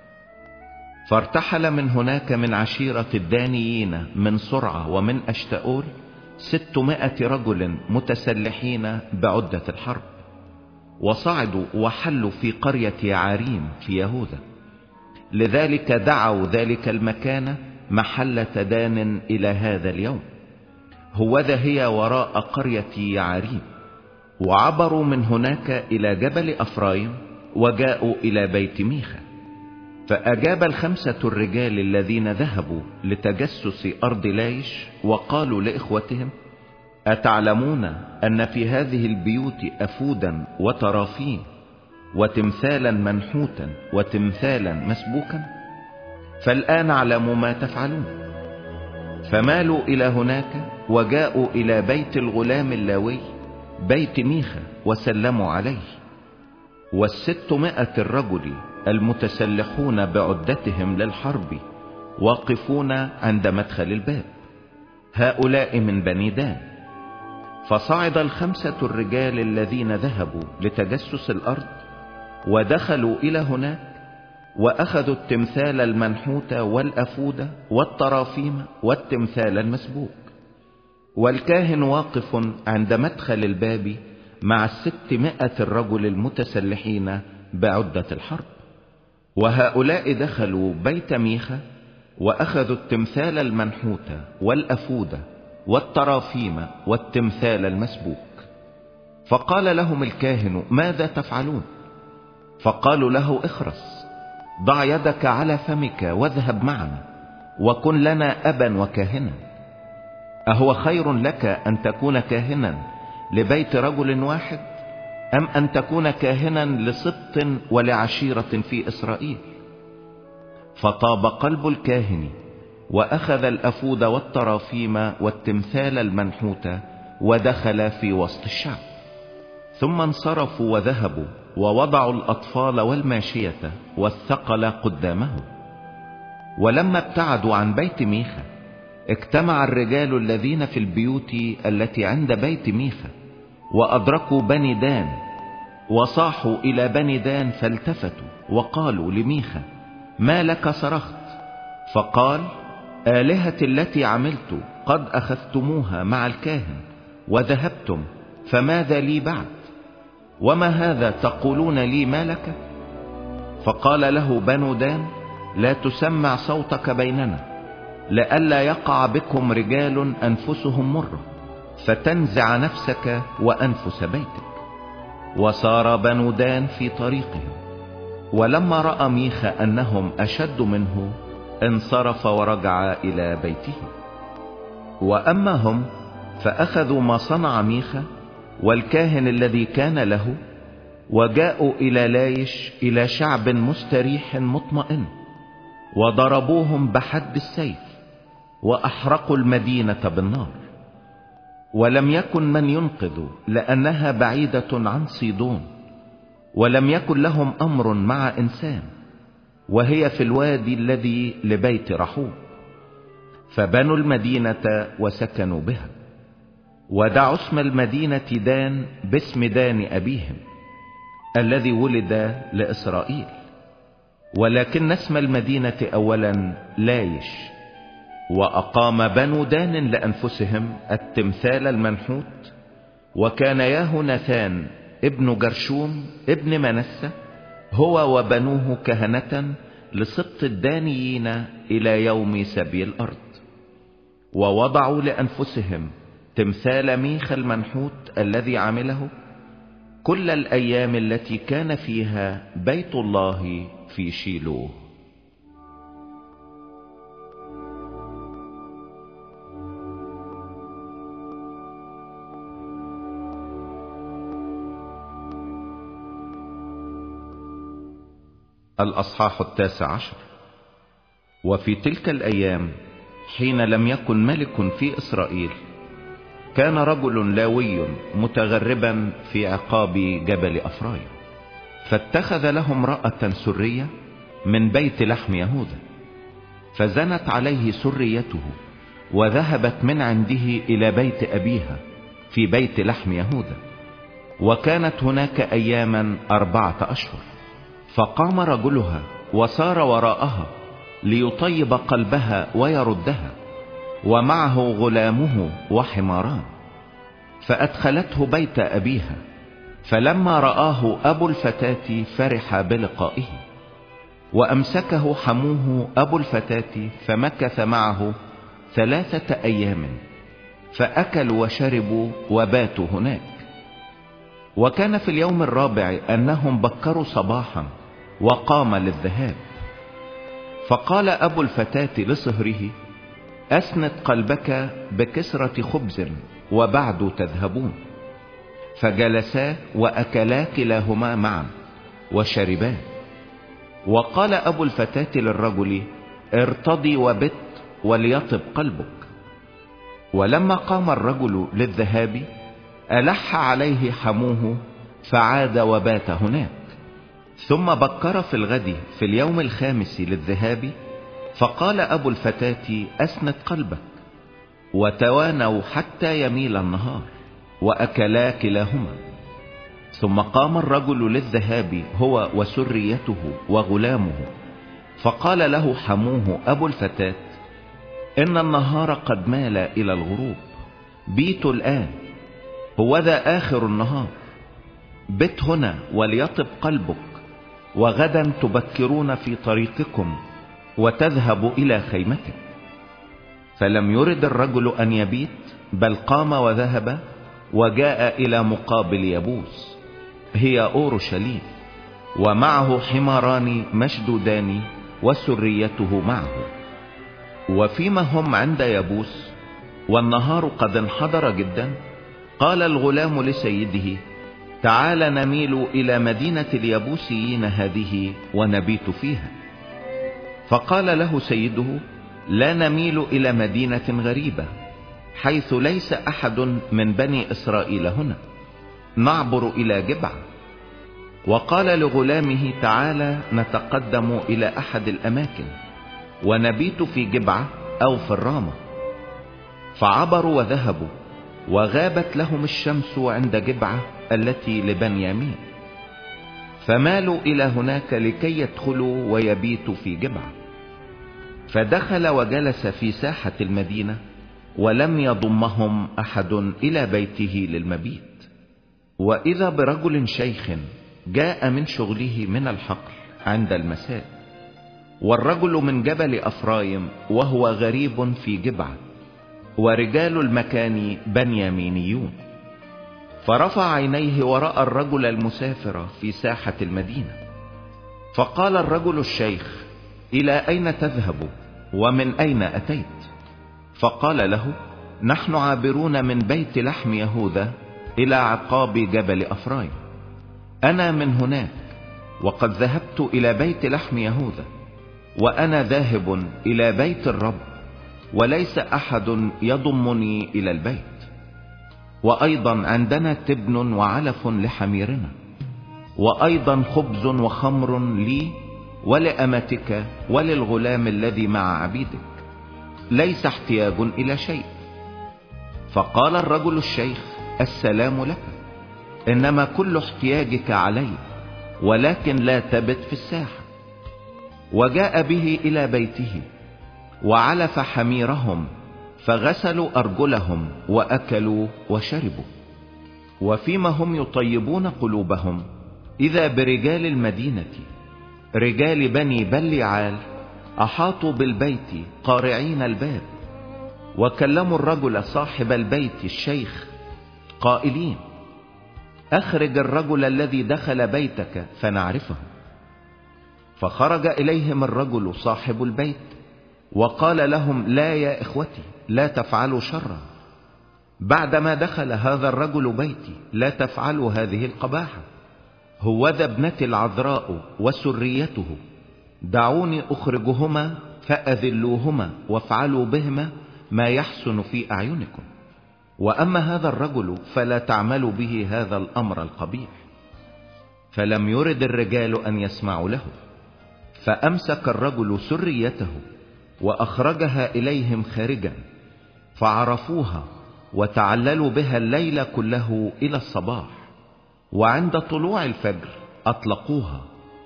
فارتحل من هناك من عشيرة الدانيين من سرعة ومن أشتاؤول ستمائة رجل متسلحين بعدة الحرب، وصعدوا وحلوا في قرية يعاريم في يهوذا. لذلك دعوا ذلك المكان محلة دان إلى هذا اليوم، هوذا هي وراء قرية يعاريم. وعبروا من هناك إلى جبل أفرايم وجاءوا إلى بيت ميخا. فأجاب الخمسة الرجال الذين ذهبوا لتجسس أرض لايش وقالوا لإخوتهم: أتعلمون أن في هذه البيوت أفودا وترافين وتمثالا منحوتا وتمثالا مسبوكا؟ فالآن اعلموا ما تفعلون. فمالوا إلى هناك وجاءوا إلى بيت الغلام اللاوي بيت ميخا وسلموا عليه. والستمائة الرجل المتسلحون بعدتهم للحرب واقفون عند مدخل الباب، هؤلاء من بني دان. فصعد الخمسة الرجال الذين ذهبوا لتجسس الأرض ودخلوا إلى هناك، وأخذوا التمثال المنحوت والأفود والطرافيم والتمثال المسبوك. والكاهن واقف عند مدخل الباب مع الستمائة الرجل المتسلحين بعدة الحرب. وهؤلاء دخلوا بيت ميخا وأخذوا التمثال المنحوت والأفود والطرافيم والتمثال المسبوك. فقال لهم الكاهن: ماذا تفعلون؟ فقالوا له: اخرس، ضع يدك على فمك واذهب معنا، وكن لنا أبا وكاهنا. أهو خير لك أن تكون كاهنا لبيت رجل واحد، أم أن تكون كاهنا لسبط ولعشيرة في إسرائيل؟ فطاب قلب الكاهن، وأخذ الأفود والطرافيم والتمثال المنحوت ودخل في وسط الشعب. ثم انصرفوا وذهبوا ووضعوا الأطفال والماشية والثقل قدامه. ولما ابتعدوا عن بيت ميخا اجتمع الرجال الذين في البيوت التي عند بيت ميخا وأدركوا بني دان، وصاحوا إلى بني دان فالتفتوا وقالوا لميخا: ما لك صرخت؟ فقال: آلهتي التي عملت قد أخذتموها مع الكاهن وذهبتم، فماذا لي بعد؟ وما هذا تقولون لي ما لك؟ فقال له بنو دان: لا تسمع صوتك بيننا، لئلا يقع بكم رجال أنفسهم مرة فتنزع نفسك وأنفس بيتك. وسار بنو دان في طريقهم، ولما رأى ميخا أنهم أشد منه انصرف ورجع إلى بيته. وأما هم فأخذوا ما صنع ميخا والكاهن الذي كان له، وجاءوا إلى لايش إلى شعب مستريح مطمئن، وضربوهم بحد السيف وأحرقوا المدينة بالنار. ولم يكن من ينقذ لأنها بعيدة عن صيدون، ولم يكن لهم أمر مع إنسان، وهي في الوادي الذي لبيت رحوب. فبنوا المدينة وسكنوا بها، ودعوا اسم المدينة دان باسم دان أبيهم الذي ولد لإسرائيل، ولكن اسم المدينة أولا لايش. وأقام بنو دان لأنفسهم التمثال المنحوت، وكان يهوناثان ابن جرشوم ابن منسة هو وبنوه كهنة لسبط الدانيين إلى يوم سبي الأرض. ووضعوا لأنفسهم تمثال ميخا المنحوت الذي عمله كل الأيام التي كان فيها بيت الله في شيلوه. الأصحاح التاسع عشر. وفي تلك الأيام حين لم يكن ملك في إسرائيل، كان رجل لاوي متغربا في عقاب جبل أفرايم، فاتخذ له امرأة سرية من بيت لحم يهوذا، فزنت عليه سريته وذهبت من عنده إلى بيت أبيها في بيت لحم يهوذا، وكانت هناك أياما أربعة أشهر. فقام رجلها وسار وراءها ليطيب قلبها ويردها، ومعه غلامه وحماران، فأدخلته بيت أبيها. فلما رآه أبو الفتاة فرح بلقائه، وأمسكه حموه أبو الفتاة فمكث معه ثلاثة أيام، فأكلوا وشربوا وباتوا هناك. وكان في اليوم الرابع أنهم بكروا صباحا وقام للذهاب. فقال أبو الفتاة لصهره: أسند قلبك بكسرة خبز وبعد تذهبون. فجلسا وأكلا كلاهما معا وشربا. وقال أبو الفتاة للرجل: ارتضي وبت وليطب قلبك. ولما قام الرجل للذهاب ألح عليه حموه فعاد وبات هناك. ثم بكر في الغد في اليوم الخامس للذهاب، فقال أبو الفتاة: أسند قلبك. وتوانوا حتى يميل النهار وأكلا كلاهما. ثم قام الرجل للذهاب هو وسريته وغلامه، فقال له حموه أبو الفتاة: إن النهار قد مال إلى الغروب، بيت الآن، هوذا آخر النهار، بت هنا وليطب قلبك، وغدا تبكرون في طريقكم وتذهب إلى خيمتك. فلم يرد الرجل أن يبيت، بل قام وذهب وجاء إلى مقابل يبوس، هي أورشليم، ومعه حماران مشدودان وسريته معه. وفيما هم عند يبوس والنهار قد انحدر جدا، قال الغلام لسيده: تعال نميل إلى مدينة اليبوسيين هذه ونبيت فيها. فقال له سيده: لا نميل إلى مدينة غريبة حيث ليس أحد من بني إسرائيل هنا، نعبر إلى جبعة. وقال لغلامه: تعال نتقدم إلى أحد الأماكن ونبيت في جبعة أو في الرامة. فعبروا وذهبوا، وغابت لهم الشمس عند جبعة التي لبنيامين، فمالوا إلى هناك لكي يدخلوا ويبيتوا في جبعة. فدخل وجلس في ساحة المدينة، ولم يضمهم أحد إلى بيته للمبيت. وإذا برجل شيخ جاء من شغله من الحقل عند المساء، والرجل من جبل أفرايم وهو غريب في جبعة، ورجال المكان بنيامينيون. فرفع عينيه ورأى الرجل المسافر في ساحة المدينة. فقال الرجل الشيخ: إلى أين تذهب ومن أين أتيت؟ فقال له: نحن عابرون من بيت لحم يهوذا إلى عقاب جبل أفرايم. أنا من هناك، وقد ذهبت إلى بيت لحم يهوذا، وأنا ذاهب إلى بيت الرب، وليس أحد يضمني إلى البيت. وأيضا عندنا تبن وعلف لحميرنا، وأيضا خبز وخمر لي ولأمتك وللغلام الذي مع عبيدك، ليس احتياج إلى شيء. فقال الرجل الشيخ: السلام لك، إنما كل احتياجك علي، ولكن لا تبت في الساحة. وجاء به إلى بيته، وعلف حميرهم، فغسلوا أرجلهم وأكلوا وشربوا. وفيما هم يطيبون قلوبهم، إذا برجال المدينة رجال بني بليعال أحاطوا بالبيت قارعين الباب، وكلموا الرجل صاحب البيت الشيخ قائلين: أخرج الرجل الذي دخل بيتك فنعرفه. فخرج إليهم الرجل صاحب البيت وقال لهم: لا يا إخوتي، لا تفعلوا شرا. بعدما دخل هذا الرجل بيتي لا تفعلوا هذه القباحة. هوذا ابنتي العذراء وسريته، دعوني أخرجهما فأذلوهما وافعلوا بهما ما يحسن في أعينكم. وأما هذا الرجل فلا تعملوا به هذا الأمر القبيح. فلم يرد الرجال أن يسمعوا له. فأمسك الرجل سريته وأخرجها إليهم خارجا، فعرفوها وتعللوا بها الليل كله إلى الصباح، وعند طلوع الفجر أطلقوها.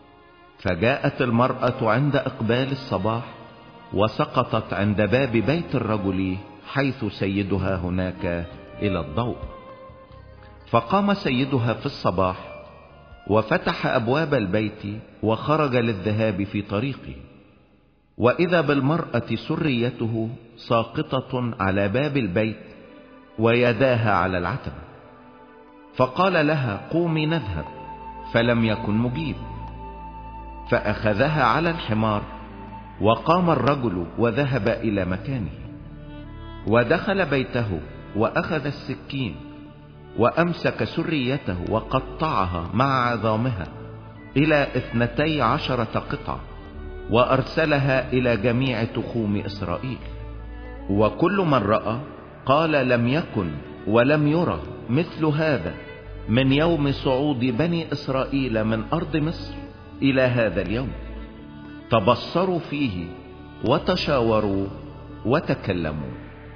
فجاءت المرأة عند إقبال الصباح، وسقطت عند باب بيت الرجل حيث سيدها هناك إلى الضوء. فقام سيدها في الصباح وفتح أبواب البيت وخرج للذهاب في طريقه، وإذا بالمرأة سريته ساقطة على باب البيت ويداها على العتبة. فقال لها: قومي نذهب، فلم يكن مجيب. فأخذها على الحمار، وقام الرجل وذهب إلى مكانه، ودخل بيته وأخذ السكين وأمسك سريته وقطعها مع عظامها إلى اثنتي عشرة قطعة، وأرسلها إلى جميع تخوم إسرائيل. وكل من رأى قال: لم يكن ولم يرى مثل هذا من يوم صعود بني إسرائيل من أرض مصر إلى هذا اليوم. تبصروا فيه وتشاوروا وتكلموا.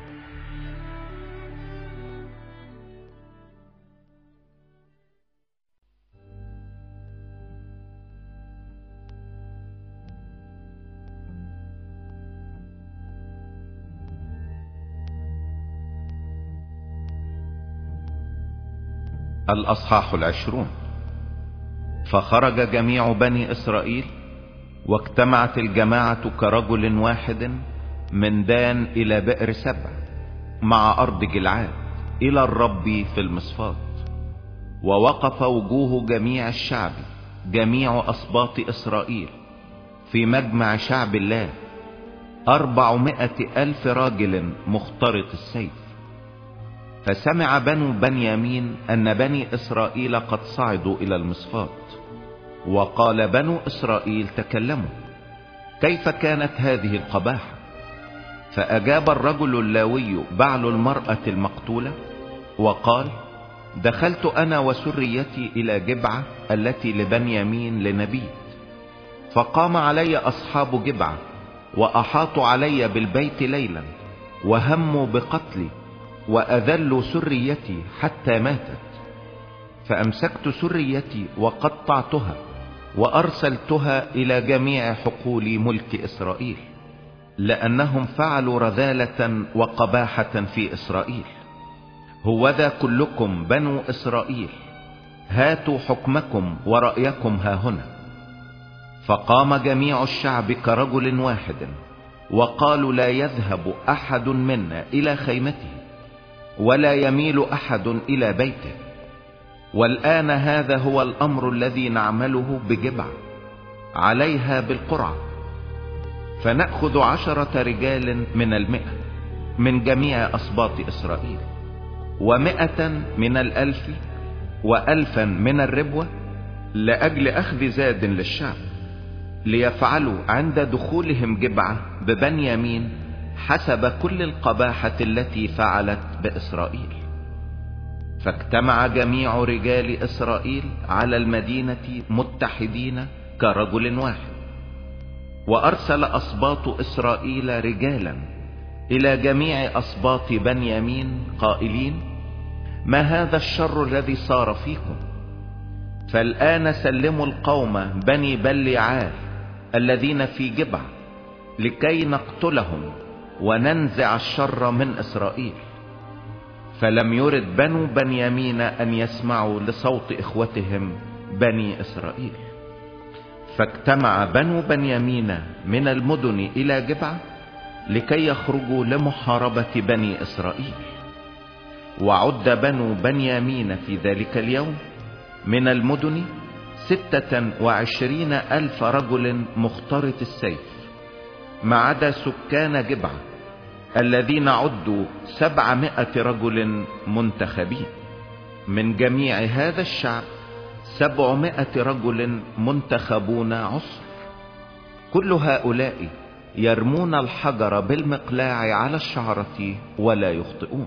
الأصحاح العشرون. فخرج جميع بني إسرائيل، واجتمعت الجماعة كرجل واحد من دان إلى بئر سبع مع أرض جلعاد إلى الرب في المصفات. ووقف وجوه جميع الشعب جميع أسباط إسرائيل في مجمع شعب الله أربعمائة ألف راجل مخترط السيف. فسمع بنو بنيامين أن بني إسرائيل قد صعدوا إلى المصفات، وقال بنو إسرائيل: تكلموا، كيف كانت هذه القباحة؟ فأجاب الرجل اللاوي بعل المرأة المقتولة وقال: دخلت أنا وسريتي إلى جبعة التي لبنيامين لنبيت، فقام علي أصحاب جبعة وأحاطوا علي بالبيت ليلا، وهموا بقتلي، وأذلوا سريتي حتى ماتت. فأمسكت سريتي وقطعتها، وأرسلتها إلى جميع حقول ملك إسرائيل، لأنهم فعلوا رذالة وقباحة في إسرائيل. هوذا كلكم بنو إسرائيل، هاتوا حكمكم ورأيكم ها هنا. فقام جميع الشعب كرجل واحد، وقالوا لا يذهب أحد منا إلى خيمته، ولا يميل أحد إلى بيته. والآن هذا هو الأمر الذي نعمله بجبعة عليها بالقرعة، فنأخذ عشرة رجال من المئة من جميع أسباط إسرائيل، ومئة من الألف، وألفا من الربوة، لأجل أخذ زاد للشعب، ليفعلوا عند دخولهم جبعة ببنيامين حسب كل القباحة التي فعلت بإسرائيل. فاجتمع جميع رجال إسرائيل على المدينة متحدين كرجل واحد. وأرسل أسباط إسرائيل رجالا إلى جميع أسباط بنيامين قائلين: ما هذا الشر الذي صار فيكم؟ فالآن سلموا القوم بني بليعال الذين في جبع، لكي نقتلهم وننزع الشر من إسرائيل. فلم يرد بنو بنيامين أن يسمعوا لصوت إخوتهم بني إسرائيل. فاجتمع بنو بنيامين من المدن إلى جبعة لكي يخرجوا لمحاربة بني إسرائيل. وعد بنو بنيامين في ذلك اليوم من المدن ستة وعشرين ألف رجل مخترط السيف، ما عدا سكان جبعة الذين عدوا سبعمائة رجل منتخبين. من جميع هذا الشعب سبعمائة رجل منتخبون عصر. كل هؤلاء يرمون الحجر بالمقلاع على الشعرة ولا يخطئون.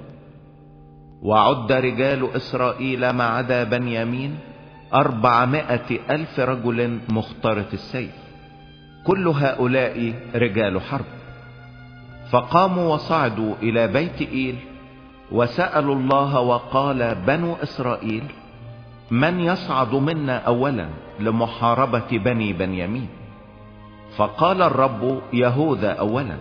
وعد رجال إسرائيل ما عدا بنيامين أربعمائة ألف رجل مخترط السيف، كل هؤلاء رجال حرب. فقاموا وصعدوا إلى بيت إيل وسألوا الله، وقال بنو إسرائيل: من يصعد منا أولا لمحاربة بني بنيامين؟ فقال الرب: يهوذا أولا.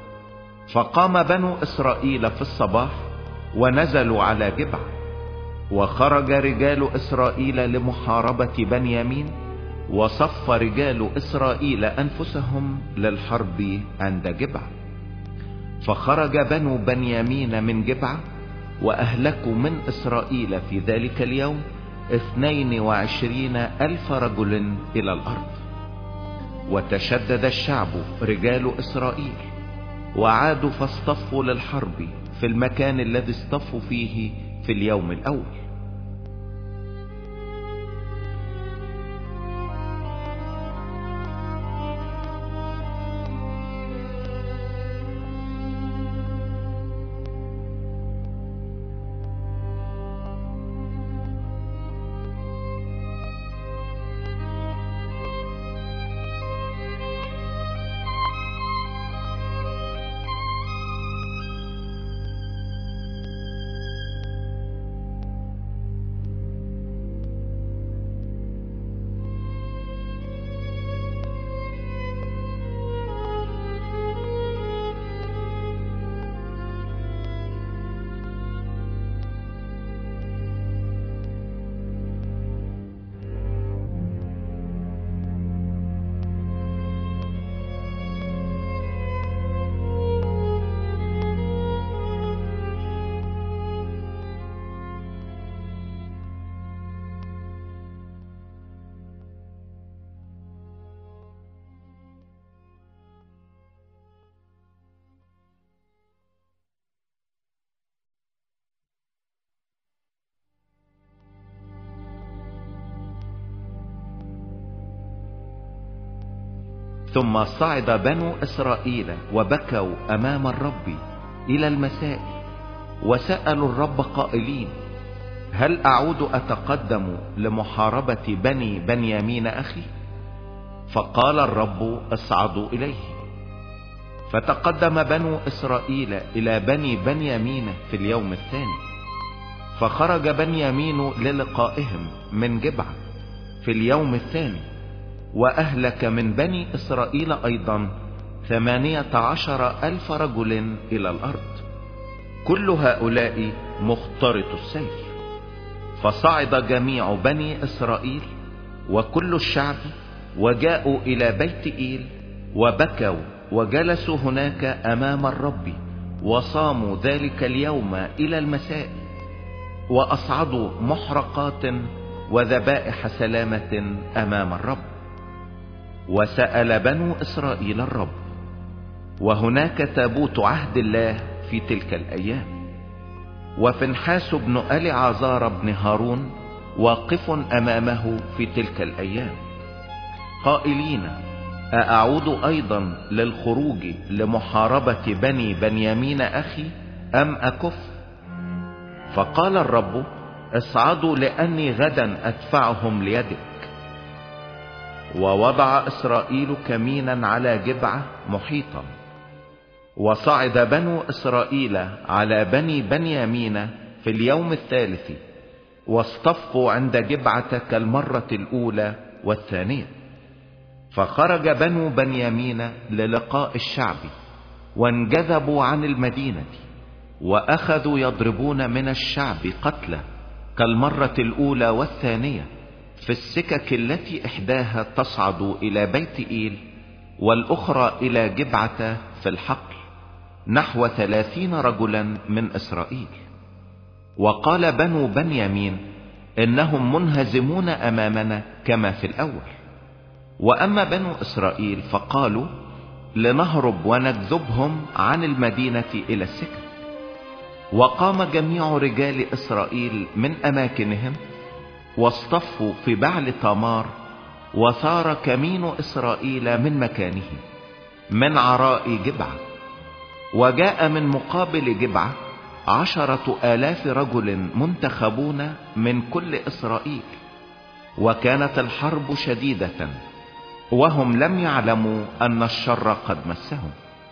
فقام بنو إسرائيل في الصباح ونزلوا على جبعة، وخرج رجال إسرائيل لمحاربة بنيامين، وصف رجال إسرائيل أنفسهم للحرب عند جبعة. فخرج بنو بنيامين من جبعة وأهلكوا من إسرائيل في ذلك اليوم اثنين وعشرين ألف رجل إلى الأرض. وتشدد الشعب رجال إسرائيل، وعادوا فاصطفوا للحرب في المكان الذي اصطفوا فيه في اليوم الأول. ثم صعد بنو إسرائيل وبكوا أمام الرب إلى المساء، وسألوا الرب قائلين: هل أعود أتقدم لمحاربة بني بنيامين أخي؟ فقال الرب: اصعدوا إليه. فتقدم بنو إسرائيل إلى بني بنيامين في اليوم الثاني، فخرج بنيامين للقائهم من جبعة في اليوم الثاني، وأهلك من بني إسرائيل أيضا ثمانية عشر ألف رجل إلى الأرض، كل هؤلاء مخترط السيف. فصعد جميع بني إسرائيل وكل الشعب وجاءوا إلى بيت إيل وبكوا وجلسوا هناك أمام الرب، وصاموا ذلك اليوم إلى المساء، وأصعدوا محرقات وذبائح سلامة أمام الرب. وسأل بنو إسرائيل الرب، وهناك تابوت عهد الله في تلك الأيام، وفنحاس بن أليعازار بن هارون واقف أمامه في تلك الأيام، قائلين: أأعود أيضا للخروج لمحاربة بني بنيامين أخي أم أكف؟ فقال الرب: اصعدوا لأني غدا أدفعهم ليدك. ووضع إسرائيل كمينا على جبعة محيطا، وصعد بنو إسرائيل على بني بنيامين في اليوم الثالث، واصطفوا عند جبعة كالمرة الأولى والثانية. فخرج بنو بنيامين للقاء الشعب، وانجذبوا عن المدينة، وأخذوا يضربون من الشعب قتلى كالمرة الأولى والثانية في السكك التي إحداها تصعد إلى بيت إيل والأخرى إلى جبعة في الحقل، نحو ثلاثين رجلا من إسرائيل. وقال بنو بنيامين: إنهم منهزمون أمامنا كما في الأول. وأما بنو إسرائيل فقالوا: لنهرب ونجذبهم عن المدينة إلى السكك. وقام جميع رجال إسرائيل من أماكنهم، واصطفوا في بعل تامار، وثار كمين إسرائيل من مكانه من عراء جبعة. وجاء من مقابل جبعة عشرة آلاف رجل منتخبون من كل إسرائيل، وكانت الحرب شديدة، وهم لم يعلموا أن الشر قد مسهم.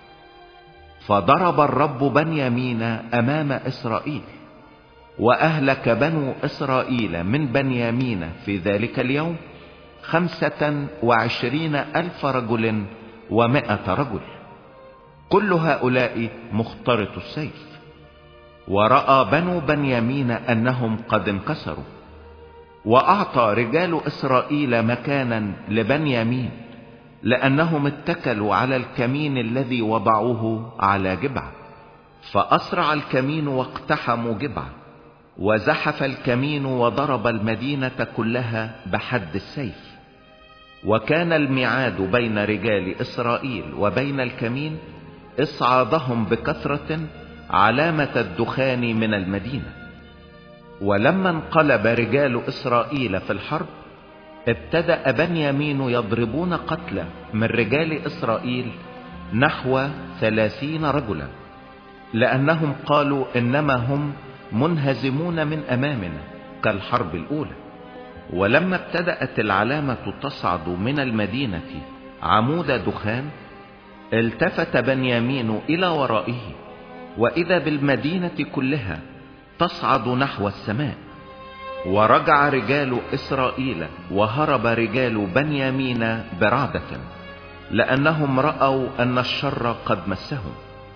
فضرب الرب بنيامين أمام إسرائيل، وأهلك بنو إسرائيل من بنيامين في ذلك اليوم خمسة وعشرين ألف رجل ومائة رجل، كل هؤلاء مخترط السيف. ورأى بنو بنيامين أنهم قد انكسروا، وأعطى رجال إسرائيل مكانا لبنيامين، لأنهم اتكلوا على الكمين الذي وضعوه على جبعة. فأسرع الكمين واقتحموا جبعة، وزحف الكمين وضرب المدينة كلها بحد السيف. وكان الميعاد بين رجال إسرائيل وبين الكمين إصعادهم بكثرة علامة الدخان من المدينة. ولما انقلب رجال إسرائيل في الحرب، ابتدأ بنيامين يضربون قتلى من رجال إسرائيل نحو ثلاثين رجلا، لأنهم قالوا: إنما هم منهزمون من أمامنا كالحرب الأولى. ولما ابتدأت العلامة تصعد من المدينة عمود دخان، التفت بنيامين إلى ورائه، وإذا بالمدينة كلها تصعد نحو السماء. ورجع رجال إسرائيل، وهرب رجال بنيامين برعدة، لأنهم رأوا أن الشر قد مسهم.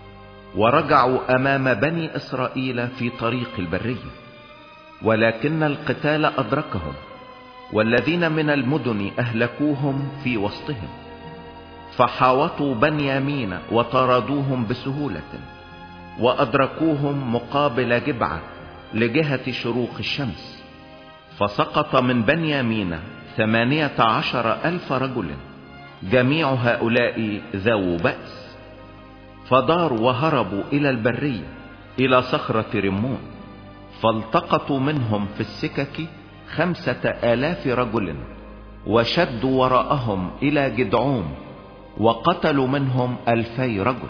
ورجعوا أمام بني إسرائيل في طريق البرية، ولكن القتال أدركهم، والذين من المدن أهلكوهم في وسطهم. فحاوطوا بنيامين وطردوهم بسهولة، وأدركوهم مقابل جبعة لجهة شروق الشمس. فسقط من بنيامين ثمانية عشر ألف رجل، جميع هؤلاء ذو بأس. فداروا وهربوا إلى البرية إلى صخرة رمون، فالتقطوا منهم في السكك خمسة آلاف رجل، وشدوا وراءهم إلى جدعوم، وقتلوا منهم ألفي رجل.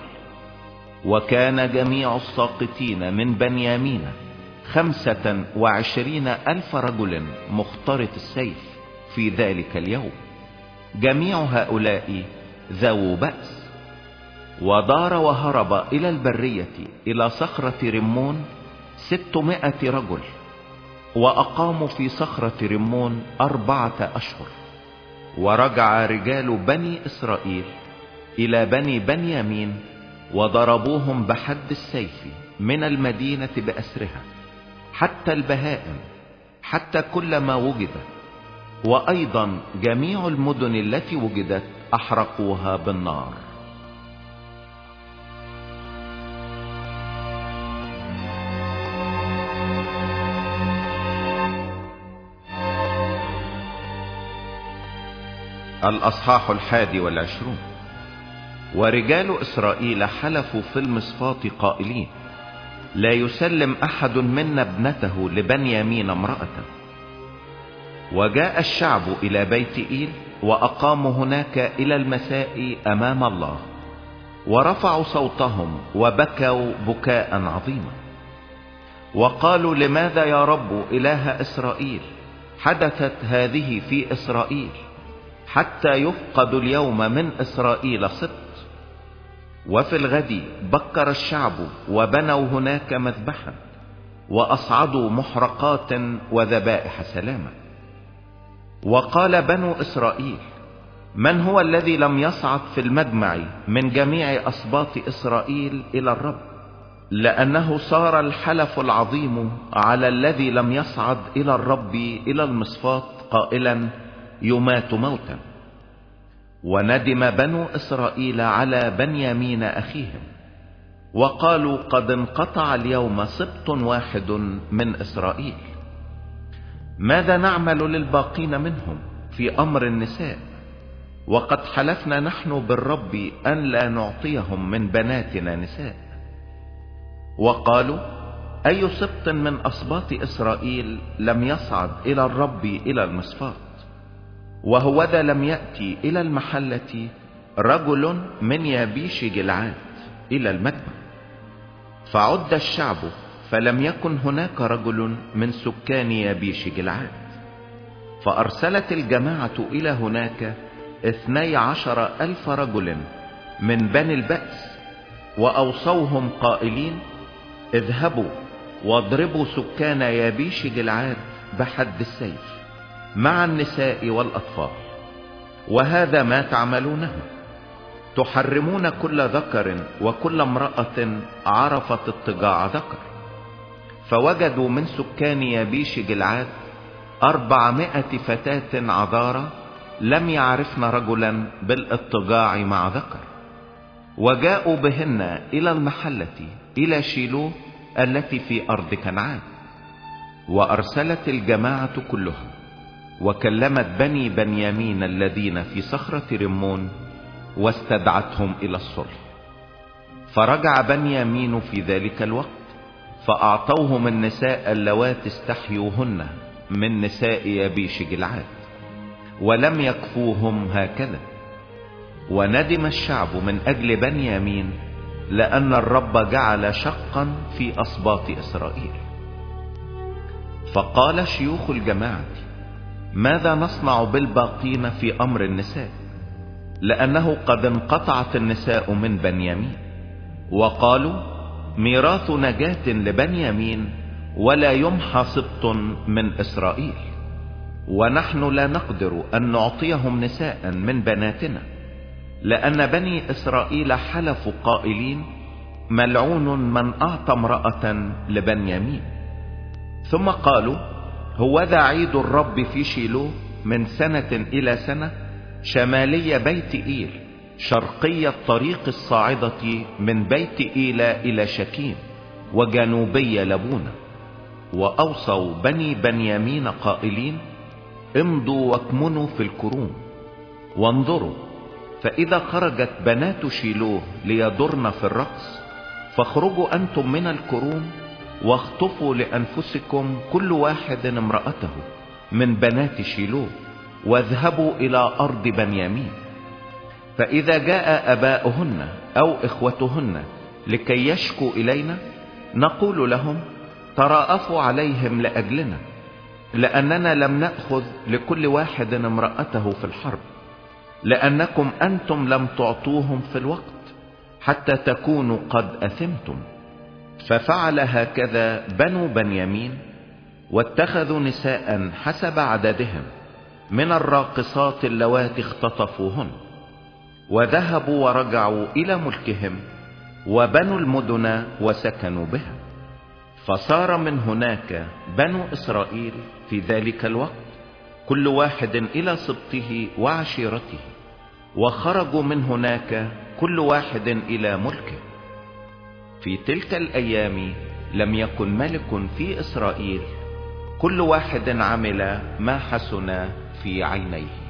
وكان جميع الساقطين من بنيامين خمسة وعشرين ألف رجل مخترط السيف في ذلك اليوم، جميع هؤلاء ذو بأس. ودار وهرب إلى البرية إلى صخرة رمون ستمائة رجل، وأقاموا في صخرة رمون أربعة أشهر. ورجع رجال بني إسرائيل إلى بني بنيامين وضربوهم بحد السيف من المدينة بأسرها، حتى البهائم، حتى كل ما وجد، وأيضا جميع المدن التي وجدت أحرقوها بالنار. الأصحاح الحادي والعشرون. ورجال إسرائيل حلفوا في المصفات قائلين: لا يسلم أحد منا ابنته لبنيامين امرأة. وجاء الشعب إلى بيت إيل وأقاموا هناك إلى المساء أمام الله، ورفعوا صوتهم وبكوا بكاء عظيما، وقالوا: لماذا يا رب إله إسرائيل حدثت هذه في إسرائيل، حتى يفقد اليوم من إسرائيل سبط؟ وفي الغد بكر الشعب وبنوا هناك مذبحا، وأصعدوا محرقات وذبائح سلامة. وقال بنو إسرائيل: من هو الذي لم يصعد في المجمع من جميع أسباط إسرائيل إلى الرب؟ لأنه صار الحلف العظيم على الذي لم يصعد إلى الرب إلى المصفات قائلا: يمات موتا. وندم بنو إسرائيل على بنيامين أخيهم، وقالوا: قد انقطع اليوم سبط واحد من إسرائيل. ماذا نعمل للباقين منهم في أمر النساء؟ وقد حلفنا نحن بالرب أن لا نعطيهم من بناتنا نساء. وقالوا: أي سبط من أسباط إسرائيل لم يصعد إلى الرب إلى المصفات؟ وهوذا لم يأتي إلى المحلة رجل من يابيش جلعاد إلى المجمع. فعد الشعب فلم يكن هناك رجل من سكان يابيش جلعاد. فأرسلت الجماعة إلى هناك اثني عشر ألف رجل من بني البأس، وأوصوهم قائلين: اذهبوا واضربوا سكان يابيش جلعاد بحد السيف مع النساء والأطفال. وهذا ما تعملونه: تحرمون كل ذكر وكل امرأة عرفت اضطجاع ذكر. فوجدوا من سكان يابيش جلعاد أربعمائة فتاة عذارى لم يعرفن رجلا بالاضطجاع مع ذكر، وجاءوا بهن إلى المحلة إلى شيلو التي في أرض كنعان. وأرسلت الجماعة كلها وكلمت بني بنيامين الذين في صخرة رمون واستدعتهم إلى الصلح. فرجع بنيامين في ذلك الوقت فأعطوهم النساء اللواتي استحيوهن من نساء يابيش جلعاد، ولم يكفوهم هكذا. وندم الشعب من أجل بنيامين، لأن الرب جعل شقا في أسباط إسرائيل. فقال شيوخ الجماعة: ماذا نصنع بالباقين في أمر النساء؟ لأنه قد انقطعت النساء من بنيامين. وقالوا: ميراث نجاة لبنيامين، ولا يمحى سبط من إسرائيل، ونحن لا نقدر أن نعطيهم نساء من بناتنا، لأن بني إسرائيل حلفوا قائلين: ملعون من أعطى امرأة لبنيامين. ثم قالوا: هوذا عيد الرب في شيلو من سنة إلى سنة، شمالي بيت إيل، شرقي الطريق الصاعدة من بيت إيل إلى شكيم، وجنوبي لبونة. وأوصوا بني بنيامين قائلين: امضوا واكمنوا في الكروم، وانظروا، فإذا خرجت بنات شيلوه ليضرن في الرقص، فاخرجوا أنتم من الكروم واخطفوا لأنفسكم كل واحد امرأته من بنات شيلوه، واذهبوا إلى أرض بنيامين. فإذا جاء أباؤهن أو إخوتهن لكي يشكوا إلينا، نقول لهم: تراءفوا عليهم لأجلنا، لأننا لم نأخذ لكل واحد امرأته في الحرب، لأنكم أنتم لم تعطوهم في الوقت، حتى تكونوا قد أثمتم. ففعل هكذا بنو بنيامين، واتخذوا نساء حسب عددهم من الراقصات اللواتي اختطفوهن، وذهبوا ورجعوا إلى ملكهم، وبنوا المدن وسكنوا بها. فصار من هناك بنو إسرائيل في ذلك الوقت كل واحد إلى سبطه وعشيرته، وخرجوا من هناك كل واحد إلى ملكه. في تلك الأيام لم يكن ملك في إسرائيل، كل واحد عمل ما حسن في عينيه.